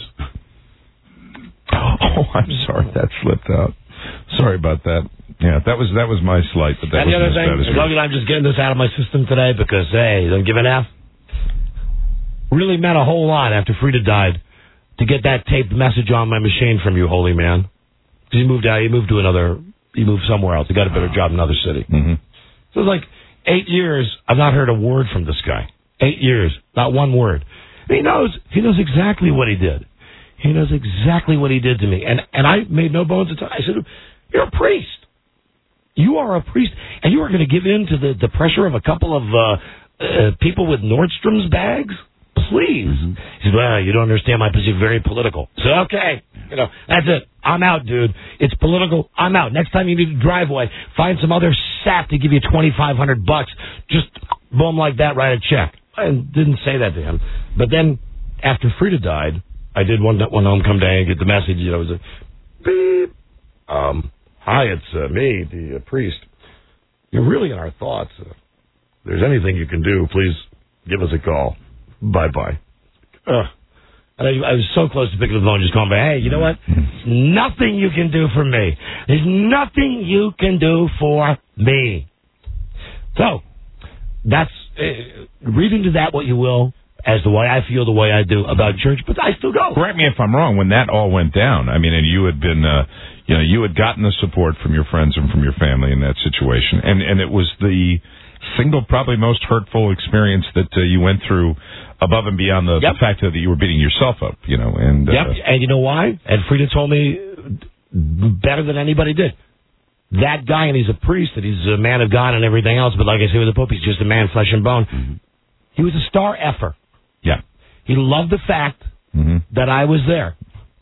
Oh, I'm sorry. That slipped out. Sorry about that. Yeah, that was that was my slight, but that and the other wasn't thing, as bad as as long as I'm just getting this out of my system today because, hey, don't give an F. Really meant a whole lot after Frida died to get that taped message on my machine from you, holy man. Because he moved out, he moved to another, he moved somewhere else. He got a better job in another city. Mm-hmm. So it was like eight years, I've not heard a word from this guy. Eight years, not one word. And he knows, he knows exactly what he did. He knows exactly what he did to me. And and I made no bones to tell. I said, you're a priest. You are a priest. And you are going to give in to the, the pressure of a couple of uh, uh, people with Nordstrom's bags? Please. Mm-hmm. He said, well, you don't understand my position. Very political. So, okay. You know, that's it. I'm out, dude. It's political. I'm out. Next time you need a driveway, find some other sap to give you twenty-five hundred bucks. Just boom like that, write a check. I didn't say that to him. But then, after Frida died, I did one, one homecoming day and get the message. You know, it was a beep. Um, hi, it's uh, me, the uh, priest. You're really in our thoughts. Uh, if there's anything you can do, please give us a call. Bye-bye. Uh, and I, I was so close to picking up the phone and just calling back, hey, you know what? Nothing you can do for me. There's nothing you can do for me. So, that's, uh, read into that what you will, as the way I feel the way I do about church, but I still go. Correct me if I'm wrong, when that all went down, I mean, and you had been, uh, you know, you had gotten the support from your friends and from your family in that situation, and, and it was the single, probably most hurtful experience that uh, you went through above and beyond the, yep. the fact that you were beating yourself up, you know. And, yep, uh, and you know why? And Frida told me better than anybody did. That guy, and he's a priest, and he's a man of God and everything else, but like I say with the Pope, he's just a man, flesh and bone. Mm-hmm. He was a star effer. Yeah. He loved the fact mm-hmm. that I was there.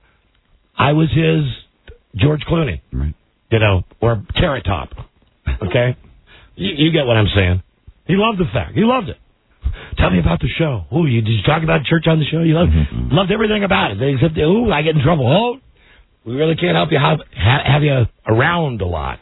I was his George Clooney, right. you know, or Carrot Top, okay? you, you get what I'm saying. He loved the fact. He loved it. Tell me about the show. Ooh, you, did you talk about church on the show? You loved, mm-hmm. loved everything about it. Except, ooh, I get in trouble. Oh, we really can't help you have, have you around a lot.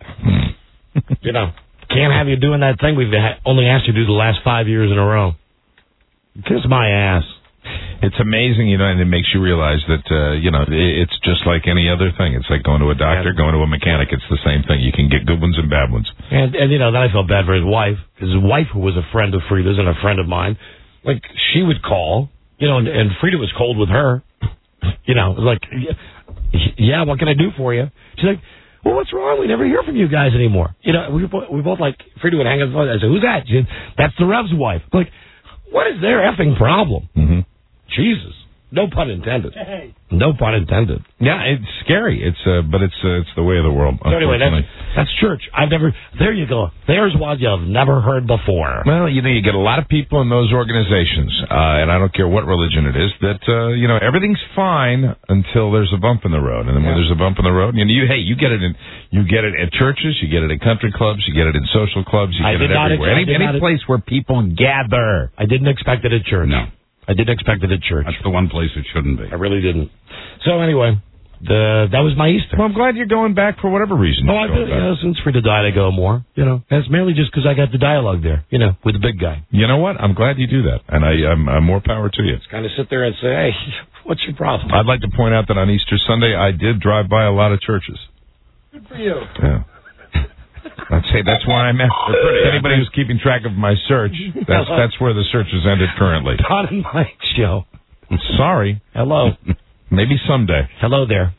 you know, can't have you doing that thing we've only asked you to do the last five years in a row. Kiss my ass. It's amazing, you know, and it makes you realize that, uh, you know, it's just like any other thing. It's like going to a doctor, going to a mechanic. It's the same thing. You can get good ones and bad ones. And, and you know, then I felt bad for his wife. His wife, who was a friend of Frida's and a friend of mine, like, she would call, you know, and, and Frida was cold with her. You know, it was like, yeah, what can I do for you? She's like, well, what's wrong? We never hear from you guys anymore. You know, we, we both like, Frida would hang up the phone. I said, who's that? She said, that's the Rev's wife. I'm like, what is their effing problem? Mm-hmm. Jesus. No pun intended. Hey. No pun intended. Yeah, it's scary. It's uh, but it's uh, it's the way of the world. So anyway, that's that's church. I've never. There you go. There's what you've never heard before. Well, you know, you get a lot of people in those organizations, uh, and I don't care what religion it is, that uh, you know everything's fine until there's a bump in the road, and then yeah. when there's a bump in the road, you know, you hey, you get it in you get it at churches, you get it at country clubs, you get it in social clubs, you I get it everywhere. Ex- any any place where people gather. I didn't expect it at church. No. I didn't expect it at church. That's the one place it shouldn't be. I really didn't. So anyway, the that was my Easter. Well, I'm glad you're going back for whatever reason. Oh, I've been, you know, since Frida died, I go more. You know, and it's mainly just because I got the dialogue there. You know, with the big guy. You know what? I'm glad you do that, and I, I'm, I'm more power to you. Just kind of sit there and say, hey, what's your problem? I'd like to point out that on Easter Sunday, I did drive by a lot of churches. Good for you. Yeah. I'd say that's why I'm at. Anybody who's keeping track of my search, that's that's where the search is ended currently. Don and Mike show. Sorry. Hello. Maybe someday. Hello there.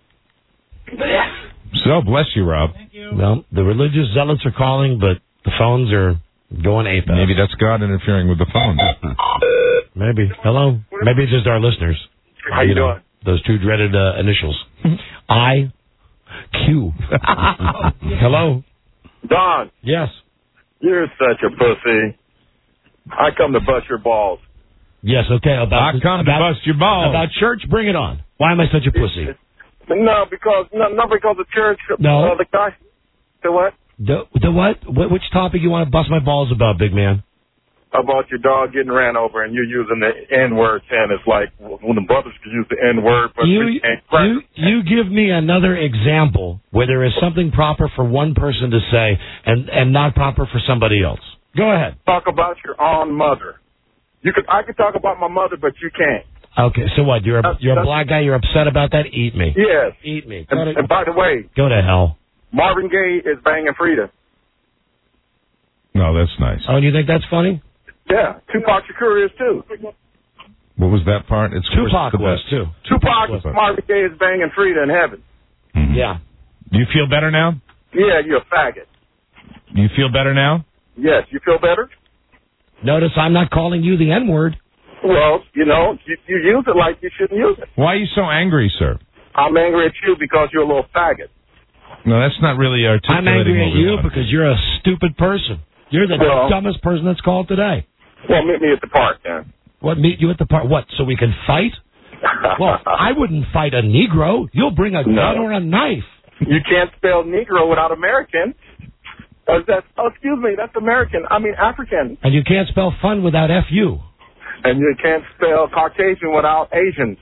So, bless you, Rob. Thank you. Well, the religious zealots are calling, but the phones are going ape. Maybe that's God interfering with the phone. Maybe. Hello. Maybe it's just our listeners. How you, you know, doing? Those two dreaded uh, initials. I Q. Hello. Don. Yes. You're such a pussy. I come to bust your balls. Yes, okay. About I come about, to bust your balls. About church, bring it on. Why am I such a pussy? No, because, no, not because of church. No. Uh, the guy. The what? The, the what? what? Which topic you want to bust my balls about, big man? About your dog getting ran over and you using the N-word, and it's like when the brothers could use the N-word, but you, we can't. You, you give me another example where there is something proper for one person to say and, and not proper for somebody else. Go ahead. Talk about your own mother. You could, I could talk about my mother, but you can't. Okay, so what? You're a, that's, you're a black guy. You're upset about that? Eat me. Yes. Eat me. And, to, and by the way, go to hell. Marvin Gaye is banging Frida. No, that's nice. Oh, and you think that's funny? Yeah, Tupac Shakur is too. What was that part? It's Tupac was too. Tupac, Tupac Marvin Gaye is banging Frida in heaven. Mm-hmm. Yeah. Do you feel better now? Yeah, you're a faggot. Do you feel better now? Yes, you feel better? Notice I'm not calling you the N-word. Well, you know, you, you use it like you shouldn't use it. Why are you so angry, sir? I'm angry at you because you're a little faggot. No, that's not really articulating I'm angry what at we you want. because you're a stupid person. You're the Well- dumbest person that's called today. Well, meet me at the park, then. What, meet you at the park? What, so we can fight? Well, I wouldn't fight a Negro. You'll bring a gun No. or a knife. You can't spell Negro without American. Oh, that's, oh, excuse me, that's American. I mean African. And you can't spell fun without F U. And you can't spell Caucasian without Asian.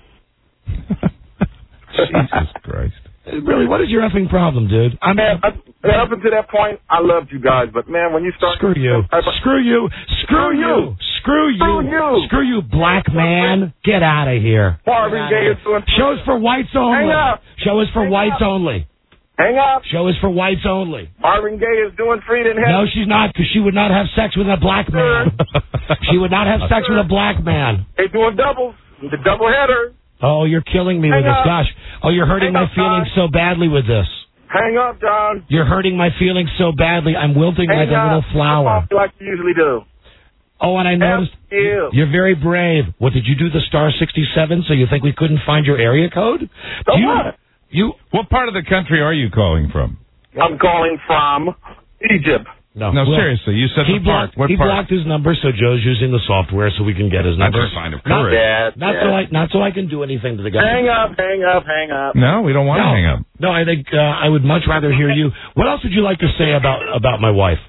Jesus Christ. Really, what is your effing problem, dude? I'm Man, up, up until that point, I loved you guys, but man, when you start... Screw you. Screw you. Screw you. Screw you. Screw you. Screw you, black man. Get out of here. Marvin Gaye is doing... Shows for whites only. Hang up. Show is for Hang whites up. only. Hang up. Show is for whites only. Marvin Gaye is doing Freedom in No, Heaven. she's not, because she would not have sex with a black man. She would not have sex with a black man. They're doing doubles. The double header. Oh, you're killing me Hang with this. up. Gosh. Oh, you're hurting Hang my up, feelings John. so badly with this. Hang up, John. You're hurting my feelings so badly. I'm wilting Hang like a up. little flower. Like you usually do. Oh, and I noticed F you. you're very brave. What, did you do the star sixty-seven so you think we couldn't find your area code? So Do you, what? you, What part of the country are you calling from? I'm calling from Egypt. no, No, well, seriously, you said He the park. blocked, What he part? blocked his number, so Joe's using the software so we can get his That's number. a sign of Not, courage. Yeah, not yeah. so I, not so I can do anything to the guy. Hang up, hang up, hang up. No, we don't want to No. hang up. No, I think uh, I would much rather hear you. What else would you like to say about about my wife?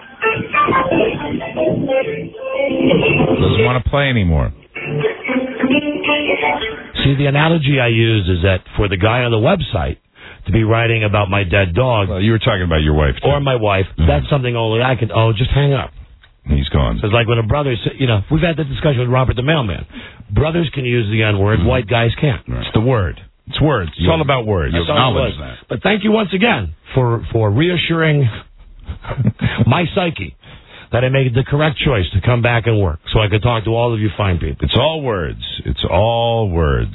Doesn't want to play anymore. See, the analogy I use is that for the guy on the website to be writing about my dead dog Well, you were talking about your wife, too. or my wife, that's something only I can. Oh, just hang up. He's gone. It's like when a brother, sa- you know, we've had the discussion with Robert the mailman. Brothers can use the N word, white guys can't. It's the word. It's words. It's all about words. That's all it was. But thank you once again for for reassuring my psyche that I made the correct choice to come back and work so I could talk to all of you fine people. It's all words. It's all words.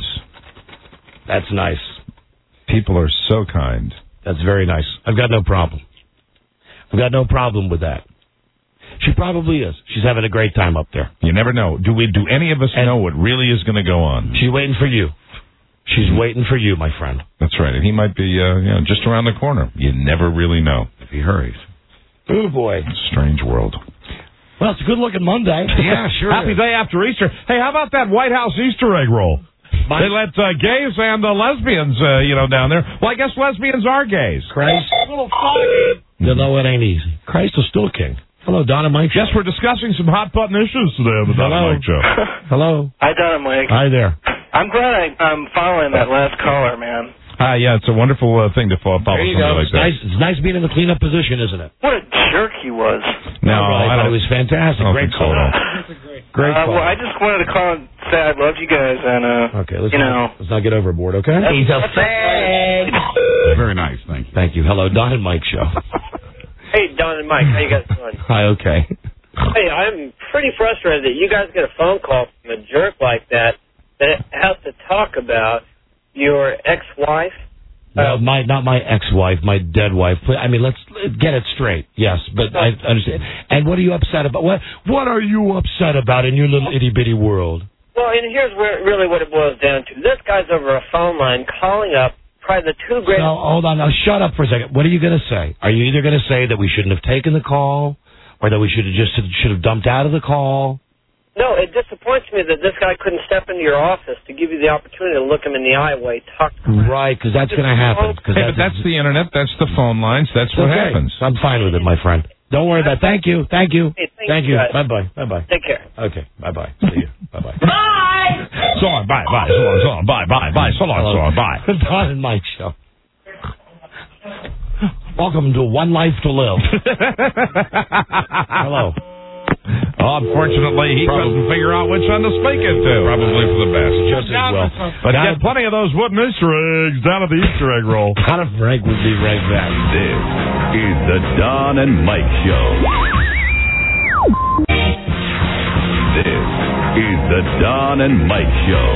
That's nice. People are so kind. That's very nice. I've got no problem. I've got no problem with that. She probably is. She's having a great time up there. You never know. Do we? Do any of us And- know what really is going to go on? She's waiting for you. She's waiting for you, my friend. That's right. And he might be, uh, you know, just around the corner. You never really know if he hurries. Oh, boy. Strange world. Well, it's a good-looking Monday. Yeah, sure Happy is. day after Easter. Hey, how about that White House Easter egg roll? My- They let uh, gays and uh, lesbians, uh, you know, down there. Well, I guess lesbians are gays. Christ. You know it ain't easy. Christ is still king. Hello, Don and Mike. Yes, we're discussing some hot-button issues today on the Don and Hello. Mike Show. Hello. Hi, Don and Mike. Hi there. I'm glad I, I'm following that last caller, man. Ah, yeah, it's a wonderful uh, thing to follow, follow There you somebody go. like It's that. nice, it's nice being in the cleanup position, isn't it? What a jerk he was. No, All right, I but don't. it was fantastic. I don't Great think so call. at all. Great uh, call. well, I just wanted to call and say I love you guys, and, uh, Okay, let's you know. not, let's not get overboard, okay? He's a fag. Very nice, thank you. Thank you. Hello, Don and Mike Show. Hey, Don and Mike, how you guys doing? Hi, okay. Hey, I'm pretty frustrated that you guys get a phone call from a jerk like that that has to talk about your ex-wife. No, my not my ex-wife, my dead wife. Pl- I mean, let's get it straight. Yes, but I understand. And what are you upset about? What What are you upset about in your little itty bitty world? Well, and here's where really what it boils down to. This guy's over a phone line calling up probably the two greatest... No, hold on. Now, shut up for a second. What are you going to say? Are you either going to say that we shouldn't have taken the call, or that we should have just should have dumped out of the call? No, it disappoints me that this guy couldn't step into your office to give you the opportunity to look him in the eye while he talked to him. Right, because that's going to happen. Cause Hey, but that's the internet. That's the phone lines. That's what okay. happens. I'm fine with it, my friend. Don't worry about it. Thank you. Thank you. Hey, thanks, Thank you. guys. Bye-bye. Bye-bye. Take care. Okay. Bye-bye. See you. Bye-bye. Bye! So long, bye, bye, so long, so long, bye, bye, bye, so long, so long, bye. Don and Mike Show. Welcome to One Life to Live. Hello. Oh, unfortunately, he Probably. couldn't figure out which one to speak it to. Probably for the best. Just as well. But Don- get plenty of those wooden Easter eggs down at the Easter egg roll. Don and Frank will be right back. This is the Don and Mike Show. This is the Don and Mike Show.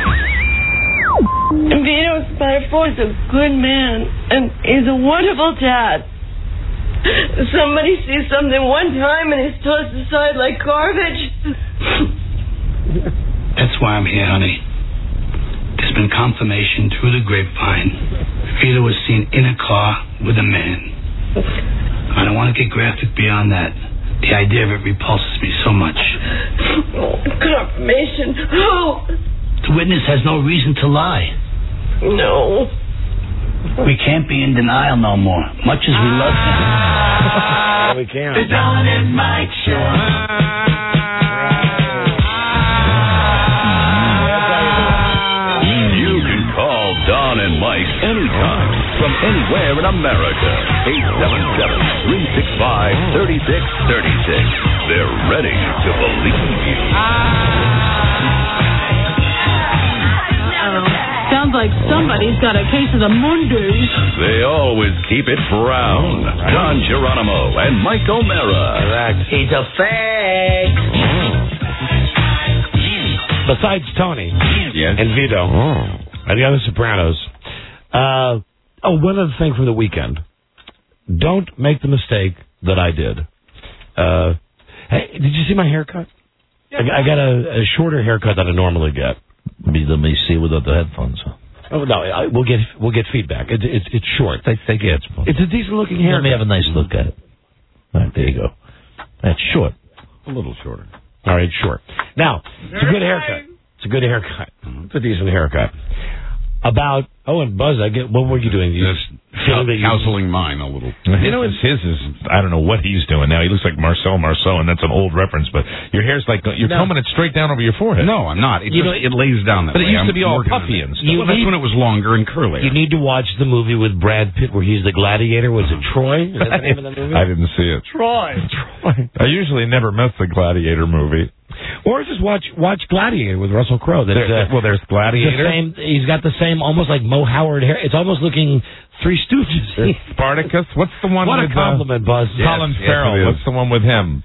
Vito Spatafore is a good man, and he's a wonderful dad. Somebody sees something one time and it's tossed aside like garbage. That's why I'm here, honey. There's been confirmation through the grapevine Vito was seen in a car with a man. I don't want to get graphic beyond that. The idea of it repulses me so much. Oh, confirmation. Oh. The witness has no reason to lie. No. We can't be in denial no more, much as we love him. Yeah, we can. The Don and Mike Show. You can call Don and Mike anytime from anywhere in America. eight seven seven, three six five, three six three six. They're ready to believe you. Sounds like somebody's got a case of the Mondays. They always keep it brown. Don Geronimo and Mike O'Mara. Correct. He's a fake. Besides Tony Yes. and Vito and the other Sopranos, uh, oh, one other thing from the weekend. Don't make the mistake that I did. Uh, hey, did you see my haircut? I, I got a, a shorter haircut than I normally get. Let me, let me see without the headphones. Oh no, I, we'll get we'll get feedback. It, it, it's short. They, they get it. It's a decent looking haircut. Let me have a nice look at it. All right, there you go. That's short. A little shorter. All right, short. Now, it's a good haircut. It's a good haircut. It's a decent haircut. About, oh, and Buzz, I get, what were you doing? You Just feeling that you- counseling mine a little. You know, it's his is, I don't know what he's doing now. He looks like Marcel Marceau, and that's an old reference, but your hair's like, you're No. combing it straight down over your forehead. No, I'm not. It, You just, know, it lays down that But it way. used to I'm be all working on puffy it. and stuff. Well, that's when it was longer and curlier. You need to watch the movie with Brad Pitt where he's the gladiator. Was it Troy? Is that the name of the movie? I didn't see it. Troy. Troy. I usually never miss the Gladiator movie. Or just watch watch Gladiator with Russell Crowe. That's, There- uh, well, there's Gladiator. the same, he's got the same, almost like Mo Howard hair. It's almost looking Three Stooges. There's Spartacus. What's the one What with a compliment, uh, Buzz. Colin Yes, yes, Farrell? it is. What's the one with him?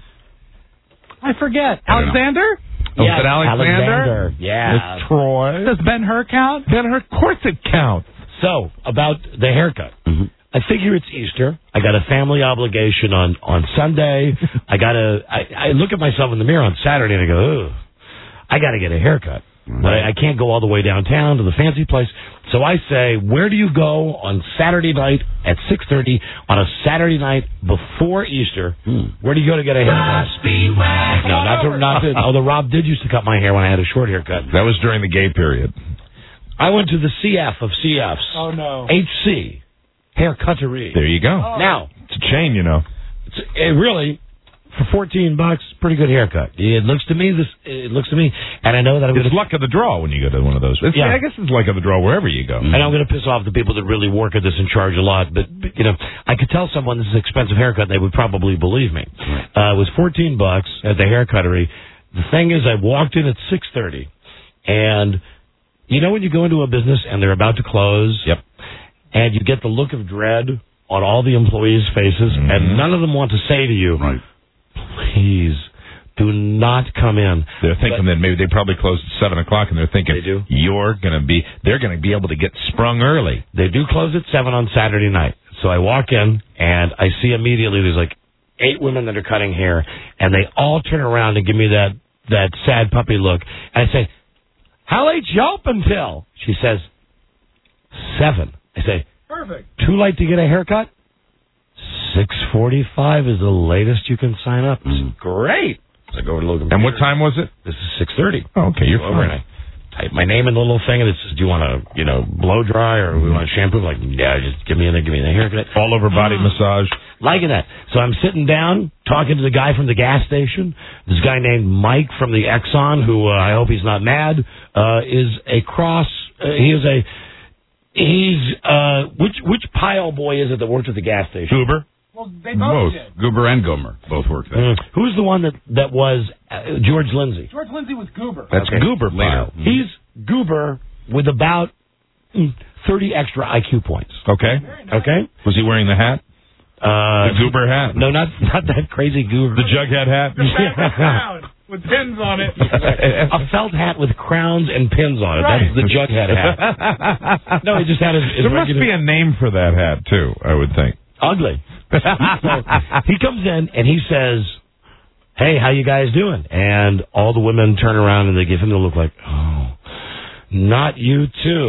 I forget. I don't know. Alexander? Oh, Yes, is it Alexander? Alexander, yeah. It's Troy. Does Ben Hur count? Ben Hur, of course it counts. So, about the haircut. Mm-hmm. I figure it's Easter. I got a family obligation on, on Sunday. I got to, I, I look at myself in the mirror on Saturday and I go, ugh, I got to get a haircut. Mm-hmm. But I, I can't go all the way downtown to the fancy place. So I say, where do you go on Saturday night at six thirty on a Saturday night before Easter? Hmm. Where do you go to get a haircut? No, not to, not to, although Rob did used to cut my hair when I had a short haircut. That was during the gay period. I went to the C F of C Fs. Oh, no. H C. Haircuttery. There you go. Oh. Now, It's a chain, you know. it's, it really, for fourteen bucks, pretty good haircut. It looks to me this. It looks to me, and I know that I'm It's going to. luck of the draw when you go to one of those. It's, Yeah. I guess it's luck of the draw wherever you go. And I'm going to piss off the people that really work at this and charge a lot. But, but you know, I could tell someone this is an expensive haircut, they would probably believe me. Uh, it was fourteen bucks at the haircuttery. The thing is, I walked in at six thirty, and you know when you go into a business and they're about to close. Yep. And you get the look of dread on all the employees' faces, Mm-hmm. and none of them want to say to you, Right. please do not come in. They're thinking But- that maybe they probably close at seven o'clock, and they're thinking They do. you're going to be. They're going to be able to get sprung early. They do close at seven on Saturday night. So I walk in, and I see immediately there's like eight women that are cutting hair, and they all turn around and give me that, that sad puppy look. And I say, how late you open till? She says, seven. I say, Perfect. too late to get a haircut? six forty-five is the latest you can sign up. Mm. Great. So I go over to Logan. And what time was it? This is six thirty. Oh, okay, you're Go over and fine. I type my name in the little thing, and it says, do you want to, you know, blow dry or we want to shampoo? I'm like, yeah, just give me a, give me a haircut. All over body massage. Liking that. So I'm sitting down, talking to the guy from the gas station. This guy named Mike from the Exxon, who uh, I hope he's not mad, uh, is a cross, uh, he is a, he's, uh, which, which pile boy is it that worked at the gas station? Goober. Well, they both, Both. did. Goober and Gomer both worked there. Mm. Who's the one that, that was uh, George Lindsay? George Lindsay was Goober. That's Okay. Goober Later. pile. He's Goober with about mm, thirty extra I Q points. Okay. Okay? Was he wearing the hat? Uh, The Goober hat? No, not not that crazy Goober. The Jughead hat? The back of crown with pins on it. A felt hat with crowns and pins on it. Right. That's the Jughead hat. No, he just had his, his There must regular... be a name for that hat, too, I would think. Ugly. So he comes in and he says, hey, how you guys doing? And all the women turn around and they give him the look like, oh, not you too.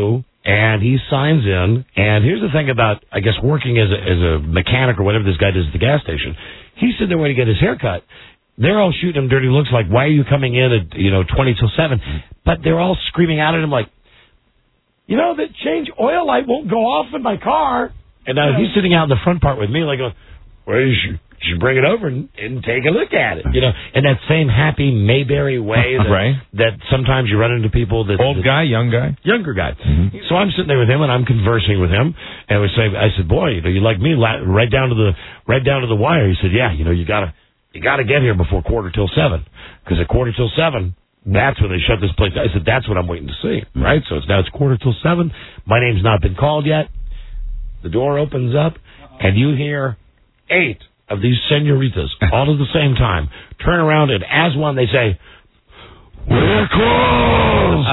And he signs in, and here's the thing about, I guess, working as a, as a mechanic or whatever this guy does at the gas station. He's sitting there waiting to get his hair cut. They're all shooting him dirty looks like, why are you coming in at, you know, twenty till seven? But they're all screaming out at him like, you know, the change oil light won't go off in my car. And now he's sitting out in the front part with me like, going, well, you should, you should bring it over and, and take a look at it. You know, in that same happy Mayberry way that, right. that sometimes you run into people that... Old that, guy, young guy? Younger guy. Mm-hmm. So I'm sitting there with him, and I'm conversing with him, and we say, I said, boy, you know, you like me, right down to the right down to the wire. He said, yeah, you know, you gotta you gotta get here before quarter till seven, because at quarter till seven, that's when they shut this place down. I said, that's what I'm waiting to see, right? So it's now it's quarter till seven. My name's not been called yet. The door opens up, and you hear eight of these senoritas all at the same time turn around, and as one they say, we're closed!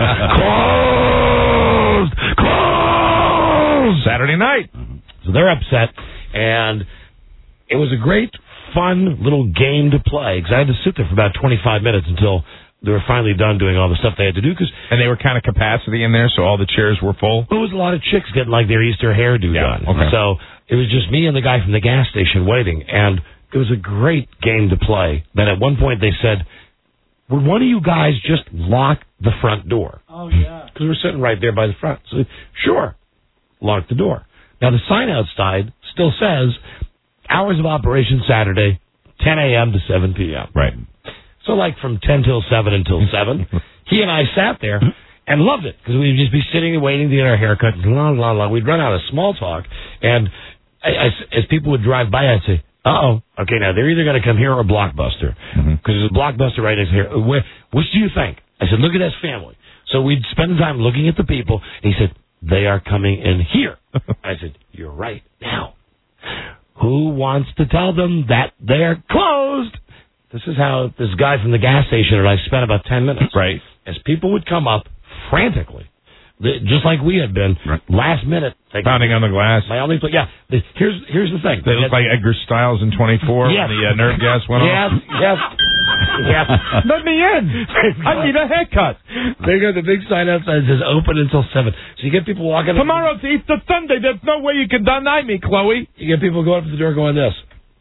Closed! Closed! Saturday night. So they're upset, and it was a great, fun little game to play, because I had to sit there for about twenty-five minutes until they were finally done doing all the stuff they had to do. Cause, and they were kind of capacity in there, so all the chairs were full? There was a lot of chicks getting like their Easter hairdo yeah, done. Okay. So it was just me and the guy from the gas station waiting, and it was a great game to play. Then at one point they said, would one of you guys just lock the front door? Oh, yeah. Because we're sitting right there by the front. So, sure, lock the door. Now, the sign outside still says, hours of operation Saturday, ten a.m. to seven p.m. Right. So, like, from ten till seven until seven, he and I sat there and loved it, because we'd just be sitting and waiting to get our haircut, blah, blah, blah. We'd run out of small talk, and I, I, as people would drive by, I'd say, uh-oh, okay, now they're either going to come here or Blockbuster, because mm-hmm. there's a Blockbuster right next here. Where, which do you think? I said, look at this family. So we'd spend the time looking at the people, and he said, they are coming in here. I said, you're right. Now, who wants to tell them that they're closed? This is how this guy from the gas station and I spent about ten minutes. Right. As people would come up frantically, just like we had been, right. last minute. Like, pounding on the glass. My only place, yeah. The, here's here's the thing. They look like Edgar Stiles in twenty-four yes. when the uh, nerve gas went yes, off. Yes, yes, yes. Let me in. I need a haircut. They got the big sign outside that says open until seven. So you get people walking. Tomorrow's Easter Sunday. There's no way you can deny me, Chloe. You get people going up to the door going this.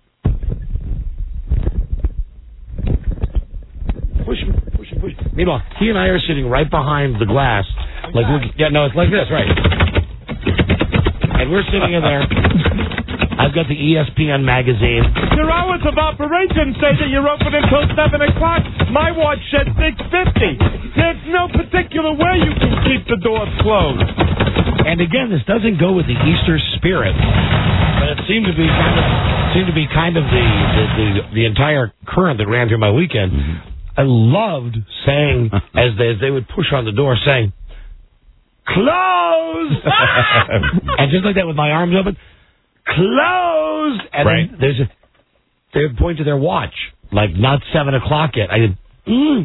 Push him, push him, push him. Meanwhile, he and I are sitting right behind the glass. Like, we're, yeah, no, it's like this, right. And we're sitting in there. I've got the E S P N magazine. Your hours of operation say that you're open until seven o'clock. My watch said six fifty. There's no particular way you can keep the doors closed. And again, this doesn't go with the Easter spirit, but it seemed to be kind of seemed to be kind of the the, the, the entire current that ran through my weekend. Mm-hmm. I loved saying, as they, as they would push on the door, saying, closed! And just like that with my arms open, closed! And right. then there's a, they would point to their watch, like, not seven o'clock yet. I did, mm,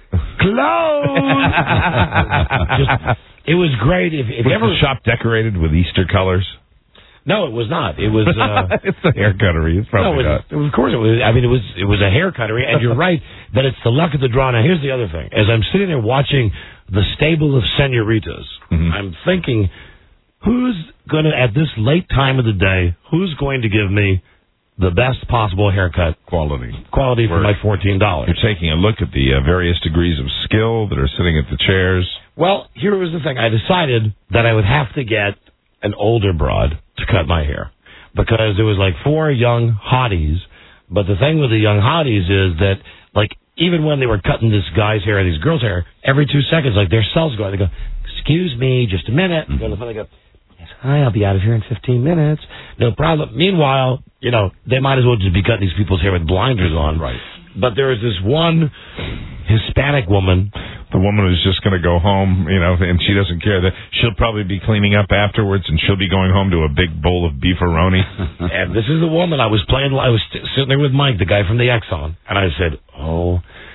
closed! Just, it was great. If, if was ever, the shop decorated with Easter colors? No, it was not. It was. Uh, it's a haircuttery. It's probably no, it was, not. Of course, it was. I mean, it was. It was a haircuttery, and you're right that it's the luck of the draw. Now, here's the other thing: as I'm sitting there watching the stable of senoritas, mm-hmm. I'm thinking, who's going to, at this late time of the day, who's going to give me the best possible haircut quality, quality for my fourteen dollars? You're taking a look at the uh, various degrees of skill that are sitting at the chairs. Well, here was the thing: I decided that I would have to get an older broad to cut my hair, because there was like four young hotties. But the thing with the young hotties is that, like, even when they were cutting this guy's hair and these girls' hair, every two seconds, like, their cells go out. They go, excuse me, just a minute. Mm-hmm. And they go, yes, hi, I'll be out of here in fifteen minutes. No problem. Meanwhile, you know, they might as well just be cutting these people's hair with blinders on. Right. But there was this one Hispanic woman. The woman who's just going to go home, you know, and she doesn't care. That she'll probably be cleaning up afterwards, and she'll be going home to a big bowl of beefaroni. And this is the woman I was playing. I was sitting there with Mike, the guy from the Exxon, and I said, "Oh,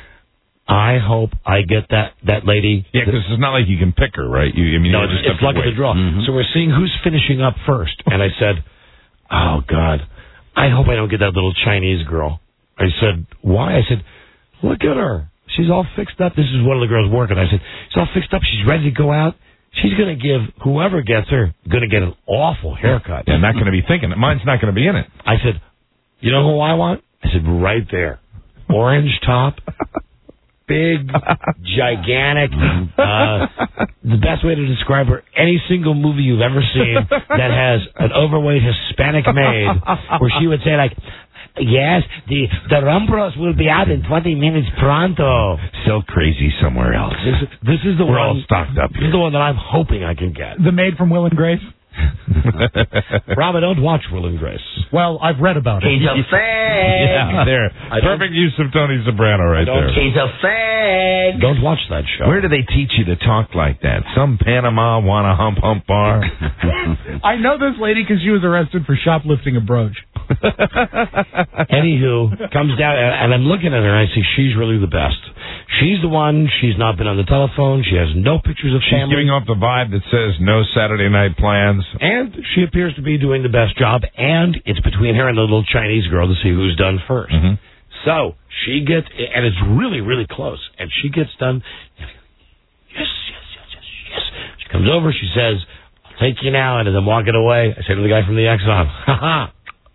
I hope I get that that lady." Yeah, because it's not like you can pick her, right? You, I mean, no, you just it's luck of the draw. Mm-hmm. So we're seeing who's finishing up first, and I said, "Oh God, I hope I don't get that little Chinese girl." I said, "Why?" I said, "Look at her. She's all fixed up." This is one of the girls working. I said, she's all fixed up. She's ready to go out. she's going to give whoever gets her going to get an awful haircut. And not going to be thinking it. Mine's not going to be in it. I said, you know who I want? I said, right there. Orange top, big, gigantic. Uh, the best way to describe her, any single movie you've ever seen that has an overweight Hispanic maid, where she would say, like, yes, the the Rumbros will be out in twenty minutes pronto. Sell crazy somewhere else. This, this is the We're one. all stocked up This here. is the one that I'm hoping I can get. The maid from Will and Grace? Rob, I don't watch Will and Grace. Well, I've read about it. He's a fag. Yeah, there. Perfect use of Tony Soprano right there. He's a fag. Don't watch that show. Where do they teach you to talk like that? Some Panama wanna hump hump bar? I know this lady because she was arrested for shoplifting a brooch. Anywho, comes down, and I'm looking at her, and I see she's really the best. She's the one. She's not been on the telephone. She has no pictures of She's family. giving off the vibe that says no Saturday night plans. And she appears to be doing the best job, and it's between her and the little Chinese girl to see who's done first. Mm-hmm. So she gets, and it's really, really close, and she gets done. Yes, yes, yes, yes, yes. She comes over, she says, I'll take you now, and as I'm walking away, I say to the guy from the Exxon, ha ha,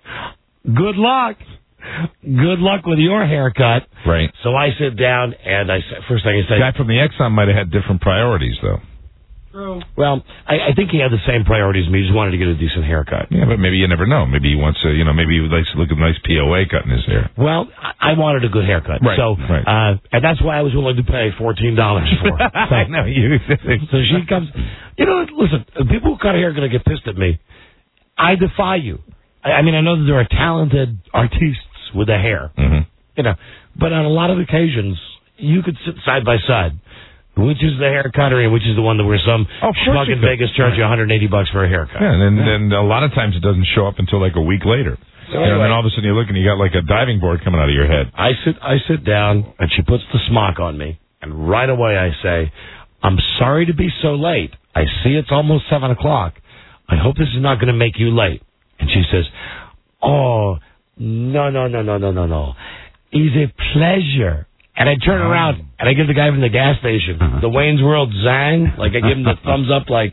good luck. Good luck with your haircut. Right. So I sit down, and I say, first thing I say, The guy from the Exxon might have had different priorities, though. True. well, I, I think he had the same priorities as me. He just wanted to get a decent haircut. Yeah, but maybe you never know. Maybe he wants to, you know, maybe he likes to look at a nice P O A cutting his hair. Well, I I wanted a good haircut. Right, So, right. Uh, and that's why I was willing to pay fourteen dollars for it. So, I know you. so she comes, you know, listen, people who cut hair are going to get pissed at me. I defy you. I, I mean, I know that there are talented artistes with the hair, Mm-hmm. you know, but on a lot of occasions, you could sit side by side. Which is the haircuttery and which is the one that where some Oh, of course schmuck you in could. Vegas charge you one hundred eighty bucks for a haircut. Yeah, and then, then a lot of times it doesn't show up until like a week later. So You know, and then anyway. all of a sudden you look and you got like a diving board coming out of your head. I sit I sit down, and she puts the smock on me, and right away I say, I'm sorry to be so late. I see it's almost seven o'clock. I hope this is not going to make you late. And she says, oh, no, no, no, no, no, no, no. It's a pleasure. And I turn around, and I give the guy from the gas station the Wayne's World zang. Like, I give him the thumbs up, like,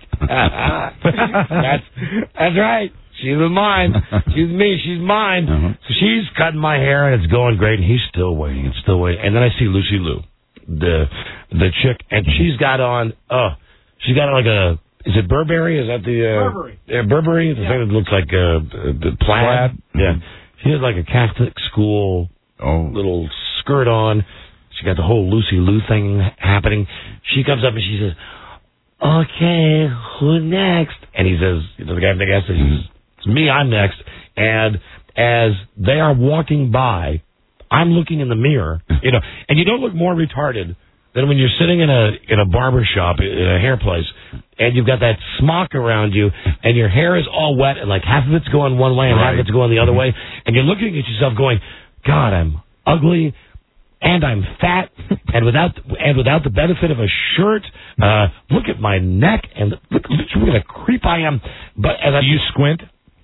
that's, that's right. She's mine. She's me. She's mine. Uh-huh. So she's cutting my hair, and it's going great, and he's still waiting. It's still waiting. And then I see Lucy Liu, the the chick, and she's got on, oh, she's got like a, is it Burberry? Is that the, uh, Burberry. Yeah, Burberry? The thing that looks like uh, the plaid? Plaid? Yeah. She has like a Catholic school Oh. little skirt on. She got the whole Lucy Liu thing happening. She comes up and she says, okay, who next? And he says, you know, the guy from the gas station says, it's me, I'm next. And as they are walking by, I'm looking in the mirror, you know, and you don't look more retarded than when you're sitting in a in a barber shop, in a hair place, and you've got that smock around you, and your hair is all wet, and like half of it's going one way and half of it's going the other way, and you're looking at yourself going, God, I'm ugly, and I'm fat, and without and without the benefit of a shirt, uh, look at my neck, and look, look at a creep I am. But as I Do you squint?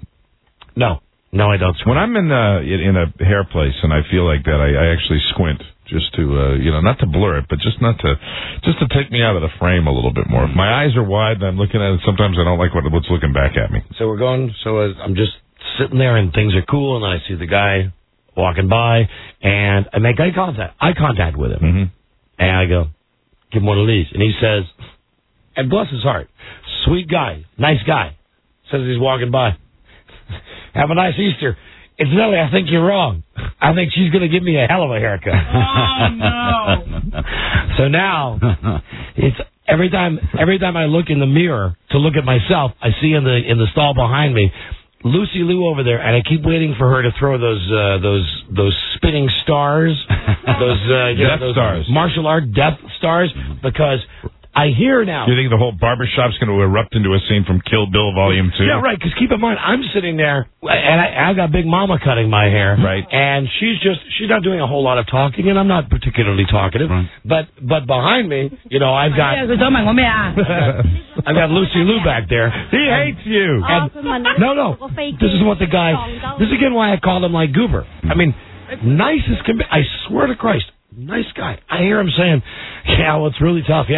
no, no, I don't. When I'm in a, in a hair place and I feel like that, I, I actually squint just to, uh, you know, not to blur it, but just not to, just to take me out of the frame a little bit more. If my eyes are wide and I'm looking at it, sometimes I don't like what, what's looking back at me. So we're going. So uh, I'm just sitting there, and things are cool, and then I see the guy walking by, and I make eye contact, eye contact with him, Mm-hmm. and I go, give him one of these, and he says, and bless his heart, sweet guy, nice guy, says he's walking by. Have a nice Easter. Incidentally, I think you're wrong. I think she's going to give me a hell of a haircut. Oh, no. So now, it's every time every time I look in the mirror to look at myself, I see in the in the stall behind me Lucy Liu over there, and I keep waiting for her to throw those uh, those those spinning stars, those uh, you know, Death those stars. martial art death stars, because I hear now. Do you think the whole barbershop's going to erupt into a scene from Kill Bill Volume two? Yeah, right, because keep in mind, I'm sitting there, and I, I've got Big Mama cutting my hair. Right. And she's just, she's not doing a whole lot of talking, and I'm not particularly talkative. Right. But but behind me, you know, I've got, 佢想問我咩啊？ I've got Lucy Liu back there. He hates you. And, no, no, this is what the guy, this is again why I call him like Goober. I mean, nice as can be, I swear to Christ, nice guy. I hear him saying, yeah, well, it's really tough, yeah.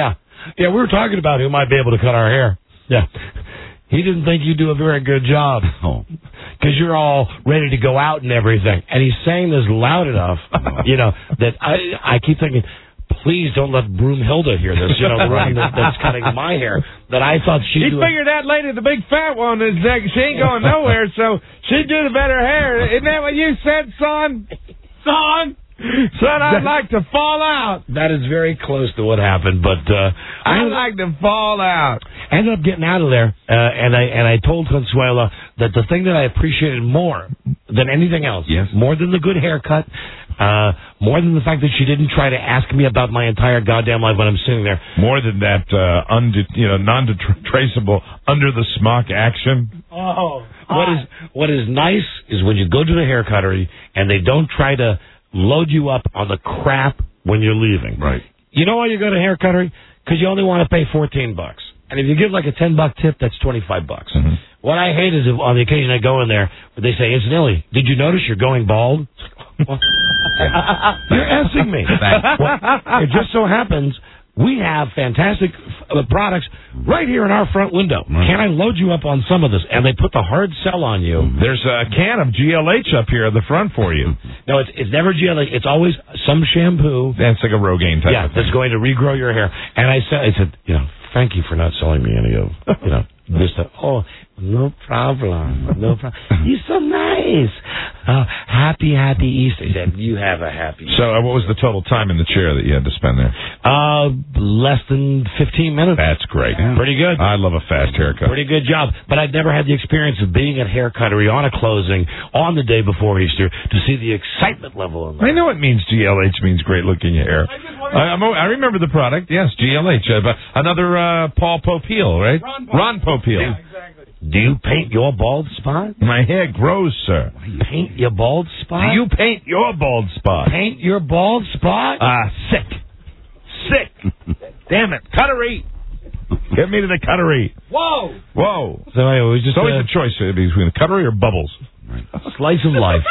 Yeah, we were talking about who might be able to cut our hair. Yeah. He didn't think you do a very good job. Oh. Because you're all ready to go out and everything. And he's saying this loud enough, you know, that I I keep thinking, please don't let Broomhilda hear this, you know, the woman that, that's cutting my hair, that I thought she'd He do figured that lady, the big fat one, is that she ain't going nowhere, so she'd do the better hair. Isn't that what you said, son? Son? Son, I'd like to fall out. That is very close to what happened, but uh, I'd like to fall out. I ended up getting out of there, uh, and I and I told Consuela that the thing that I appreciated more than anything else, yes. more than the good haircut, uh, more than the fact that she didn't try to ask me about my entire goddamn life when I'm sitting there. More than that, uh, unde- you know, non-traceable under the smock action. Oh, what is what is nice is when you go to the hair cuttery and they don't try to load you up on the crap when you're leaving. Right. You know why you go to hair cuttery? Because you only want to pay fourteen bucks. And if you give like a ten buck tip, that's twenty-five bucks. Mm-hmm. What I hate is if on the occasion I go in there, they say, incidentally, did you notice you're going bald? You're asking me. Well, it just so happens we have fantastic uh, products right here in our front window. Right. Can I load you up on some of this? And they put the hard sell on you. There's a can of G L H up here at the front for you. No, it's it's never G L H. It's always some shampoo. That's like a Rogaine type yeah, of thing. that's going to regrow your hair. And I said, I said, you know, thank you for not selling me any of, you know, this stuff. Oh, no problem. No problem. You're so nice. Uh, happy, happy Easter. He said, you have a happy Easter. So uh, what was the total time in the chair that you had to spend there? Uh, less than fifteen minutes. That's great. Yeah. Pretty good. I love a fast haircut. Pretty good job. But I'd never had the experience of being at hair cuttery on a closing on the day before Easter to see the excitement level in there. I know it means G L H means great looking hair. I, I'm, I remember the product. Yes, G L H. Uh, but another uh, Paul Popeil, right? Ron, Ron Popeil. Yeah, exactly. Do you paint your bald spot? My hair grows, sir. Paint your bald spot? Do you paint your bald spot? Paint your bald spot? Ah, uh, sick. Sick. Damn it. Cuttery. Get me to the cuttery. Whoa. Whoa. So anyway, it was just it's always a, a choice between the cuttery or bubbles. Right. Slice of life.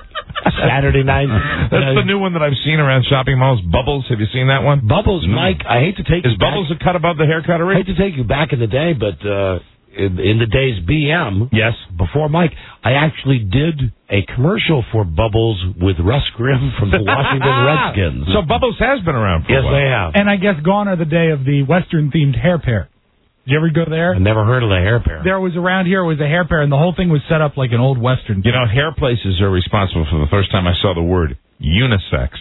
Saturday night. That's the new one that I've seen around shopping malls. Bubbles. Have you seen that one? Bubbles, mm. Mike. I hate to take Is you Bubbles back. a cut above the hair cuttery? I hate to take you back in the day, but uh, in, in the days B M, yes, before Mike, I actually did a commercial for Bubbles with Russ Grimm from the Washington Redskins. So Bubbles has been around for yes, a while. they have. And I guess gone are the day of the Western-themed hair pair. Did you ever go there? I never heard of the hair pair. There was around here was a hair pair, and the whole thing was set up like an old Western. You know, hair places are responsible for the first time I saw the word unisex.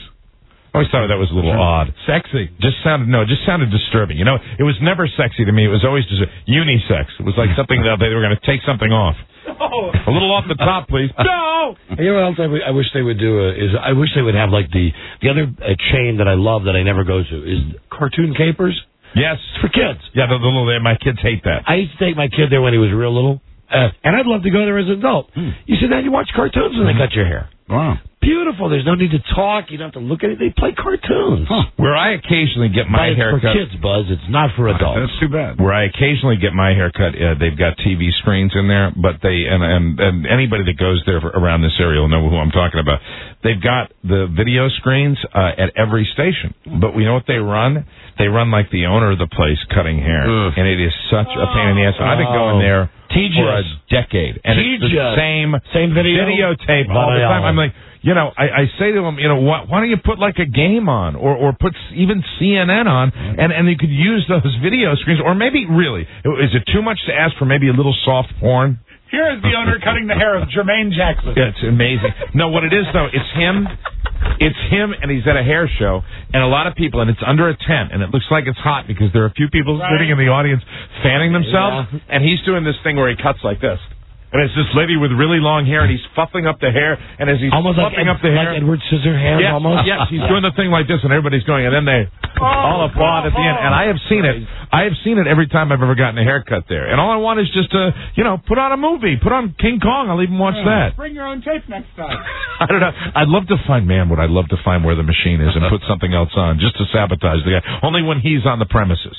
I always thought that was a little odd. Sexy. Just sounded, no, it just sounded disturbing. You know, it was never sexy to me. It was always just a unisex. It was like something that they were going to take something off. Oh. A little off the top, please. No! You know what else I, w- I wish they would do? Uh, is I wish they would have like the, the other uh, chain that I love that I never go to is Cartoon Capers. Yes. It's for kids. Yeah, the little, my kids hate that. I used to take my kid there when he was real little. Uh, and I'd love to go there as an adult. Hmm. You sit down, you watch cartoons when they cut your hair. Wow. Beautiful. There's no need to talk. You don't have to look at it. They play cartoons. Huh. Where I occasionally get my but hair it's cut. for kids, Buzz. It's not for adults. That's too bad. Where I occasionally get my hair cut, uh, they've got T V screens in there, but they, and, and, and anybody that goes there for, around this area will know who I'm talking about. They've got the video screens uh, at every station. But we know what they run? They run like the owner of the place cutting hair. Ugh. And it is such a pain in the ass. I've been going there Tejas. for a decade. And Tejas. it's the same, same video? videotape all the time. I'm like, you know, I, I say to them, you know, why, why don't you put like a game on or, or put even C N N on and, and you could use those video screens or maybe really, is it too much to ask for maybe a little soft porn? Here is the owner cutting the hair of Jermaine Jackson. Yeah, it's amazing. No, what it is, though, it's him. It's him, and he's at a hair show, and a lot of people, and it's under a tent, and it looks like it's hot because there are a few people right. sitting in the audience fanning themselves, yeah. and he's doing this thing where he cuts like this. And it's this lady with really long hair, and he's fuffing up the hair, and as he's almost fluffing like up the hair... like Edward Scissorhands, yes, almost? Yes, he's doing the thing like this, and everybody's going, and then they oh, all applaud oh, at the end. And I have seen it. I have seen it every time I've ever gotten a haircut there. And all I want is just to, you know, put on a movie. Put on King Kong. I'll even watch yeah, that. Bring your own tape next time. I don't know. I'd love to find, man, would I love to find where the machine is and put something else on just to sabotage the guy. Only when he's on the premises.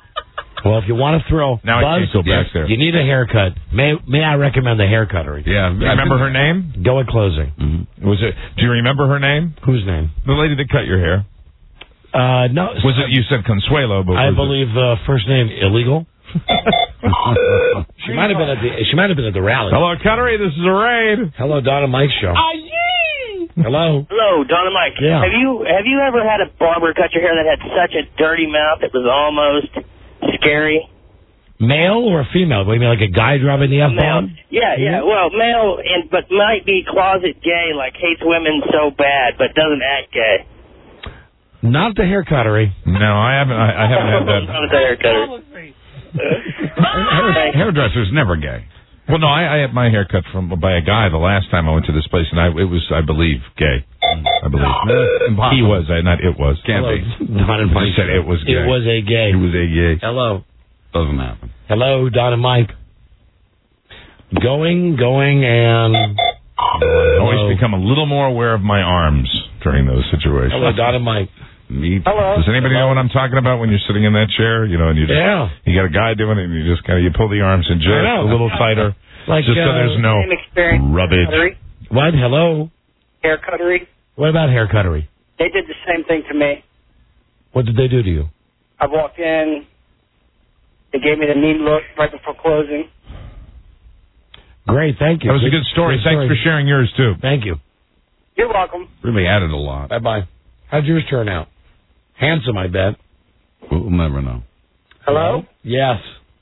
Well, if you want to throw now Buzz, I can't go back yes, there. You need a haircut. May may I recommend the hair cuttery? Yeah. Remember her name? Go at closing. Mm-hmm. Was it? Do you remember her name? Whose name? The lady that cut your hair. Uh, no. Was it, you said Consuelo, but I was believe uh, first name illegal. she might have been at the she might have been at the rally. Hello, Cuttery, this is a raid. Hello, Don and Mike show. Oh, yay! Hello. Hello, Don and Mike. Yeah. Have you have you ever had a barber cut your hair that had such a dirty mouth it was almost scary? Male or female? What do you mean, like a guy driving the F-bomb? Yeah, yeah. Well, male, and but might be closet gay, like hates women so bad, but doesn't act gay. Not the hair cuttery. No, I haven't. I, I haven't had that. Not the hair cutter. Hair, hairdresser's never gay. Well, no, I, I had my hair cut from by a guy the last time I went to this place, and I it was, I believe, gay. I believe he was. I, not it was. Can't Hello. be. Don and Mike. He said it was gay. It was a gay. It was a gay. Hello. Doesn't happen. Hello, Don and Mike. Going, going, and... I always become a little more aware of my arms during those situations. Hello, Don and Mike. Me. Does anybody know what I'm talking about when you're sitting in that chair? You know, and you just, yeah. you got a guy doing it, and you just kind of you pull the arms in just a little tighter, like just uh, so there's no Same experience. rubbage. Cuttery. What? Hello. Hair cuttery. What about hair cuttery? They did the same thing to me. What did they do to you? I walked in. They gave me the mean look right before closing. Great, thank you. That was a good story. Good Thanks story. for sharing yours too. Thank you. You're welcome. Really added a lot. Bye bye. How'd yours turn out? Handsome, I bet. We'll never know. Hello? Yes.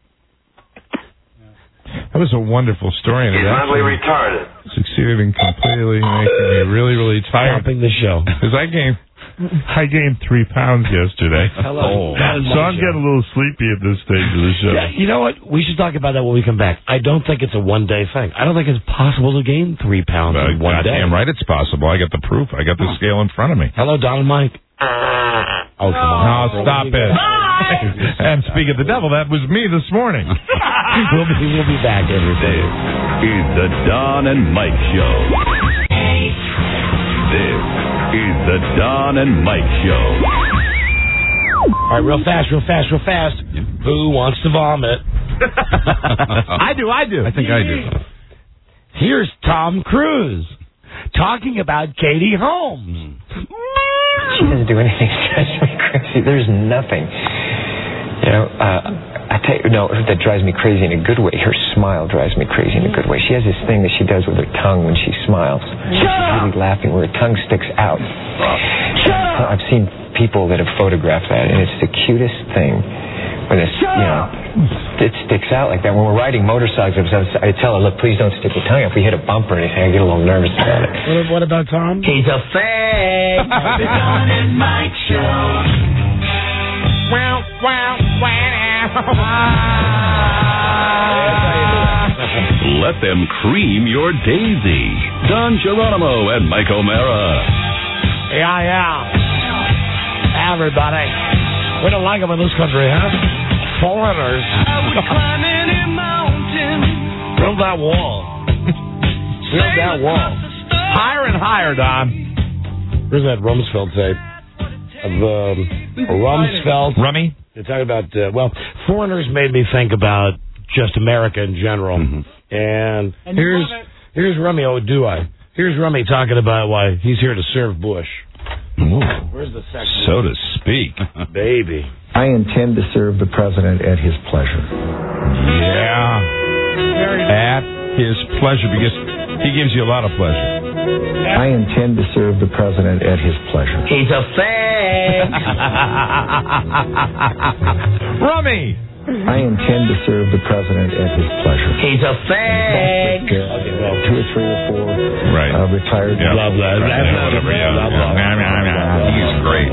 That was a wonderful story. And He's it mentally actually retarded. succeeded in completely making me really, really tired. Stopping the show. Because I gained, I gained three pounds yesterday. Hello. Oh. So I'm getting a little sleepy at this stage of the show. Yeah, you know what? We should talk about that when we come back. I don't think it's a one-day thing. I don't think it's possible to gain three pounds Uh, in one day. goddamn right it's possible. I got the proof. I got the scale in front of me. Hello, Don and Mike. Oh, come on. No, stop it. And speak of the devil, that was me this morning. we'll, be, we'll be back every day. This is the Don and Mike Show. This is the Don and Mike Show. All right, real fast, real fast, real fast. Who wants to vomit? I do, I do. I think I do. Here's Tom Cruise talking about Katie Holmes. She doesn't do anything to drive me crazy. There's nothing. You know, uh, I tell you, no, that drives me crazy in a good way. Her smile drives me crazy in a good way. She has this thing that she does with her tongue when she smiles. She's really laughing where her tongue sticks out. I've seen people that have photographed that, and it's the cutest thing. When it's, you know, it sticks out like that. When we're riding motorcycles, I tell her, look, please don't stick your tongue out. If we hit a bump or anything, I get a little nervous about it. What, what about Tom? He's a fag. The Don and Mike Show. Wow, wow, wow. Let them cream your daisy. Don Geronimo and Mike O'Mara. Yeah, yeah. Everybody. We don't like them in this country, huh? Foreigners. Build that wall. Build that wall. Higher and higher, Don. Where's that Rumsfeld tape? Of um, Rumsfeld. Rummy? They're talking about, uh, well, foreigners made me think about just America in general. Mm-hmm. And, and here's here's Rummy, oh, do I? Here's Rummy talking about why he's here to serve Bush. Ooh. Where's the sex? So to speak. Baby. I intend to serve the president at his pleasure. Yeah. At his pleasure, because he gives you a lot of pleasure. I intend to serve the president at his pleasure. He's a fag. Rummy. I intend to serve the president at his pleasure. He's a fag. Uh, two or three or four right. uh, retired. Yeah. Blah, blah, blah, blah, blah, whatever, yeah. blah, blah, blah, blah, blah, He's great.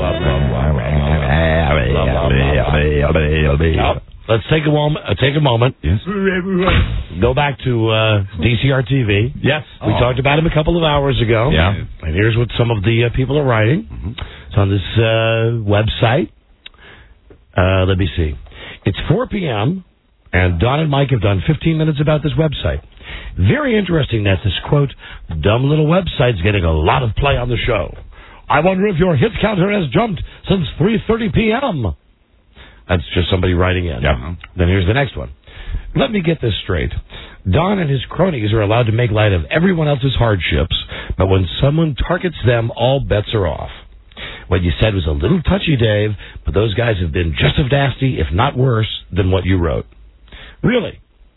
Let's take a moment. Uh, take a moment. Yes. Go back to uh, D C R T V. Yes. We oh. talked about him a couple of hours ago. Yeah. And here's what some of the uh, people are writing. Mm-hmm. It's on this uh, website. Uh, let me see. It's four p.m., and Don and Mike have done fifteen minutes about this website. Very interesting that this, quote, dumb little website's getting a lot of play on the show. I wonder if your hit counter has jumped since three thirty p.m. That's just somebody writing in. Yeah. Then here's the next one. Let me get this straight. Don and his cronies are allowed to make light of everyone else's hardships, but when someone targets them, all bets are off. What you said was a little touchy, Dave, but those guys have been just as nasty, if not worse, than what you wrote. Really?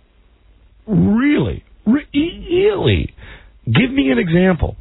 Really? Really? Give me an example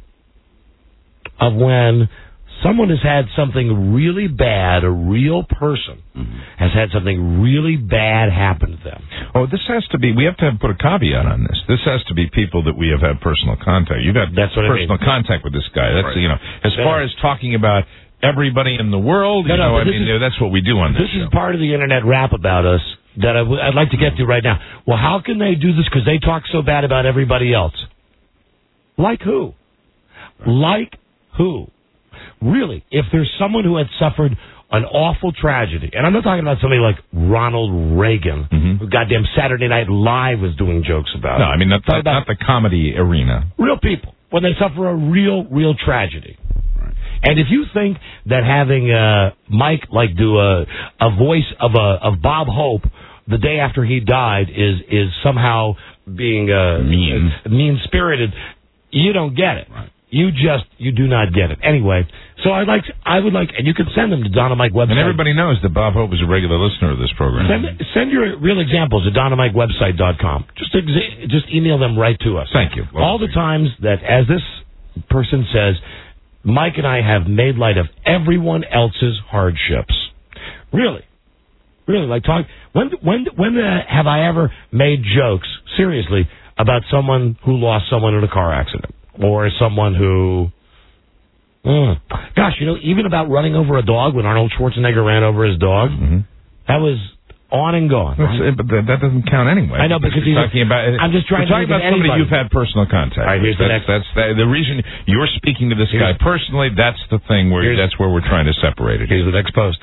of when someone has had something really bad, a real person mm-hmm. has had something really bad happen to them. Oh, this has to be, we have to have, put a caveat on this. This has to be people that we have had personal contact. You've had That's what personal I mean. contact with this guy. That's, right. you know, as yeah. far as talking about everybody in the world, no, you no, know, I mean, is, that's what we do on this This show. is part of the internet rap about us that I w- I'd like to get to right now. Well, how can they do this? Because they talk so bad about everybody else. Like who? Like who? Really, if there's someone who had suffered an awful tragedy, and I'm not talking about somebody like Ronald Reagan, mm-hmm. who goddamn Saturday Night Live was doing jokes about. No, I mean, not, not, not the comedy arena. Real people, when they suffer a real, real tragedy. Right. And if you think that having uh, Mike like do a a voice of a of Bob Hope the day after he died is is somehow being uh, mean mean spirited, you don't get it. Right. You just, you do not get it. Anyway, so I'd like, to, I would like, and you can send them to Don and Mike website. And everybody knows that Bob Hope is a regular listener of this program. Send, send your real examples to don and mike website dot com. Just, exa- just email them right to us. Thank you. Well, All the times that, as this person says, Mike and I have made light of everyone else's hardships. Really. Really, like talk, when, when, when uh, have I ever made jokes, seriously, about someone who lost someone in a car accident? Or someone who, mm, gosh, you know, even about running over a dog when Arnold Schwarzenegger ran over his dog, mm-hmm. that was on and gone. Right? But that doesn't count anyway. I know, because he's talking about. I'm just trying we're to talking about somebody anybody. You've had personal contact. All right, here's that's, the next. That's the, the reason you're speaking to this guy personally. That's the thing where that's where we're trying to separate it. Here's the next post.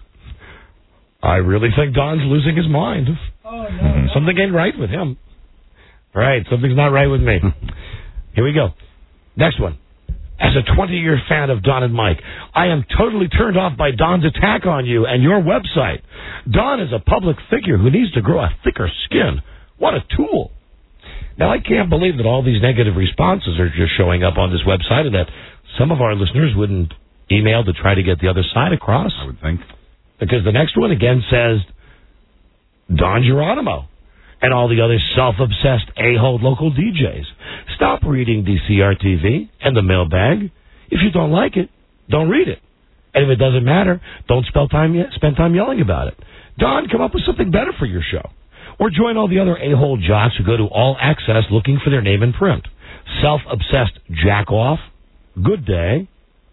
I really think Don's losing his mind. Oh, no. Mm-hmm. Something ain't right with him. Right, something's not right with me. Here we go. Next one. As a twenty-year fan of Don and Mike, I am totally turned off by Don's attack on you and your website. Don is a public figure who needs to grow a thicker skin. What a tool. Now, I can't believe that all these negative responses are just showing up on this website and that some of our listeners wouldn't email to try to get the other side across. I would think. Because the next one again says, Don Geronimo and all the other self-obsessed a-hole local D Js. Stop reading D C R T V and the mailbag. If you don't like it, don't read it. And if it doesn't matter, don't spend time, ye- spend time yelling about it. Don, come up with something better for your show. Or join all the other a-hole jocks who go to All Access looking for their name in print. Self-obsessed jack-off. Good day.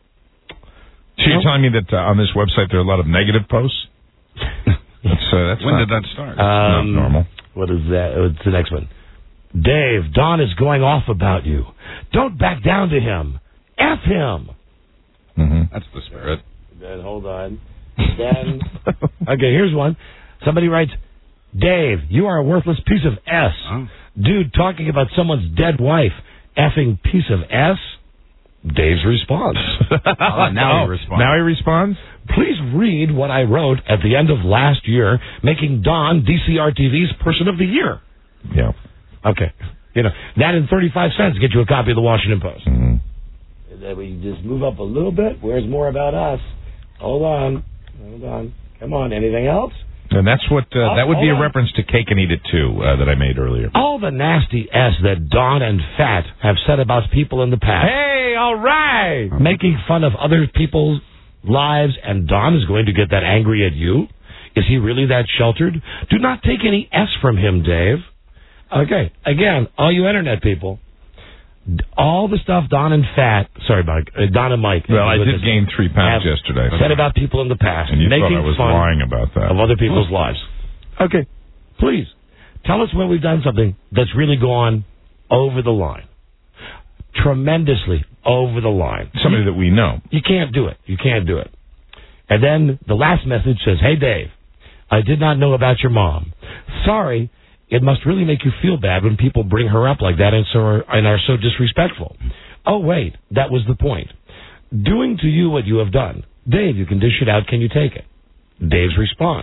So you're telling me that uh, on this website there are a lot of negative posts? that's, uh, that's when not, did that start? Um, not normal. What is that? What's the next one? Dave, Don is going off about you. Don't back down to him. F him. Mm-hmm. That's the spirit. Then hold on. Then okay, here's one. Somebody writes, Dave, you are a worthless piece of S. Oh. Dude, talking about someone's dead wife. Effing piece of S. Dave's response. oh, now he responds. Now he responds? Please read what I wrote at the end of last year, making Don D C R T V's Person of the Year. Yeah. Okay. You know, that in thirty-five cents get you a copy of the Washington Post. Mm-hmm. And then we just move up a little bit. Where's more about us? Hold on. Hold on. Come on. Anything else? And that's what, uh, Oh, that would be a hold on. reference to Cake and Eat It Too uh, that I made earlier. All the nasty S that Don and Fat have said about people in the past. Hey, all right! Making fun of other people's lives, and Don is going to get that angry at you? Is he really that sheltered? Do not take any S from him, Dave. Okay, again, all you internet people, all the stuff Don and Fat, sorry, Mike, uh, Don and Mike. Well, I did gain three pounds yesterday. Said about people in the past, And you making thought I was fun lying about that. of other people's lives. Okay, please, tell us when we've done something that's really gone over the line. Tremendously over the line. Somebody that we know. You can't do it. You can't do it. And then the last message says, Hey, Dave, I did not know about your mom. Sorry, it must really make you feel bad when people bring her up like that and, so are, and are so disrespectful. Oh, wait, that was the point. Doing to you what you have done. Dave, you can dish it out. Can you take it? Dave's response.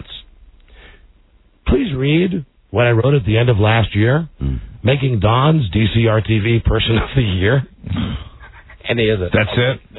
Please read what I wrote at the end of last year, mm. making Don's D C R T V Person of the Year. Any of it. That's it? Yeah.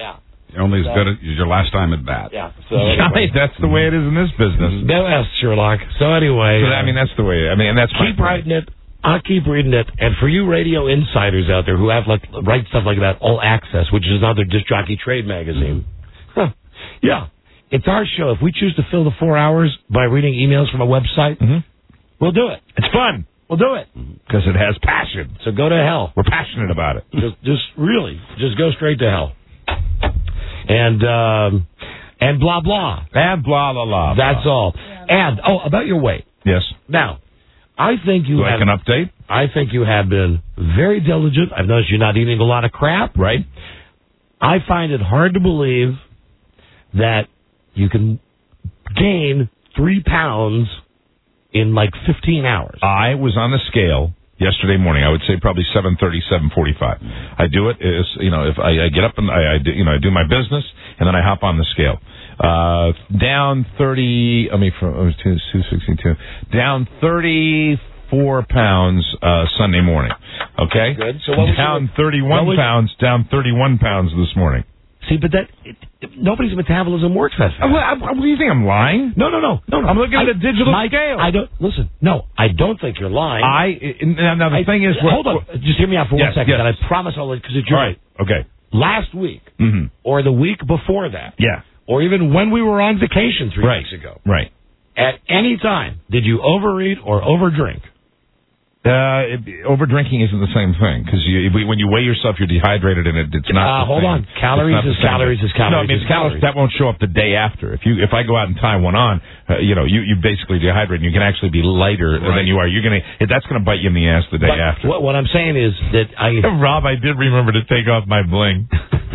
You're only as So- good as your last time at bat. Yeah. So anyway. That's the way it is in this business. No else, Sherlock. So anyway, So, I mean, that's the way. I mean, and that's my keep point. writing it. I'll keep reading it. And for you radio insiders out there who have like write stuff like that, All Access, which is another disc jockey trade magazine. Huh. Yeah, it's our show. If we choose to fill the four hours by reading emails from a website, Mhm. we'll do it. It's fun We'll do it. because it has passion. So go to hell. We're passionate about it. Just, just really, just go straight to hell. And um, and blah blah. And blah blah blah. That's all. And oh, about your weight. Yes. Now, I think you Do have. I can update? I think you have been very diligent. I've noticed you're not eating a lot of crap. Right. I find it hard to believe that you can gain three pounds in like fifteen hours. I was on the scale yesterday morning. I would say probably seven thirty, seven forty-five. I do it is you know if I, I get up and I, I do, you know I do my business and then I hop on the scale. Uh, down thirty. I mean, from oh, two sixty-two. Down thirty-four pounds uh, Sunday morning. Okay. Good. So what was down your- thirty-one what was- pounds. Down thirty-one pounds this morning. See, but that it, it, nobody's metabolism works that fast. Uh, what, what do you think? I'm lying? No, no, no, no, no. I'm looking at I- a digital Mike, scale. I don't listen. No, I don't think you're lying. I now, now the I- thing is, what, hold on. what- Just hear me out for Yes, one second, yes. and I promise I'll because it's all your right. Okay. last week Mm-hmm. or the week before that, Yeah. or even when we were on vacation three Right. weeks ago. Right. At any time, did you overeat or overdrink? Uh, it, over drinking isn't the same thing because you, when you weigh yourself, you're dehydrated and it, it's not. Uh, the hold same. on. Calories It's not the is same. calories is calories No, I mean is calories. calories. That won't show up the day after. If you if I go out and tie one on, uh, you know, you you basically dehydrate and you can actually be lighter Right. than you are. You're gonna that's gonna bite you in the ass the day But after. What, what I'm saying is that I. Rob, I did remember to take off my bling.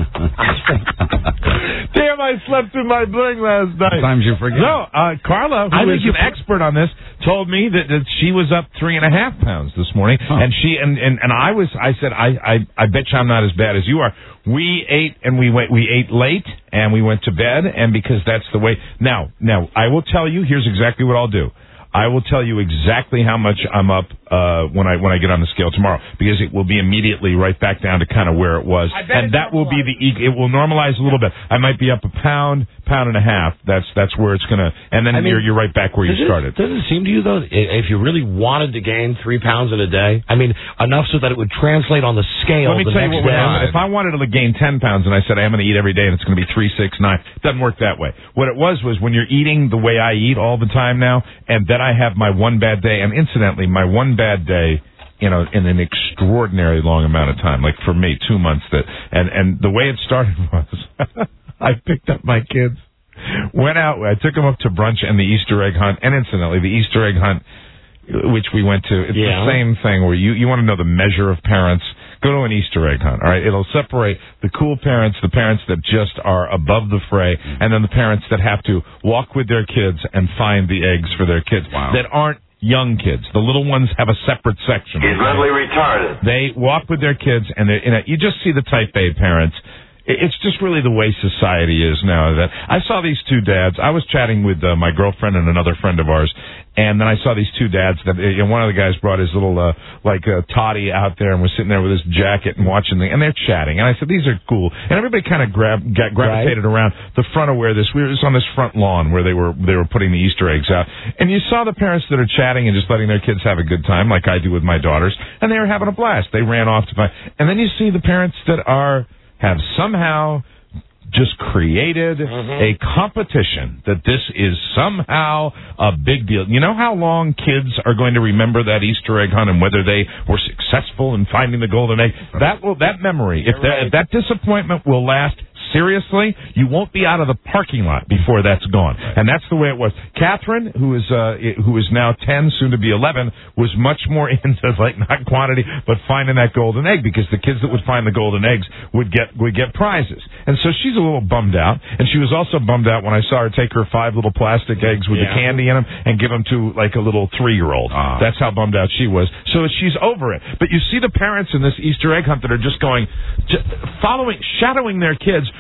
Damn, I slept through my bling last night. Sometimes you forget. No, uh, Carla, I who think is you an put- expert on this, told me that, that she was up three and a half pounds this morning, Huh. and she and, and and I was. I said, I, I I bet you I'm not as bad as you are. We ate and we went. We ate late and we went to bed, and because that's the way. Now, now I will tell you. Here's exactly what I'll do. I will tell you exactly how much I'm up uh, when I when I get on the scale tomorrow, because it will be immediately right back down to kind of where it was, I bet and it that will be the e- it will normalize a little bit. I might be up a pound, pound and a half. That's that's where it's gonna, and then I mean, you're you're right back where you Does it- started. Doesn't it seem to you, though, i- if you really wanted to gain three pounds in a day, I mean, enough so that it would translate on the scale Let me the tell you next what would day? happen. If I wanted to gain ten pounds and I said I'm going to eat every day and it's going to be three, six, nine, it doesn't work that way. What it was was when you're eating the way I eat all the time now, and then I have my one bad day, and incidentally, my one bad day, you know, in an extraordinary long amount of time, like for me, two months. That and and the way it started was, I picked up my kids, went out, I took them up to brunch and the Easter egg hunt, and incidentally, the Easter egg hunt, which we went to, it's Yeah. the same thing where you you want to know the measure of parents. Go to an Easter egg hunt, all right? It'll separate the cool parents, the parents that just are above the fray, and then the parents that have to walk with their kids and find the eggs for their kids Wow. that aren't young kids. The little ones have a separate section. He's mentally retarded. They walk with their kids, and they, you know, you just see the type A parents. It- It's just really the way society is now. That I saw these two dads. I was chatting with uh, my girlfriend and another friend of ours, and then I saw these two dads. That and one of the guys brought his little uh, like uh, toddy out there and was sitting there with his jacket and watching the, and they're chatting. And I said, these are cool. And everybody kind of grab got gravitated around the front of where this. We were just on this front lawn where they were they were putting the Easter eggs out, and you saw the parents that are chatting and just letting their kids have a good time, like I do with my daughters, and they were having a blast. They ran off to find, and then you see the parents that are. Have somehow just created Mm-hmm. a competition that this is somehow a big deal. You know how long kids are going to remember that Easter egg hunt and whether they were successful in finding the golden egg? That will that memory, if that, if that disappointment will last. Seriously, you won't be out of the parking lot before that's gone, and that's the way it was. Catherine, who is uh, who is now ten, soon to be eleven, was much more into like not quantity, but finding that golden egg, because the kids that would find the golden eggs would get would get prizes, and so she's a little bummed out. And she was also bummed out when I saw her take her five little plastic eggs with Yeah. the candy in them and give them to like a little three-year-old. Ah. That's how bummed out she was. So she's over it. But you see the parents in this Easter egg hunt that are just going, just following, shadowing their kids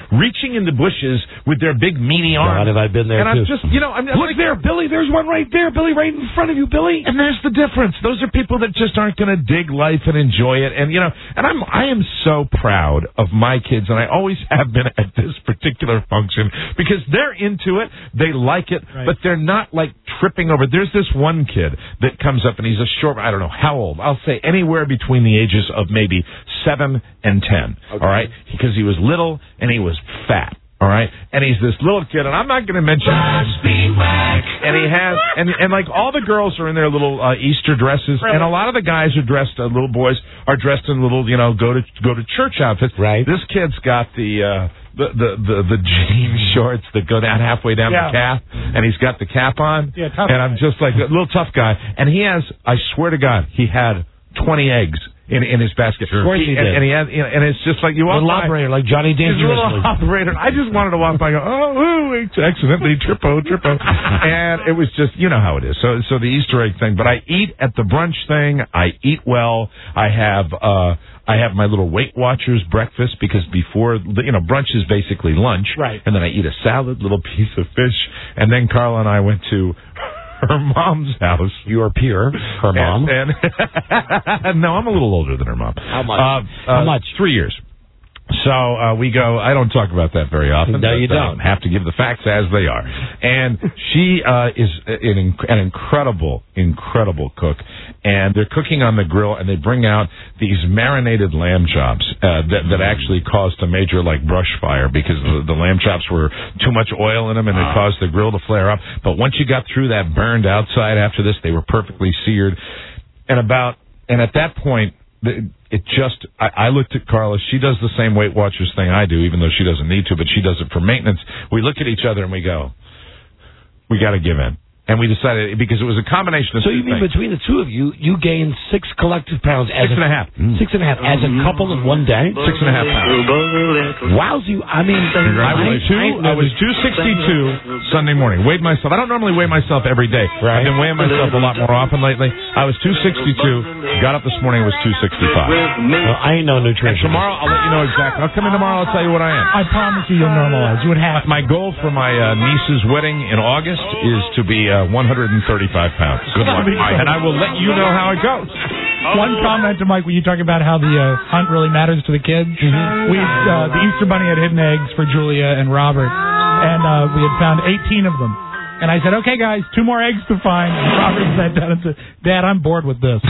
reaching in the bushes with their big meaty arms. God, have I been there, and I'm too. just, you know, I'm Look like, there, Billy. There's one right there, Billy, right in front of you, Billy. And there's the difference. Those are people that just aren't going to dig life and enjoy it. And, you know, and I'm, I am so proud of my kids, and I always have been at this particular function, because they're into it, they like it, right. but they're not, like, tripping over. There's this one kid that comes up, and he's a short, I don't know how old, I'll say anywhere between the ages of maybe seven and ten, okay. all right? Because he was little, and he was fat. All right, and he's this little kid, and I'm not going to mention him. And he has, and and like all the girls are in their little uh, Easter dresses, really? And a lot of the guys are dressed, uh, little boys are dressed in little, you know, go to go to church outfits. Right. This kid's got the uh, the, the the the jean shorts that go down halfway down yeah. the calf, and he's got the cap on. Yeah, tough and guy. I'm just like a little tough guy, and he has, I swear to God, he had twenty eggs. In, in his basket. Of course he, he did. And, and, he had, you know, and it's just like you walk little by. operator, like Johnny He's a little Dangerously. operator. I just wanted to walk by and go, oh, ooh, accidentally, trippo, trippo. And it was just, you know how it is. So so the Easter egg thing. But I eat at the brunch thing. I eat well. I have uh, I have my little Weight Watchers breakfast, because before, you know, brunch is basically lunch. Right. And then I eat a salad, little piece of fish. And then Carla and I went to her mom's house. Your peer, her mom. And, and no, I'm a little older than her mom. How much? Uh, How uh, much? Three years. So uh, we go. I don't talk about that very often. No, you but, don't. Uh, have to give the facts as they are. And she uh, is an, inc- an incredible, incredible cook. And they're cooking on the grill, and they bring out these marinated lamb chops uh, that that actually caused a major like brush fire, because the, the lamb chops were too much oil in them, and it caused the grill to flare up. But once you got through that burned outside after this, they were perfectly seared. And about and at that point, it just, I, I looked at Carla. She does the same Weight Watchers thing I do, even though she doesn't need to, but she does it for maintenance. We look at each other and we go, we got to give in. And we decided, because it was a combination of So two you mean things. between the two of you, you gained six collective pounds as Six a, and a half. Six and a half as a couple in one day? Six and a half pounds. Wowsy. I mean, I was two. I was two sixty-two Sunday morning. Weighed myself. I don't normally weigh myself every day. Right. I've been weighing myself a lot more often lately. I was two sixty-two. Got up this morning. It was two sixty-five. Well, I ain't no nutrition. Tomorrow I'll let you know exactly. I'll come in tomorrow. I'll tell you what I am. I promise you, you'll normalize. You would have. My goal for my uh, niece's wedding in August is to be uh, one hundred thirty-five pounds. Good luck, Mike. And I will let you know how it goes. One comment to Mike when you talk about how the uh, hunt really matters to the kids. Mm-hmm. We uh, the Easter Bunny had hidden eggs for Julia and Robert, and uh, we had found eighteen of them. And I said, okay, guys, two more eggs to find. And Robert sat down and said, Dad, I'm bored with this.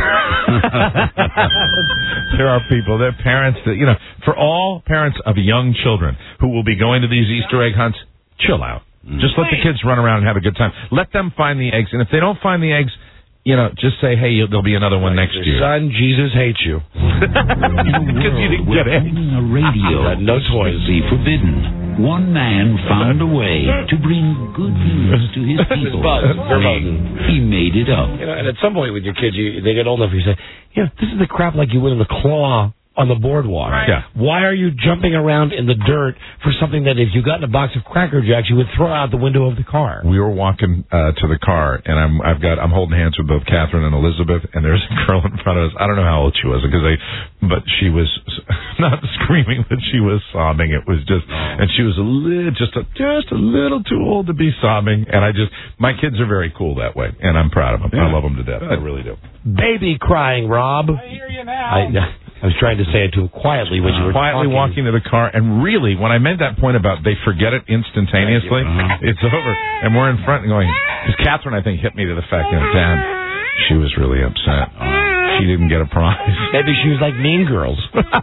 There are people, there are parents that, you know, for all parents of young children who will be going to these Easter egg hunts, chill out. Just let the kids run around and have a good time. Let them find the eggs. And if they don't find the eggs, you know, just say, hey, there'll be another one next year. Son, Jesus hates you. Because you didn't get it. A radio no toys. be forbidden. One man found a way to bring good news to his people. He made it up. You know, and at some point with your kids, you, they get old enough, you say, you know, this is the crap like you win in the claw on the boardwalk. Right. Yeah. Why are you jumping around in the dirt for something that if you got in a box of Cracker Jacks, you would throw out the window of the car? We were walking uh, to the car, and I'm I've got I'm holding hands with both Catherine and Elizabeth, and there's a girl in front of us. I don't know how old she was, because I, but she was not screaming, but she was sobbing. It was just, and she was a little, just a just a little too old to be sobbing. And I just, my kids are very cool that way, and I'm proud of them. Yeah. I love them to death. I really do. Baby crying, Rob. I hear you now. I, I was trying to say it to him quietly when you were quietly talking. walking to the car, and really, when I made that point about they forget it instantaneously, it's over, and we're in front and going, because Catherine, I think, hit me to the fact, you know, Dad, she was really upset. She didn't get a prize. Maybe she was like Mean Girls.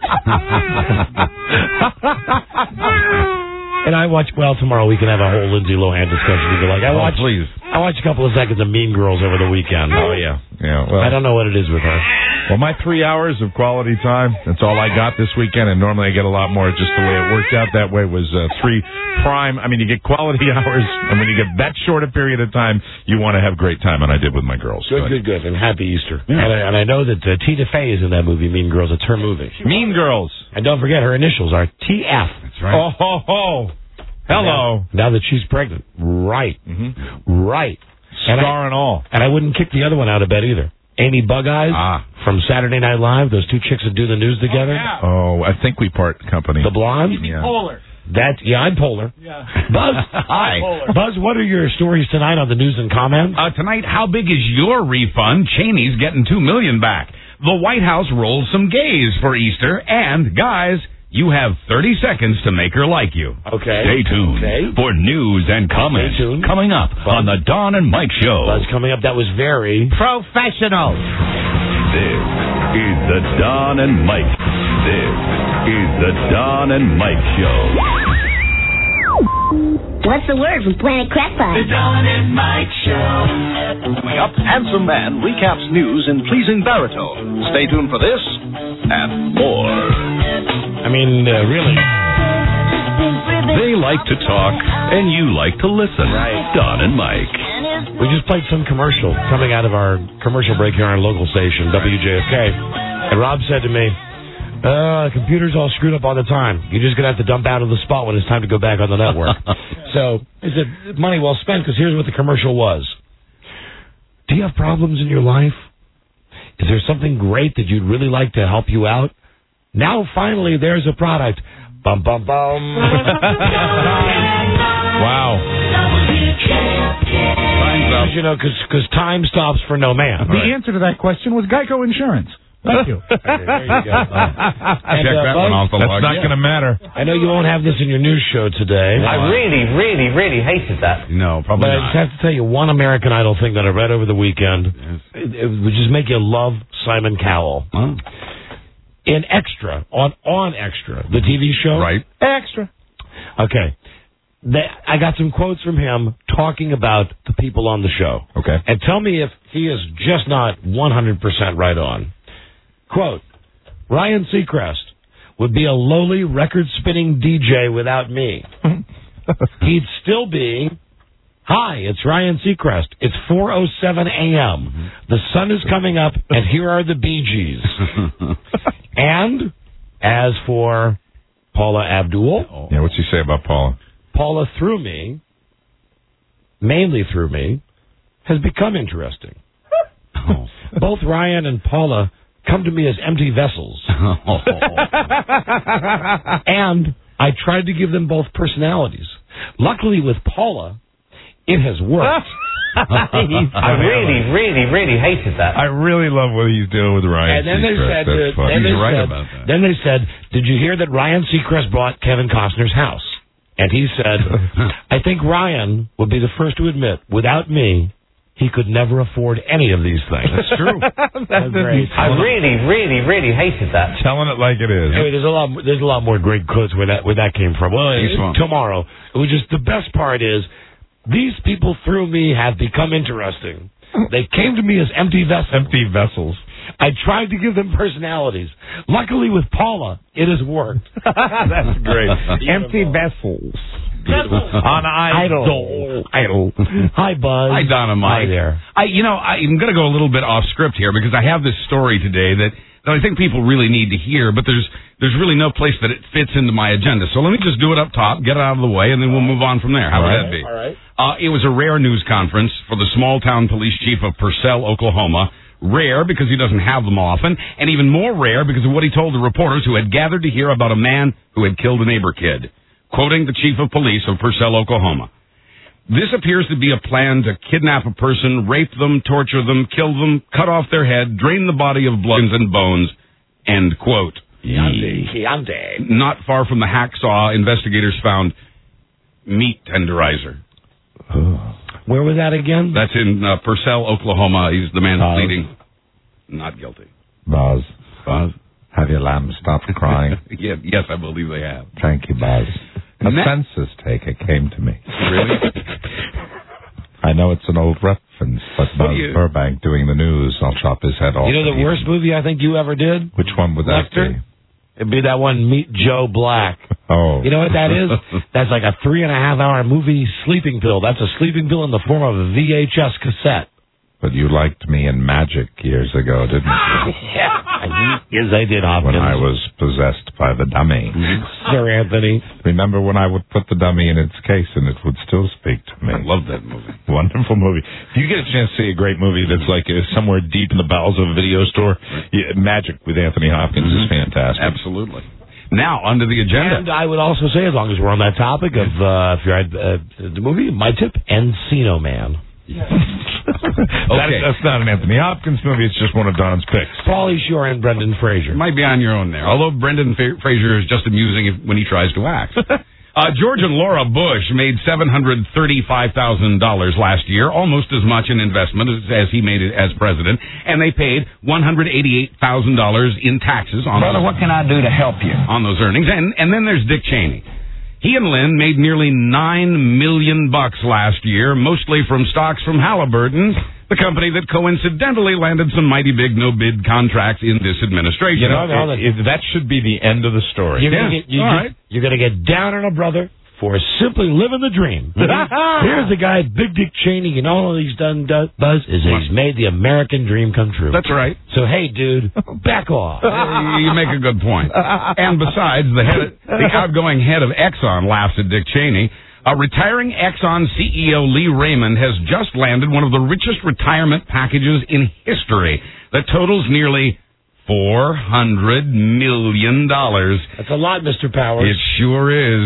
And I watch, well, tomorrow we can have a whole Lindsay Lohan discussion. We go like, I oh, watched, please. I watched a couple of seconds of Mean Girls over the weekend. Oh, yeah. Yeah. Well, I don't know what it is with her. Well, my three hours of quality time, that's all I got this weekend, and normally I get a lot more. Just the way it worked out that way was uh, three prime. I mean, you get quality hours, and when you get that short a period of time, you want to have great time, and I did with my girls. Good, good, good, and happy Easter. Yeah. And, I, and I know that uh, Tina Fey is in that movie, Mean Girls. It's her movie. Mean Girls. And don't forget, her initials are T F. That's right. Oh, ho, ho. Hello. Now, now that she's pregnant. Right. Mm-hmm. Right. Star and, I, and all. And I wouldn't kick the other one out of bed either. Amy Bug-Eyes ah. from Saturday Night Live, those two chicks that do the news together. Oh, yeah. oh I think we part company. The blonde? Yeah. Polar. That, yeah, I'm polar. Yeah. Buzz, Hi. Buzz, what are your stories tonight on the news and comments? Uh, tonight, how big is your refund? Cheney's getting two million dollars back. The White House rolls some gays for Easter, and guys, you have thirty seconds to make her like you. Okay. Stay tuned Okay. for news and comments Stay tuned. coming up on the Don and Mike Show. Buzz coming up. That was very professional. This is the Don and Mike. This is the Don and Mike Show. What's the word from Planet Crackpot? The Don and Mike Show. Coming up, handsome man recaps news in pleasing baritone. Stay tuned for this and more. I mean, uh, really. They like to talk, and you like to listen. Right. Don and Mike. We just played some commercial coming out of our commercial break here on our local station, W J F K. And Rob said to me, uh, computer's all screwed up all the time. You're just going to have to dump out of the spot when it's time to go back on the network. So, I said, money well spent, because here's what the commercial was. Do you have problems in your life? Is there something great that you'd really like to help you out? Now, finally, there's a product. Bum, bum, bum. Wow. You know, because time stops for no man. The right. answer to that question was Geico Insurance. Thank you. Okay, there you go. And, Check uh, that Buzz, one off the log. That's not going to matter. I know you won't have this in your news show today. I really, really, really hated that. No, probably But I not. just have to tell you one American Idol thing that I read over the weekend. Yes. It, it would just make you love Simon Cowell. Oh. In Extra, on on Extra, the T V show. Right. Extra. Okay. They, I got some quotes from him talking about the people on the show. Okay. And tell me if he is just not one hundred percent right on. Quote, Ryan Seacrest would be a lowly record-spinning D J without me. He'd still be, hi, it's Ryan Seacrest. It's four oh seven a.m. The sun is coming up, and here are the Bee Gees. And as for Paula Abdul. Yeah, what's he say about Paula? Paula, through me, mainly through me, has become interesting. Oh. Both Ryan and Paula come to me as empty vessels. And I tried to give them both personalities. Luckily, with Paula, it has worked. I really, really, really hated that. I really love what he's doing with Ryan And then they Seacrest. said, That's uh, funny. then they He's right said, about that. Then they said, did you hear that Ryan Seacrest bought Kevin Costner's house? And he said, I think Ryan would be the first to admit, without me, he could never afford any of these things. That's true. That's great. I really, really, really hated that. Telling it like it is. Anyway, there's a lot. There's a lot more great quotes where that where that came from. Well, Thanks, Mom. tomorrow. It was just the best part is these people through me have become interesting. They came to me as empty vessels. Empty vessels. I tried to give them personalities. Luckily, with Paula, it has worked. That's great. Empty vessels. On Idol. Idol. Hi, Buzz. Hi, Don and Mike. Hi there. I, you know, I'm going to go a little bit off script here because I have this story today that, that I think people really need to hear, but there's there's really no place that it fits into my agenda. So let me just do it up top, get it out of the way, and then we'll move on from there. How would that be? All right. Uh, it was a rare news conference for the small-town police chief of Purcell, Oklahoma. Rare because he doesn't have them often, and even more rare because of what he told the reporters who had gathered to hear about a man who had killed a neighbor kid. Quoting the chief of police of Purcell, Oklahoma. This appears to be a plan to kidnap a person, rape them, torture them, kill them, cut off their head, drain the body of blood and bones, end quote. Chianti. Chianti. Not far from the hacksaw, investigators found meat tenderizer. Where was that again? That's in uh, Purcell, Oklahoma. He's the man Buzz. pleading not guilty. Buzz. Buzz? Have your lambs stopped crying? yeah, yes, I believe they have. Thank you, Buzz. A Ne- census taker came to me. Really? I know it's an old reference, but Buzz you- Burbank doing the news, I'll chop his head off. You know the worst movie I think you ever did? Which one would that Lester? be? It'd be that one, Meet Joe Black. Oh. You know what that is? That's like a three and a half hour movie sleeping pill. That's a sleeping pill in the form of a V H S cassette. But you liked me in Magic years ago, didn't you? Yeah. Yes, I did, Hopkins. When I was possessed by the dummy. Sir Anthony. Remember when I would put the dummy in its case and it would still speak to me? I love that movie. Wonderful movie. If you get a chance to see a great movie that's like uh, somewhere deep in the bowels of a video store, yeah, Magic with Anthony Hopkins Mm-hmm. is fantastic. Absolutely. Now, under the agenda. And I would also say, as long as we're on that topic of, uh, if you're at uh, the movie, my tip, Encino Man. Okay. That's, that's not an Anthony Hopkins movie. It's just one of Don's picks. Pauly Shore and Brendan Fraser. Might be on your own there. Although Brendan Fa- Fraser is just amusing if, when he tries to act. Uh, George and Laura Bush made seven hundred thirty-five thousand dollars last year, almost as much in investment as, as he made it as president, and they paid one hundred eighty-eight thousand dollars in taxes on Brother, those, what can I do to help you? on those earnings. And, and then there's Dick Cheney. He and Lynn made nearly nine million bucks last year, mostly from stocks from Halliburton, the company that coincidentally landed some mighty big no-bid contracts in this administration. You know, that, that should be the end of the story. You're Yeah. gonna get, you, All you- right. You're going to get down on a brother for simply living the dream. Here's the guy, Big Dick Cheney, and all he's done, does, Buzz, is he's made the American dream come true. That's right. So, hey, dude, back off. You make a good point. And besides, the head, the outgoing head of Exxon laughs at Dick Cheney. Uh, retiring Exxon C E O Lee Raymond has just landed one of the richest retirement packages in history that totals nearly four hundred million dollars. That's a lot, Mister Powers. It sure is.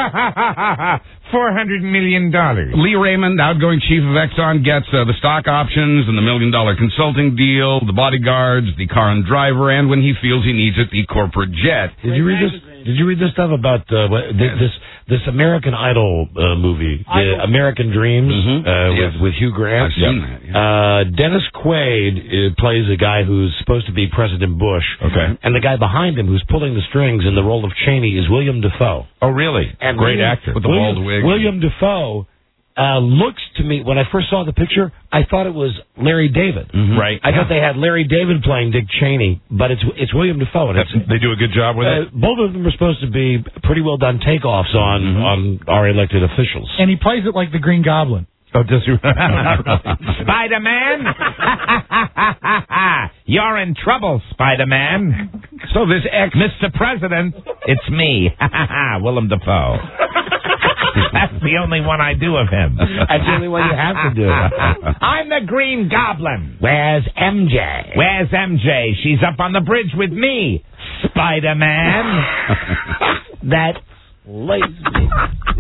four hundred million dollars. Lee Raymond, outgoing chief of Exxon, gets uh, the stock options and the million-dollar consulting deal, the bodyguards, the car and driver, and when he feels he needs it, the corporate jet. Did you read this? Did you read this stuff about uh, what- th- this this American Idol uh, movie, the American Dreams, Mhm. uh, Yes. with with Hugh Grant? I've seen that, yeah. Uh, Dennis Quaid uh, plays a guy who's supposed to be President Bush. Okay. And the guy behind him who's pulling the strings in the role of Cheney is William Dafoe. Oh, really? And Great William, actor. With the William, bald wig. William Dafoe uh, looks to me, when I first saw the picture, I thought it was Larry David. Right. I thought they had Larry David playing Dick Cheney, but it's it's William Dafoe. And That's, it's, they do a good job with uh, it. both of them are supposed to be pretty well done takeoffs on on our elected officials. And he plays it like the Green Goblin. Oh, does he? Spider-Man? You're in trouble, Spider-Man. So this ex... Mister President, it's me, Willem Dafoe. That's the only one I do of him. That's the only one you have to do. I'm the Green Goblin. Where's M J? Where's M J? She's up on the bridge with me, Spider-Man. That's lazy.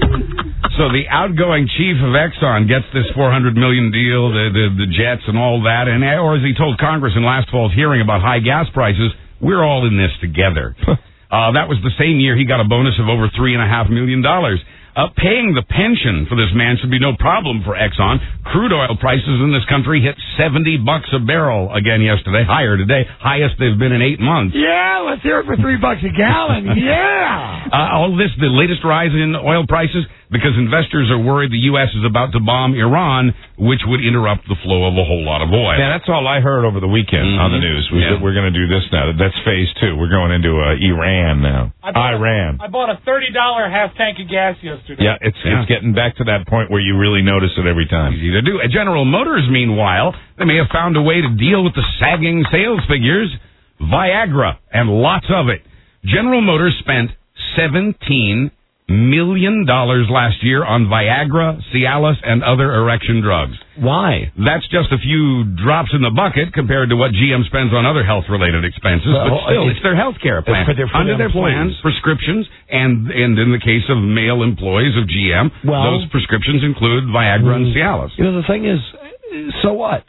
So the outgoing chief of Exxon gets this four hundred million dollars deal, the, the the jets and all that, and or as he told Congress in last fall's hearing about high gas prices, we're all in this together. uh, that was the same year he got a bonus of over three and a half million dollars. Uh, paying the pension for this man should be no problem for Exxon. Crude oil prices in this country hit seventy bucks a barrel again yesterday, higher today, highest they've been in eight months. Yeah, let's hear it for three bucks a gallon. Yeah. Uh, all this, the latest rise in oil prices, because investors are worried the U S is about to bomb Iran, which would interrupt the flow of a whole lot of oil. Yeah, that's all I heard over the weekend Mhm. on the news. Was Yeah. that we're going to do this now. That's phase two. We're going into uh, Iran now. I bought Iran. A, I bought a thirty dollar half tank of gas yesterday. Yeah, it's Yeah. it's getting back to that point where you really notice it every time. Easy to do. At General Motors, meanwhile, they may have found a way to deal with the sagging sales figures. Viagra, and lots of it. General Motors spent seventeen million dollars last year on Viagra, Cialis, and other erection drugs. Why? That's just a few drops in the bucket compared to what G M spends on other health-related expenses. Well, but still, it's- it's their health care plan. for their- for Under their their plans, employees. prescriptions, and and in the case of male employees of G M, Well- those prescriptions include Viagra and Cialis. You know, the thing is, so what?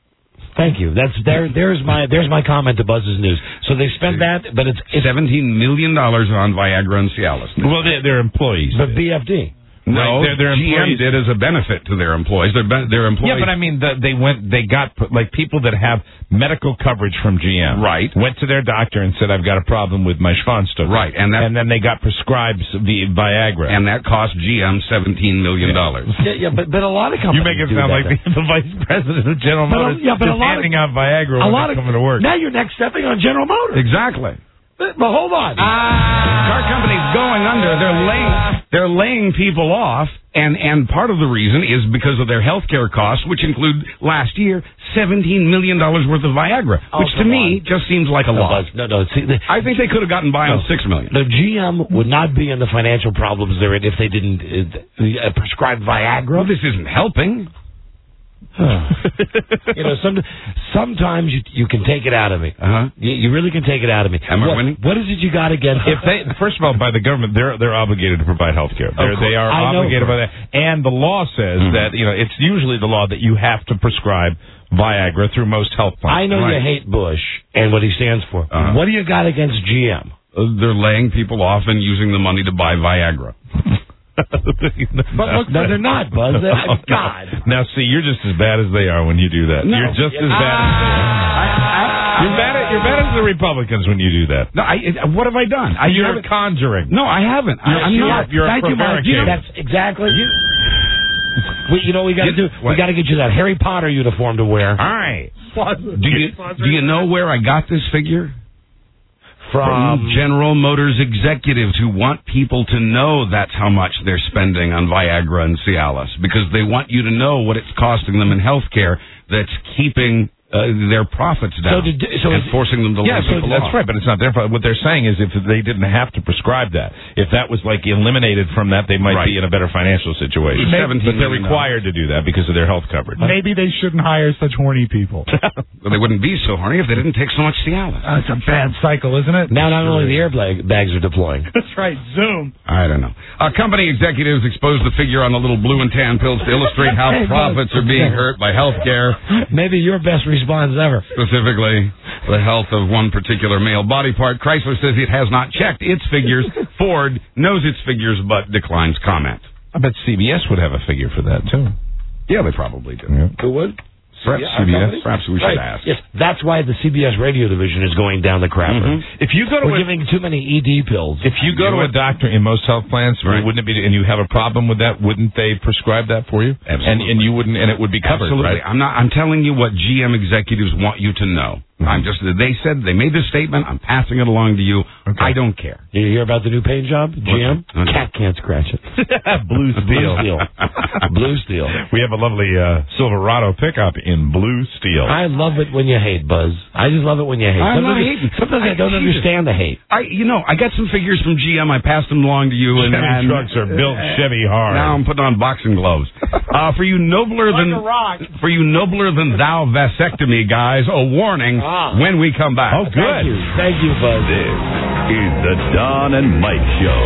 Thank you. That's there. There's my there's my comment to Buzz's news. So they spent that, but it's, it's seventeen million dollars on Viagra and Cialis. Well, they're, they're employees. But B F D. No, Right, they're- they're G M employees. did as a benefit to their employees. Their ben- their employees. Yeah, but I mean, the, they went, they got like people that have medical coverage from G M. Right. Went to their doctor and said, "I've got a problem with my Schwanstad." Right, and that- and then they got prescribed the Viagra, and that cost G M seventeen million dollars. Yeah, yeah, but but a lot of you companies make it do sound that, like the, the vice president of General But a- Motors yeah, but a just lot of- handing out Viagra a when lot they're of coming to work. Now you're next stepping on General Motors. Exactly. But, but hold on. Car companies going under. They're laying they're laying people off, and and part of the reason is because of their health care costs, which include last year seventeen million dollars worth of Viagra, Oh, which to come me on. just seems like a No, lot. Buzz, no, no. See, the, I think they could have gotten by on No. six million. the G M would not be in the financial problems they're in if they didn't uh, uh, prescribe Viagra. Well, this isn't helping. You know, some, sometimes you you can take it out of me. Uh-huh. You, you really can take it out of me. Am I what, winning? What is it you got against? If they, first of all, by the government, they're they're obligated to provide health care. They are I know, obligated by that, and the law says Mm-hmm. that you know it's usually the law that you have to prescribe Viagra through most health plans. I know Right. you hate Bush and what he stands for. Uh-huh. What do you got against G M? Uh, they're laying people off and using the money to buy Viagra. But look, no, they're not, Buzz. They're, Oh, God. Now, see, you're just as bad as they are when you do that. No. You're just as bad as they are. You're bad, at, you're bad as the Republicans when you do that. No, I, it- what have I done? I You're haven't- conjuring. No, I haven't. I, You're- I'm you're- not. you're a Thank you, Mark. You know, prevaricator. That's exactly. We, you know, what we got to do. What? We got to get you that Harry Potter uniform to wear. All right. Do you do you know where I got this figure? From General Motors executives who want people to know that's how much they're spending on Viagra and Cialis because they want you to know what it's costing them in health care that's keeping uh, their profits down So did- so and is- forcing them to Yeah, lay so people that's off. right, but it's not their fault. What they're saying is if they didn't have to prescribe that, if that was like eliminated from that, they might Right. be in a better financial situation. seventeen But they're million required dollars. to do that because of their health coverage. Maybe they shouldn't hire such horny people. Well, they wouldn't be so horny if they didn't take so much Cialis. That's a bad cycle, isn't it? Now, not only the airbag bags are deploying. That's right. Zoom. I don't know. Uh, company executives exposed the figure on the little blue and tan pills to illustrate how Hey, profits are being hurt by health care. Maybe your best response ever. Specifically, the health of one particular male body part. Chrysler says it has not checked its figures. Ford knows its figures, but declines comment. I bet C B S would have a figure for that, too. Yeah, they probably do. Who would? Perhaps Yeah, C B S. company? Perhaps we should Right. ask. Yes, that's why the C B S radio division is going down the crapper. Mhm. If you go to We're a, giving too many E D pills. if you go to a doctor in most health plans, Right. wouldn't it be, and you have a problem with that, wouldn't they prescribe that for you? Absolutely. And and you wouldn't, and it would be covered, Absolutely. right? I'm not. I'm telling you what G M executives want you to know. I'm just. They said they made this statement. I'm passing it along to you. Okay. I don't care. Did you hear about the new paint job, G M? What's that? Cat can't scratch it. Blue Blue steel. Blue steel. We have a lovely uh, Silverado pickup in blue steel. I love it when you hate, Buzz. I just love it when you hate. I'm not sometimes hating. sometimes I, I don't hate it. understand the hate. I, you know, I got some figures from G M. I passed them along to you, and, Chevy and trucks are built Chevy hard. Now I'm putting on boxing gloves. Uh, for you nobler than Like a rock. for you nobler than thou vasectomy guys, a warning Ah. when we come back. Oh, good. Thank you. Thank you, Buzz. This is the Don and Mike Show.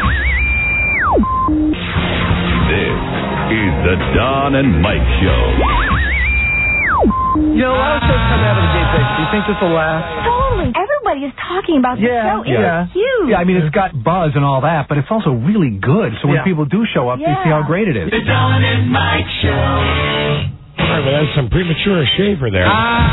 This is the Don and Mike Show. You know, a lot of shows come out of the gate big. Do you think this will last? Totally. Everybody is talking about the Yeah, show. It's yeah. huge. Yeah, I mean, it's got buzz and all that, but it's also really good. So when Yeah. people do show up, they see how great it is. The Don and Mike Show. All right, but that's some premature shaver there.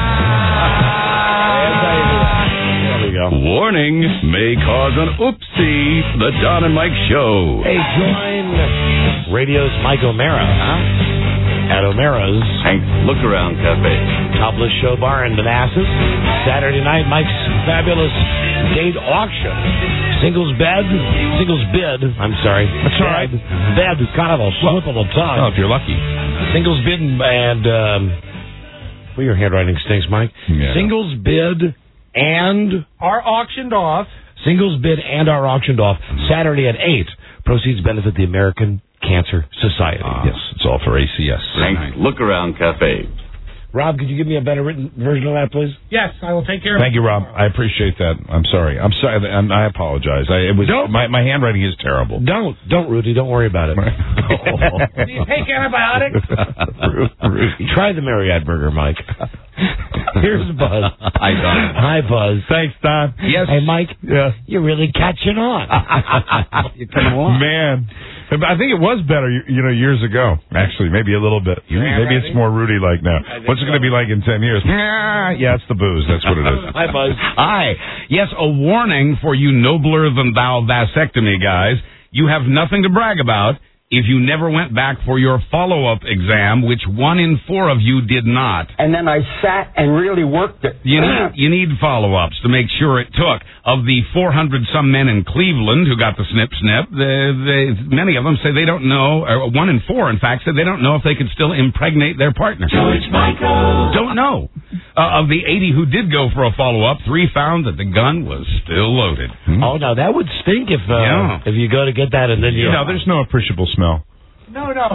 There we go. Warning may cause an oopsie. The Don and Mike Show. Hey, join radio's Mike O'Mara, huh? At O'Mara's Hank, look around cafe. Topless Show Bar in Manassas. Saturday night, Mike's fabulous date auction. Singles bed, singles bid. I'm sorry. That's all right. Bed is kind of a slip of the tongue. Oh, if you're lucky. Singles bid and, um, well, your handwriting stinks, Mike. Yeah. Singles bid and Are auctioned off. singles bid and are auctioned off Saturday at eight. Proceeds benefit the American Cancer Society. Yes, it's all for A C S. Hank, look around cafe. Rob, could you give me a better written version of that, please? Yes, I will take care of Thank you, Rob. I appreciate that. I'm sorry. I'm sorry. I'm, I apologize. I, it was Don't. my my handwriting is terrible. Don't, don't, Rudy. Don't worry about it. Do you take antibiotics? Try the Marriott burger, Mike. Here's Buzz. Hi, Don. Hi, Buzz. Thanks, Don. Yes. Hey, Mike. Yeah. You're really catching on. You're coming along. Man, I think it was better, you you know, years ago. Actually, maybe a little bit. Maybe it's more Rudy-like now. What's it going to be like in ten years? Yeah, it's the booze. That's what it is. Hi, Buzz. Hi. Yes, a warning for you nobler than thou vasectomy guys. You have nothing to brag about if you never went back for your follow-up exam, which one in four of you did not. And then I sat and really worked it. You need, you need follow-ups to make sure it took. Of the four hundred some men in Cleveland who got the snip snip, the, the, many of them say they don't know, or one in four, in fact, said they don't know if they could still impregnate their partner. George Michael. Don't know. Uh, of the eighty who did go for a follow-up, three found that the gun was still loaded. Oh, no, that would stink if uh, Yeah. if you go to get that and then you... You know, there's no appreciable smell. No, no.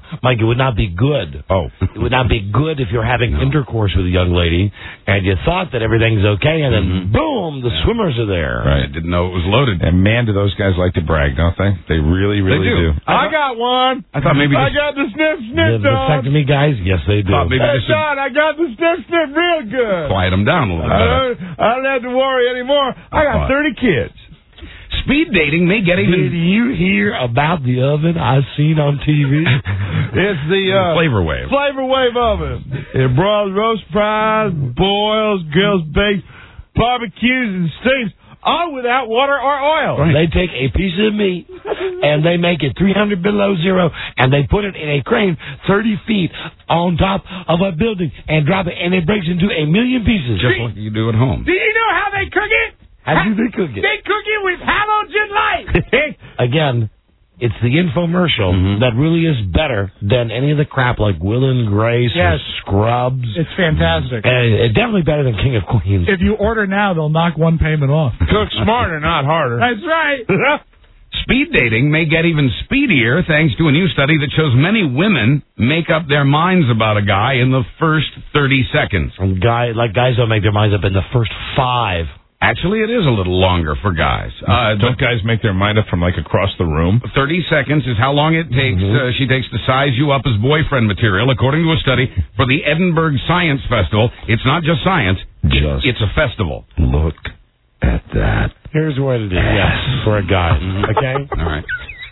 Mike, it would not be good. Oh. It would not be good if you're having no. intercourse with a young lady and you thought that everything's okay, and then mm-hmm. boom, the yeah. swimmers are there. Right. I didn't know it was loaded. And man, do those guys like to brag, don't they? They really, really they do. do. I got one. I thought maybe I just... got the sniff sniff, The vasectomy guys? Yes, they do. Maybe hey, just John, I got the sniff sniff real good. Quiet them down a little bit. Uh, I don't have to worry anymore. I got thirty kids. Speed dating may get even... Did you hear about the oven I seen on T V? It's the uh, Flavor Wave. Flavor Wave oven. It broils roast fries, boils, grills, bakes, barbecues, and steams, all without water or oil. Right. They take a piece of meat and they make it three hundred below zero, and they put it in a crane thirty feet on top of a building and drop it, and it breaks into a million pieces. Just like you do at home. Do you know how they cook it? How do they cook it? They cook it with halogen light. Again, it's the infomercial mm-hmm. that really is better than any of the crap like Will and Grace yes. or Scrubs. It's fantastic. And it's definitely better than King of Queens. If you order now, they'll knock one payment off. Cook smarter, not harder. That's right. Speed dating may get even speedier thanks to a new study that shows many women make up their minds about a guy in the first thirty seconds. And guy, like guys don't make their minds up in the first five. Actually, it is a little longer for guys. Uh, Don't guys make their mind up from, like, across the room? thirty seconds is how long it takes. Mm-hmm. Uh, she takes to size you up as boyfriend material, according to a study for the Edinburgh Science Festival. It's not just science. Just it's a festival. Look at that. Here's what it is. Yes, for a guy. Okay? All right.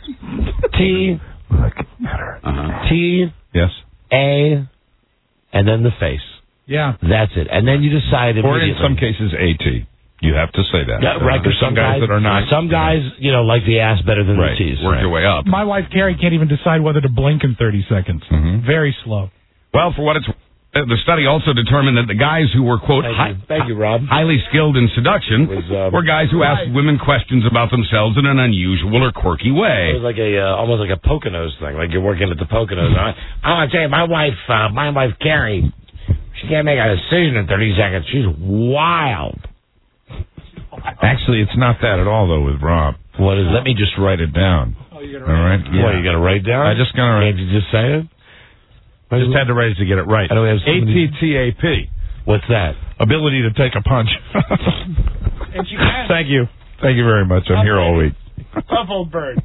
T. Look at her. Uh-huh. T. Yes. A. And then the face. Yeah. That's it. And then you decide Or immediately. in some cases, A T. You have to say that. Yeah, right. There's some guys, guys that are not. Some guys, you know, like the ass better than right. the teeth. Work right. your way up. My wife, Carrie, can't even decide whether to blink in thirty seconds. Mm-hmm. Very slow. Well, for what it's... Uh, the study also determined that the guys who were, quote, Thank hi- you. Thank you, Rob. highly skilled in seduction was, um, were guys who asked right. women questions about themselves in an unusual or quirky way. It was like a uh, almost like a Poconos thing, like you're working at the Poconos. I, I want to tell you, my wife, uh, my wife Carrie, she can't make a decision in thirty seconds. She's wild. Actually, it's not that at all, though, with Rob. What is Let me just write it down. Oh, you're all right? Yeah. What, you got to write down? I just got to write. Can't you just say it? I just had to write it to get it right. I don't have A T T A P. What's that? Ability to take a punch. And she can. Thank you. Thank you very mumuch. I'm here all week. Tough old bird.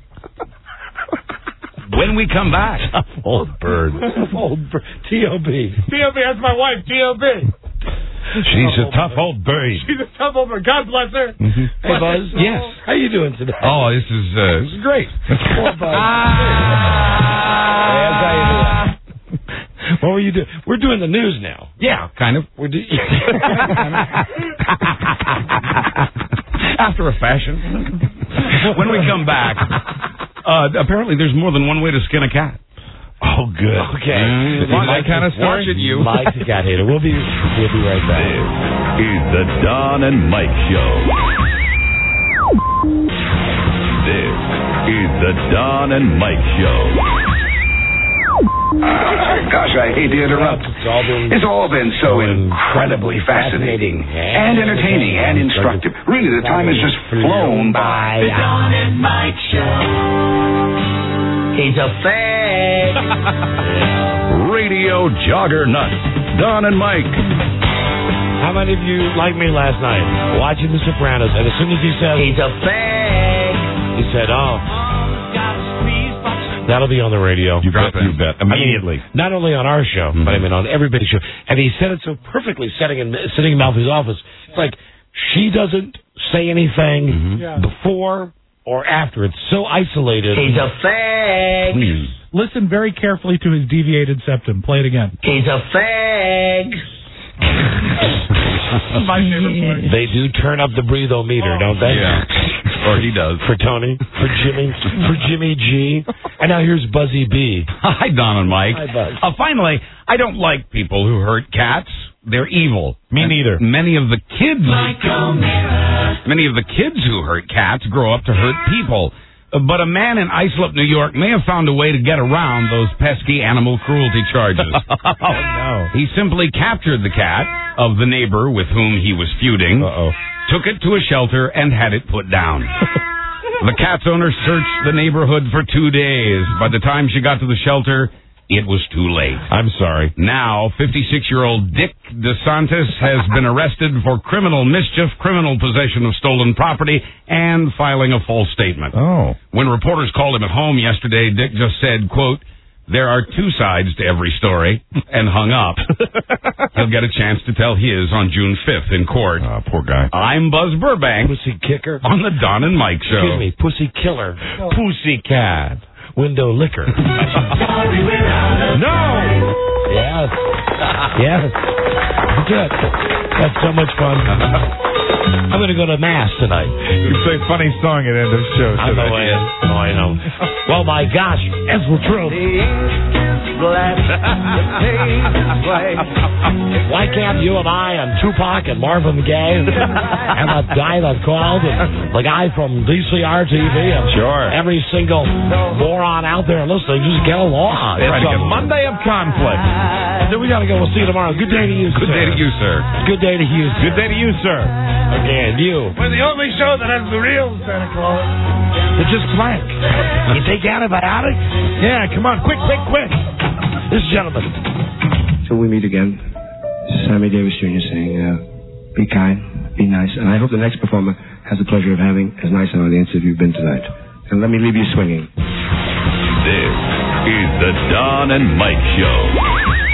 When we come back. Tough old bird. Tough old bird. T O B. T O B, that's my wife, T O B. She's a tough old bird. She's a tough old bird. God bless her. Mm-hmm. Hey, Buzz. Yes. How you doing today? Oh, this is uh, this is great. Poor Buzz. Ah. Hey, how you doing? What were you doing? We're doing the news now. Yeah, kind of. We're do- After a fashion. When we come back, uh, apparently there's more than one way to skin a cat. Oh, good. Okay. Mm, my kind of story? Watch it, you. Mike's a cat hater. We'll be, we'll be right back. This is the Don and Mike Show. This is the Don and Mike Show. Gosh, I hate to interrupt. It's all been, It's all been so incredibly fascinating and entertaining and instructive. Really, the time has just flown by. The Don and Mike Show. He's a fake. Radio Joggernuts. Don and Mike. How many of you, like me last night, watching The Sopranos, and as soon as he said, He's a fake. he said, oh, that'll be on the radio. You bet. You bet. Immediately. I mean, not only on our show, mm-hmm. but I mean on everybody's show. And he said it so perfectly, sitting in, sitting in Malfi's office. It's like she doesn't say anything mm-hmm. yeah. before or after. It's so isolated. He's a fake. Please. Listen very carefully to his deviated septum. Play it again. He's a fake. My favorite part. They do turn up the breathometer, oh, don't they? Yeah. Or he does. For Tony, for Jimmy, for Jimmy G. And now here's Buzzy B. Hi, Don and Mike. Hi, Buzz. Uh, finally, I don't like people who hurt cats. They're evil. Me and neither. Many of the kids... Mike O'Meara. Many of the kids who hurt cats grow up to hurt people. Uh, But a man in Islip, New York, may have found a way to get around those pesky animal cruelty charges. Oh, no. He simply captured the cat of the neighbor with whom he was feuding, Uh-oh. took it to a shelter, and had it put down. The cat's owner searched the neighborhood for two days. By the time she got to the shelter, it was too late. I'm sorry. Now, fifty-six-year-old Dick DeSantis has been arrested for criminal mischief, criminal possession of stolen property, and filing a false statement. Oh. When reporters called him at home yesterday, Dick just said, quote, "There are two sides to every story," and hung up. He'll get a chance to tell his on June fifth in court. Oh, poor guy. I'm Buzz Burbank. Pussy kicker. On the Don and Mike Show. Excuse me, pussy killer. Pussy cat. Window liquor. Sorry, we're out of No! Yes. Yes. Good. That's so much fun. I'm going to go to Mass tonight. You say funny song at end of show. I know I am. Oh, I know. Well, my gosh, Ezra Trill. Why can't you and I and Tupac and Marvin Gaye and the guy that called and the guy from D C R T V and sure. every single moron out there listening just get along? It's It's a a Monday of conflict. Then we got to go. We'll see you tomorrow. Good day to you, Good sir. day to you, sir. Good day to you. Good day to you, sir. Again, you. We're the only show that has the real Santa Claus. They're just blank. You take antibiotics? Yeah, come on, quick, quick, quick. This gentleman. Till we meet again, this is Sammy Davis Junior saying, uh, be kind, be nice, and I hope the next performer has the pleasure of having as nice an audience as you've been tonight. And let me leave you swinging. This is the Don and Mike Show.